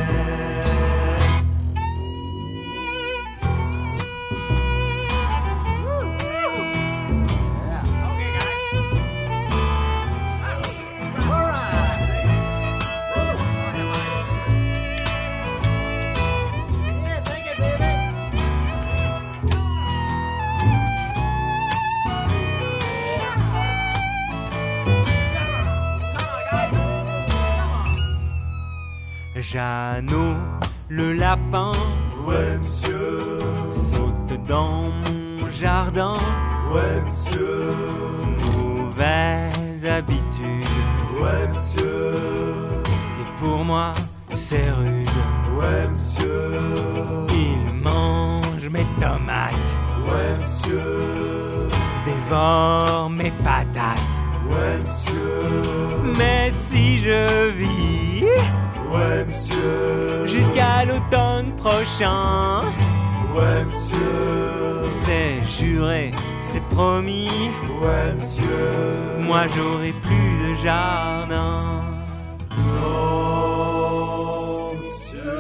Jeannot le lapin Ouais, monsieur. saute dans mon jardin. Ouais, monsieur. Mauvaise habitude, Ouais, monsieur. et pour moi c'est rude. Ouais, monsieur. Il mange mes tomates, Ouais, monsieur. dévore mes patates. Ouais, monsieur. Mais si je vis Ouais, monsieur. jusqu'à l'automne prochain, Ouais, monsieur. c'est juré, c'est promis, Ouais, monsieur. moi j'aurai plus de jardin. Non, monsieur.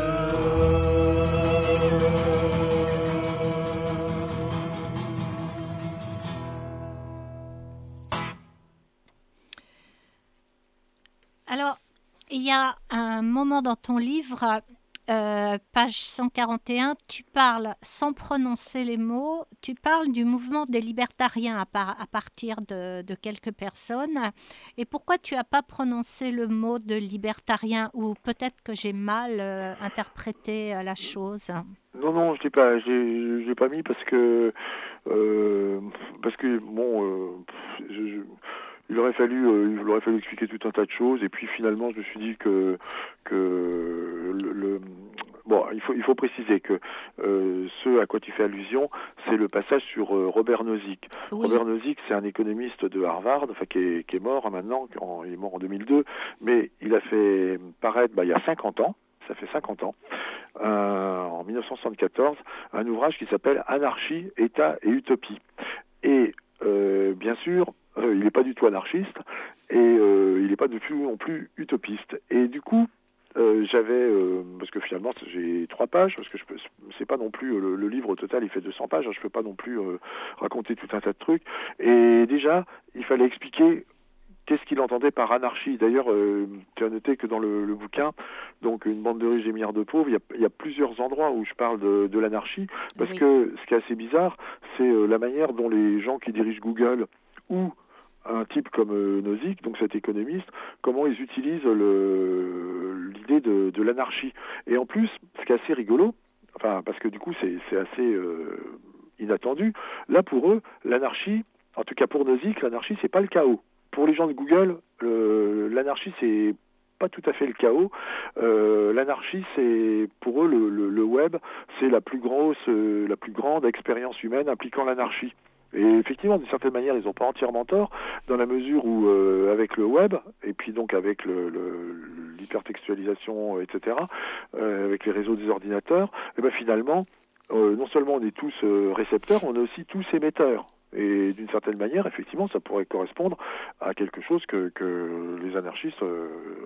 Alors, il y a un moment dans ton livre, euh, page cent quarante et un, tu parles, sans prononcer les mots, tu parles du mouvement des libertariens à, par- à partir de, de quelques personnes. Et pourquoi tu n'as pas prononcé le mot de libertarien, ou peut-être que j'ai mal euh, interprété euh, la chose? Non, non, je l'ai pas, j'ai, j'ai pas mis parce que, euh, parce que bon, euh, je, je, il aurait fallu, euh, il aurait fallu expliquer tout un tas de choses, et puis finalement, je me suis dit que, que le, le bon, il faut, il faut préciser que euh, ce à quoi tu fais allusion, c'est le passage sur euh, Robert Nozick. Oui. Robert Nozick, c'est un économiste de Harvard, enfin qui est, qui est mort hein, maintenant, en, il est mort en deux mille deux, mais il a fait paraître, bah, il y a cinquante ans. Ça fait cinquante ans, euh, en dix-neuf cent soixante-quatorze, un ouvrage qui s'appelle Anarchie, État et Utopie. Et euh, bien sûr, euh, il n'est pas du tout anarchiste et euh, il n'est pas du tout non plus utopiste. Et du coup, euh, j'avais, euh, parce que finalement j'ai trois pages, parce que je peux, c'est pas non plus le, le livre au total, il fait deux cents pages, hein, je peux pas non plus euh, raconter tout un tas de trucs. Et déjà, il fallait expliquer qu'est-ce qu'il entendait par anarchie. D'ailleurs, euh, tu as noté que dans le, le bouquin, donc une bande de riches et milliards de pauvres, il y a, il y a plusieurs endroits où je parle de, de l'anarchie, parce Oui. que ce qui est assez bizarre, c'est euh, la manière dont les gens qui dirigent Google ou un type comme euh, Nozick, donc cet économiste, comment ils utilisent le, l'idée de, de l'anarchie. Et en plus, ce qui est assez rigolo, enfin parce que du coup c'est, c'est assez euh, inattendu. Là pour eux, l'anarchie, en tout cas pour Nozick, l'anarchie c'est pas le chaos. Pour les gens de Google, le, l'anarchie c'est pas tout à fait le chaos. Euh, l'anarchie, c'est pour eux le, le, le web, c'est la plus grosse, euh, la plus grande expérience humaine impliquant l'anarchie. Et effectivement, d'une certaine manière, ils n'ont pas entièrement tort, dans la mesure où, euh, avec le web, et puis donc avec le, le, l'hypertextualisation, et cetera, euh, avec les réseaux des ordinateurs, et ben finalement, euh, non seulement on est tous euh, récepteurs, on est aussi tous émetteurs. Et d'une certaine manière, effectivement, ça pourrait correspondre à quelque chose que, que les anarchistes, euh,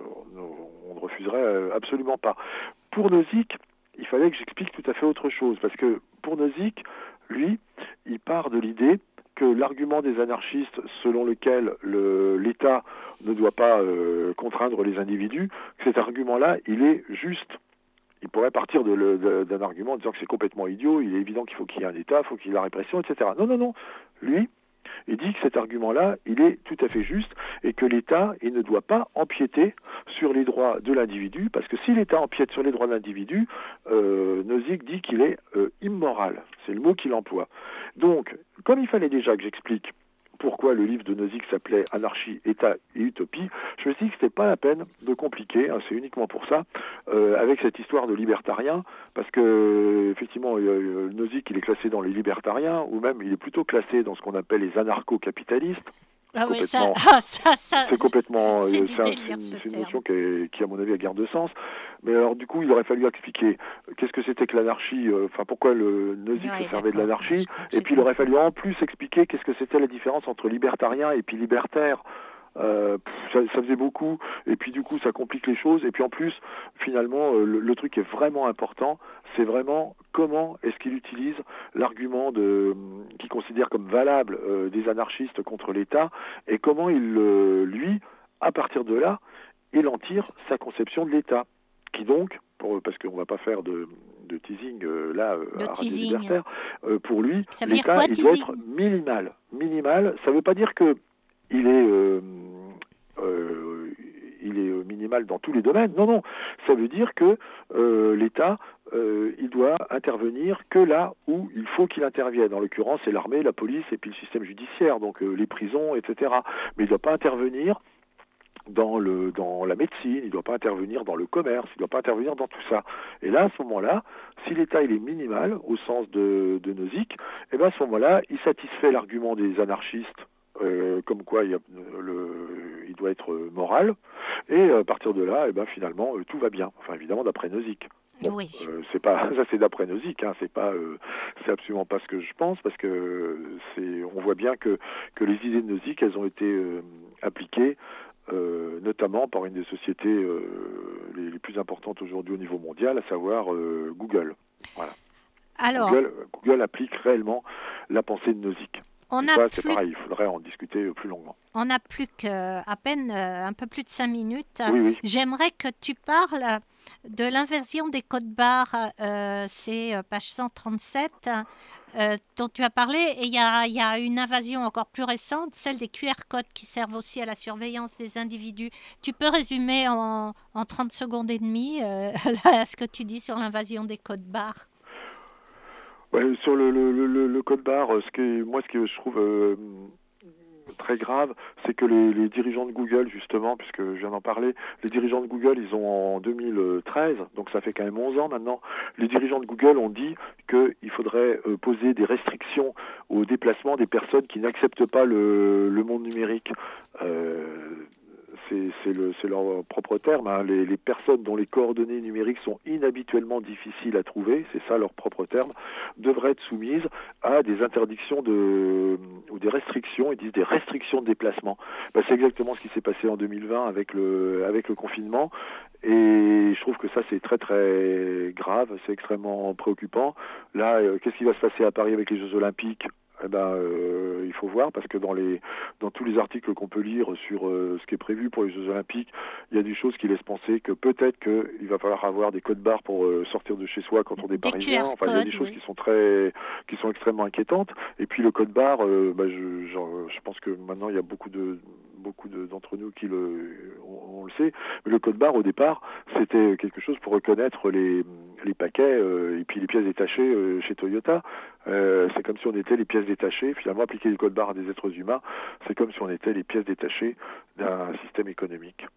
on ne refuserait absolument pas. Pour Nozick, il fallait que j'explique tout à fait autre chose, parce que pour Nozick, lui, il part de l'idée que l'argument des anarchistes selon lequel le, l'État ne doit pas euh, contraindre les individus, cet argument-là, il est juste. Il pourrait partir de le, de, d'un argument en disant que c'est complètement idiot, il est évident qu'il faut qu'il y ait un État, il faut qu'il y ait la répression, et cetera. Non, non, non. Lui, il dit que cet argument-là, il est tout à fait juste et que l'État, il ne doit pas empiéter sur les droits de l'individu, parce que si l'État empiète sur les droits de l'individu, euh, Nozick dit qu'il est euh, immoral. C'est le mot qu'il emploie. Donc, comme il fallait déjà que j'explique pourquoi le livre de Nozick s'appelait Anarchie, État et Utopie, je me suis dit que c'était pas la peine de compliquer, hein, c'est uniquement pour ça, euh, avec cette histoire de libertarien, parce que effectivement, euh, Nozick il est classé dans les libertariens, ou même il est plutôt classé dans ce qu'on appelle les anarcho-capitalistes. Ah oui, ça, ah, ça, ça, c'est complètement, c'est, euh, du c'est, un, délire, c'est, une, c'est une terme. notion qui, est, qui, à mon avis, a guère de sens. Mais alors, du coup, il aurait fallu expliquer qu'est-ce que c'était que l'anarchie, enfin, euh, pourquoi le Nozick ouais, se servait de l'anarchie, ouais, et puis il aurait fallu en plus expliquer qu'est-ce que c'était la différence entre libertarien et puis libertaire. Euh, pff, ça, ça faisait beaucoup, et puis du coup ça complique les choses, et puis en plus finalement euh, le, le truc qui est vraiment important, c'est vraiment comment est-ce qu'il utilise l'argument de qu'il considère comme valable euh, des anarchistes contre l'État, et comment il euh, lui, à partir de là, il en tire sa conception de l'État, qui donc, pour, parce qu'on va pas faire de, de teasing euh, là euh, à Radio Libertaire, euh, pour lui l'État quoi, il doit être minimal, minimal. Ça veut pas dire que il est euh, euh, il est minimal dans tous les domaines. Non, non. Ça veut dire que euh, l'État, euh, il doit intervenir que là où il faut qu'il intervienne. En l'occurrence, c'est l'armée, la police et puis le système judiciaire, donc euh, les prisons, et cetera. Mais il ne doit pas intervenir dans le dans la médecine, il ne doit pas intervenir dans le commerce, il ne doit pas intervenir dans tout ça. Et là, à ce moment-là, si l'État il est minimal, au sens de, de Nozick, eh ben à ce moment-là, il satisfait l'argument des anarchistes, Euh, comme quoi il, y a, le, il doit être moral, et à partir de là, et ben finalement euh, tout va bien. Enfin évidemment d'après Nozick. Bon, oui. euh, c'est pas ça, c'est d'après Nozick, hein, c'est pas, euh, c'est absolument pas ce que je pense, parce que c'est, on voit bien que que les idées de Nozick, elles ont été euh, appliquées. Euh, notamment par une des sociétés euh, les, les plus importantes aujourd'hui au niveau mondial, à savoir euh, Google. Voilà. Alors, Google, Google applique réellement la pensée de Nozick. On a ça, c'est plus... pareil, il faudrait en discuter plus longuement. On n'a plus qu'à peine euh, un peu plus de cinq minutes. Oui, oui. J'aimerais que tu parles de l'inversion des codes barres, euh, c'est page cent trente-sept, euh, dont tu as parlé. Et il y a, y a une invasion encore plus récente, celle des Q R codes qui servent aussi à la surveillance des individus. Tu peux résumer en, en trente secondes et demie euh, ce que tu dis sur l'invasion des codes barres? Ouais, sur le, le, le, le code barre, ce que, moi, ce que je trouve euh, très grave, c'est que les, les dirigeants de Google, justement, puisque je viens d'en parler, les dirigeants de Google, ils ont en deux mille treize, donc ça fait quand même onze ans maintenant, les dirigeants de Google ont dit qu'il faudrait euh, poser des restrictions au déplacement des personnes qui n'acceptent pas le, le monde numérique. Euh, C'est, c'est, le, c'est leur propre terme, hein. les, les personnes dont les coordonnées numériques sont inhabituellement difficiles à trouver, c'est ça leur propre terme, devraient être soumises à des interdictions de, ou des restrictions, ils disent des restrictions de déplacement. Ben, c'est exactement ce qui s'est passé en deux mille vingt avec le, avec le confinement, et je trouve que ça c'est très très grave, c'est extrêmement préoccupant. Là, euh, qu'est-ce qui va se passer à Paris avec les Jeux Olympiques ? Eh ben, euh, il faut voir, parce que dans les dans tous les articles qu'on peut lire sur euh, ce qui est prévu pour les Jeux Olympiques, il y a des choses qui laissent penser que peut-être qu'il va falloir avoir des codes barres pour euh, sortir de chez soi quand on est des parisien. Q R Enfin, il y a des codes, choses oui. qui sont très qui sont extrêmement inquiétantes. Et puis le code barre, euh, bah, je, genre, je pense que maintenant il y a beaucoup de beaucoup de, d'entre nous qui le, on, on le sait. Mais le code barre au départ, c'était quelque chose pour reconnaître les, les paquets euh, et puis les pièces détachées euh, chez Toyota. Euh, c'est comme si on était les pièces détachées. Finalement, appliquer le code barre à des êtres humains, c'est comme si on était les pièces détachées d'un système économique.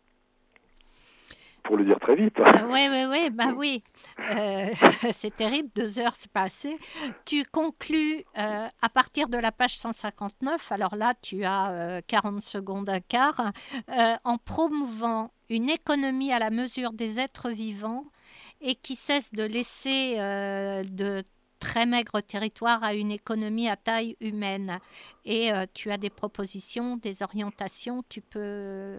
Pour le dire très vite. Oui, oui, oui, bah oui. Euh, c'est terrible, deux heures c'est passé. Tu conclus euh, à partir de la page cent cinquante-neuf, alors là tu as euh, quarante secondes à quart, euh, en promouvant une économie à la mesure des êtres vivants et qui cesse de laisser euh, de très maigre territoire à une économie à taille humaine. Et euh, tu as des propositions, des orientations, tu peux...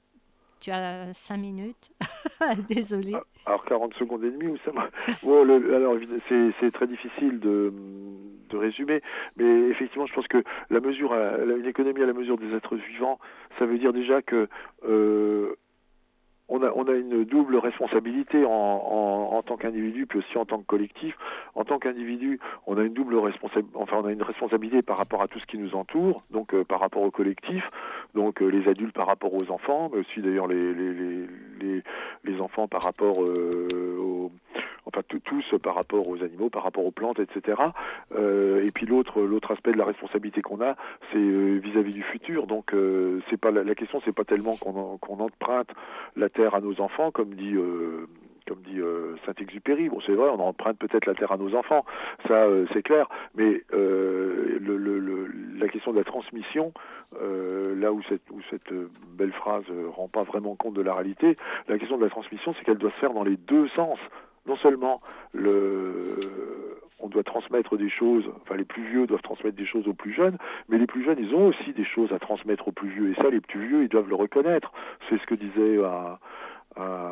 Tu as cinq minutes. Désolée. Alors quarante secondes et demie, ou ça bon, le, alors c'est, c'est très difficile de, de résumer, mais effectivement, je pense que la mesure, à, une économie à la mesure des êtres vivants, ça veut dire déjà que euh, on a, on a une double responsabilité en, en, en tant qu'individu, puis aussi en tant que collectif. En tant qu'individu, on a une double responsabilité, enfin on a une responsabilité par rapport à tout ce qui nous entoure, donc euh, par rapport au collectif, donc euh, les adultes par rapport aux enfants, mais aussi d'ailleurs les les les les, les enfants par rapport euh, aux enfin tous par rapport aux animaux, par rapport aux plantes, et cetera. Euh, et puis l'autre l'autre aspect de la responsabilité qu'on a, c'est euh, vis-à-vis du futur. Donc euh, c'est pas la, la question, c'est pas tellement qu'on en, qu'on emprunte la terre à nos enfants, comme dit euh, comme dit euh, Saint-Exupéry. Bon, c'est vrai, on emprunte peut-être la terre à nos enfants, ça euh, c'est clair. Mais euh, le, le, le, la question de la transmission, euh, là où cette, où cette belle phrase euh, rend pas vraiment compte de la réalité, la question de la transmission, c'est qu'elle doit se faire dans les deux sens. Non seulement le, on doit transmettre des choses, enfin les plus vieux doivent transmettre des choses aux plus jeunes, mais les plus jeunes, ils ont aussi des choses à transmettre aux plus vieux, et ça, les plus vieux, ils doivent le reconnaître. C'est ce que disait un, un,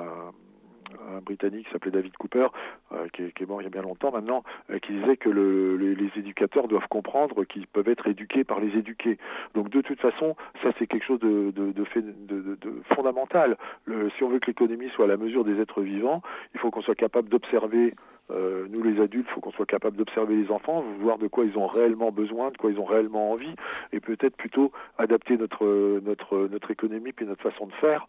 un Britannique qui s'appelait David Cooper, euh, qui, est, qui est mort il y a bien longtemps maintenant, euh, qui disait que le, les, les éducateurs doivent comprendre qu'ils peuvent être éduqués par les éduqués. Donc de toute façon, ça c'est quelque chose de, de, de, fait, de, de, de fondamental. Le, si on veut que l'économie soit à la mesure des êtres vivants, il faut qu'on soit capable d'observer, euh, nous les adultes, il faut qu'on soit capable d'observer les enfants, voir de quoi ils ont réellement besoin, de quoi ils ont réellement envie, et peut-être plutôt adapter notre, notre, notre économie et notre façon de faire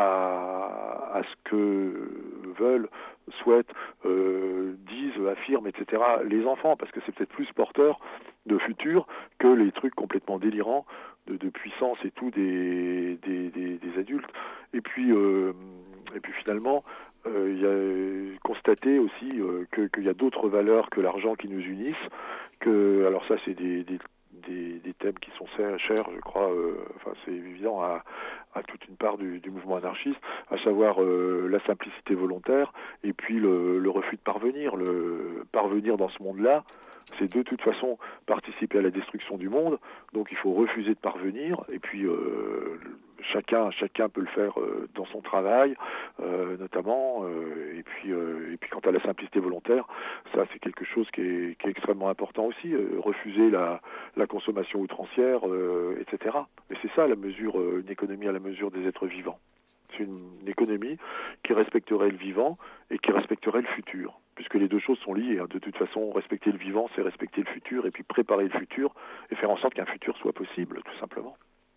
à, à ce que veulent, souhaitent, euh, disent, affirment, et cetera les enfants, parce que c'est peut-être plus porteur de futur que les trucs complètement délirants de, de puissance et tout des, des, des, des adultes. Et puis, euh, et puis finalement, euh, il y a constaté aussi euh, que, qu'il y a d'autres valeurs que l'argent qui nous unissent. Que, alors ça, c'est des, des Des, des thèmes qui sont chers, je crois, euh, enfin c'est évident à, à toute une part du, du mouvement anarchiste, à savoir euh, la simplicité volontaire et puis le, le refus de parvenir. Le parvenir dans ce monde-là, c'est de toute façon participer à la destruction du monde, donc il faut refuser de parvenir, et puis euh, chacun chacun peut le faire euh, dans son travail, euh, notamment, euh, et puis euh, et puis quant à la simplicité volontaire, ça c'est quelque chose qui est, qui est extrêmement important aussi, euh, refuser la, la consommation outrancière, euh, et cetera. Et c'est ça la mesure, euh, une économie à la mesure des êtres vivants. C'est une, une économie qui respecterait le vivant et qui respecterait le futur, puisque les deux choses sont liées. Hein. De toute façon, respecter le vivant, c'est respecter le futur, et puis préparer le futur, et faire en sorte qu'un futur soit possible, tout simplement.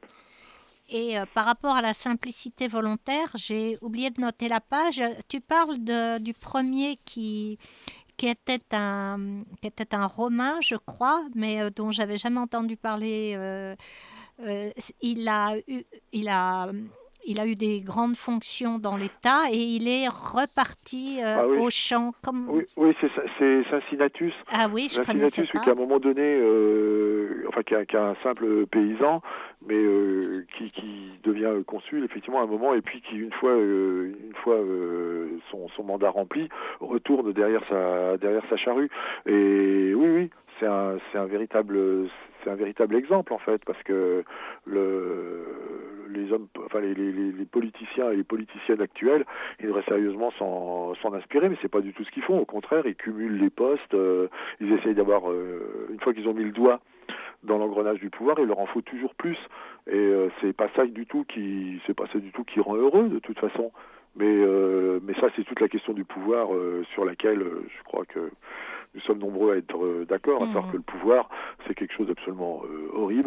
Et euh, par rapport à la simplicité volontaire, j'ai oublié de noter la page. Tu parles de, du premier qui, qui, était un, qui était un Romain, je crois, mais euh, dont j'avais jamais entendu parler. Euh, euh, il a eu... Il a, Il a eu des grandes fonctions dans l'État et il est reparti euh, ah oui. au champ. Comme... Oui, oui c'est, c'est Cincinnatus. Ah oui, je Cincinnatus, connaissais pas. Qui à un moment donné, euh, enfin qui est qui un simple paysan, mais euh, qui, qui devient consul effectivement à un moment, et puis qui une fois, euh, une fois euh, son, son mandat rempli, retourne derrière sa derrière sa charrue. Et oui, oui, c'est un c'est un véritable c'est un véritable exemple en fait, parce que le les hommes, enfin les, les, les politiciens et les politiciennes actuelles, ils devraient sérieusement s'en, s'en inspirer, mais c'est pas du tout ce qu'ils font. Au contraire, ils cumulent les postes, euh, ils essayent d'avoir, euh, une fois qu'ils ont mis le doigt dans l'engrenage du pouvoir, il leur en faut toujours plus. Et euh, c'est pas ça du tout qui, c'est pas ça du tout qui rend heureux de toute façon. Mais euh, mais ça, c'est toute la question du pouvoir euh, sur laquelle euh, je crois que nous sommes nombreux à être euh, d'accord, à savoir que le pouvoir, c'est quelque chose d'absolument euh, horrible,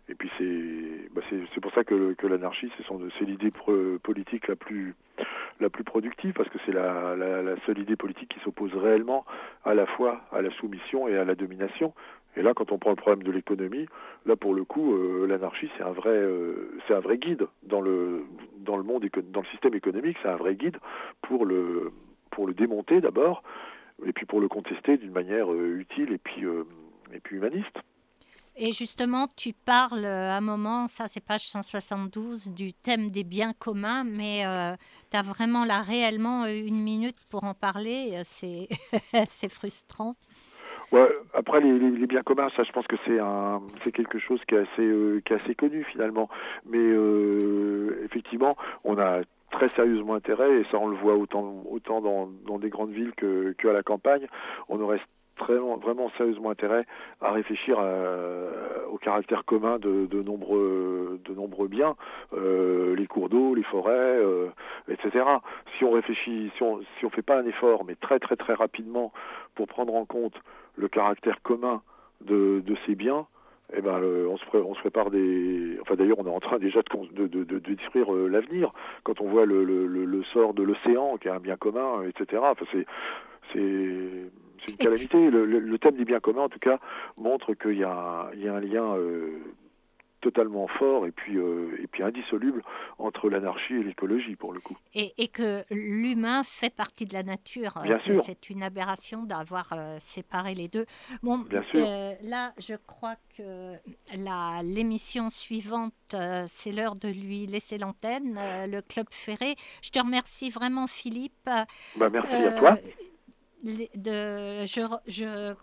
Et puis c'est, bah c'est, c'est pour ça que, que l'anarchie, c'est, son, c'est l'idée pro- politique la plus, la plus productive, parce que c'est la, la, la seule idée politique qui s'oppose réellement à la fois à la soumission et à la domination. Et là, quand on prend le problème de l'économie, là pour le coup, euh, l'anarchie, c'est un vrai, euh, c'est un vrai guide dans le, dans le monde, éco- dans le système économique, c'est un vrai guide pour le, pour le démonter d'abord, et puis pour le contester d'une manière euh, utile et puis, euh, et puis humaniste. Et justement, tu parles à un moment, ça c'est page cent soixante-douze, du thème des biens communs, mais euh, tu as vraiment là réellement une minute pour en parler, c'est, c'est frustrant. Ouais, après les, les, les biens communs, ça je pense que c'est un, c'est quelque chose qui est assez, euh, qui est assez connu finalement, mais euh, effectivement, on a très sérieusement intérêt, et ça on le voit autant, autant dans, dans des grandes villes que, que à la campagne, on aurait très, vraiment sérieusement intérêt à réfléchir à, au caractère commun de, de nombreux, de nombreux biens, euh, les cours d'eau, les forêts, euh, et cetera. Si on réfléchit, si on, si on fait pas un effort, mais très très très rapidement pour prendre en compte le caractère commun de, de ces biens, eh ben, euh, on, se pré- on se prépare des... Enfin, d'ailleurs, on est en train déjà de, de, de, de détruire euh, l'avenir. Quand on voit le, le, le sort de l'océan, qui est un bien commun, et cetera. Enfin, c'est, c'est, c'est une calamité. Le, le, le thème des biens communs, en tout cas, montre qu'il y a, il y a un lien euh, totalement fort et puis, euh, et puis indissoluble entre l'anarchie et l'écologie, pour le coup. Et, et que l'humain fait partie de la nature. Bien que sûr. C'est une aberration d'avoir euh, séparé les deux. Bon, Bien sûr. Euh, là, je crois que la, l'émission suivante, euh, c'est l'heure de lui laisser l'antenne, euh, le Club Ferré. Je te remercie vraiment, Philippe. Bah, merci Euh, à toi. les- De, je, je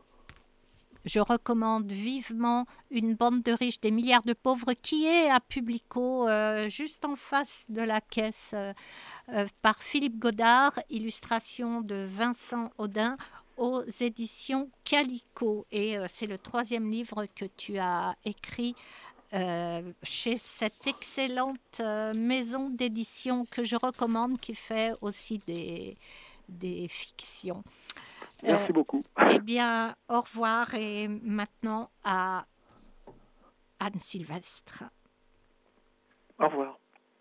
Je recommande vivement Une bande de riches, des milliards de pauvres, qui est à Publico, euh, juste en face de la caisse, euh, euh, par Philippe Godard, illustration de Vincent Audin, aux éditions Calico. Et euh, c'est le troisième livre que tu as écrit euh, chez cette excellente euh, maison d'édition que je recommande, qui fait aussi des, des fictions. Merci Euh, beaucoup. Eh bien, au revoir, et maintenant à Anne Sylvestre. Au revoir.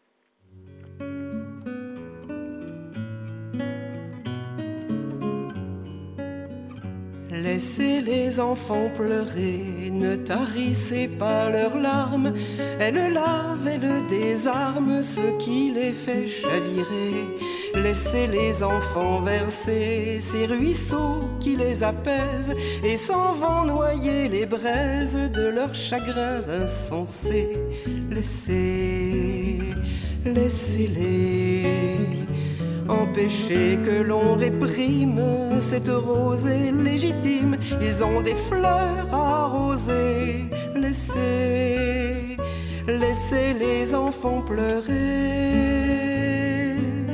Laissez les enfants pleurer, ne tarissez pas leurs larmes. Elle lave, elle désarme ce qui les fait chavirer. Laissez les enfants verser ces ruisseaux qui les apaisent et s'en vont noyer les braises de leurs chagrins insensés. Laissez, laissez-les. Empêchez que l'on réprime cette rosée légitime. Ils ont des fleurs à arroser. Laissez, laissez les enfants pleurer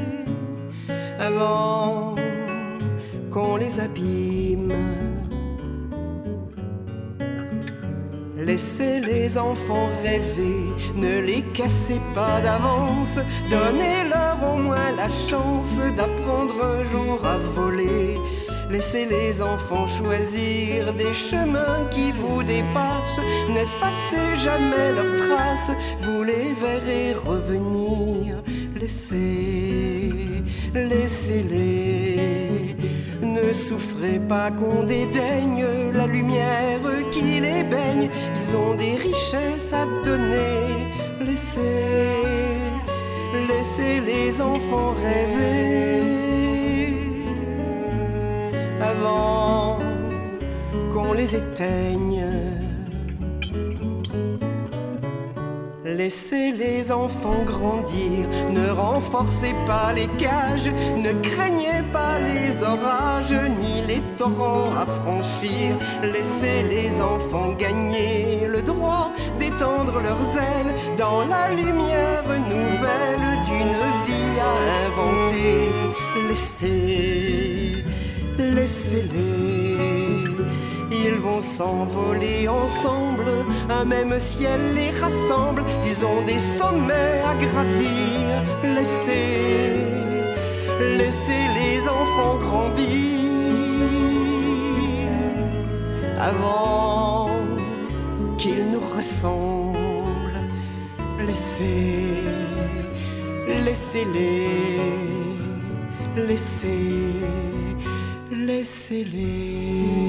avant qu'on les abîme. Laissez les enfants rêver, ne les cassez pas d'avance. Donnez-leur au moins la chance d'apprendre un jour à voler. Laissez les enfants choisir des chemins qui vous dépassent. N'effacez jamais leurs traces, vous les verrez revenir. Laissez, laissez-les. Ne souffrez pas qu'on dédaigne la lumière qui les baigne. Ils ont des richesses à donner. Laissez, laissez les enfants rêver avant qu'on les éteigne. Laissez les enfants grandir, ne renforcez pas les cages, ne craignez pas les orages ni les torrents à franchir. Laissez les enfants gagner le droit d'étendre leurs ailes dans la lumière nouvelle d'une vie à inventer. Laissez, laissez-les. Ils vont s'envoler ensemble, un même ciel les rassemble. Ils ont des sommets à gravir. Laissez, laissez les enfants grandir avant qu'ils nous ressemblent. Laissez, laissez-les, laissez, laissez-les.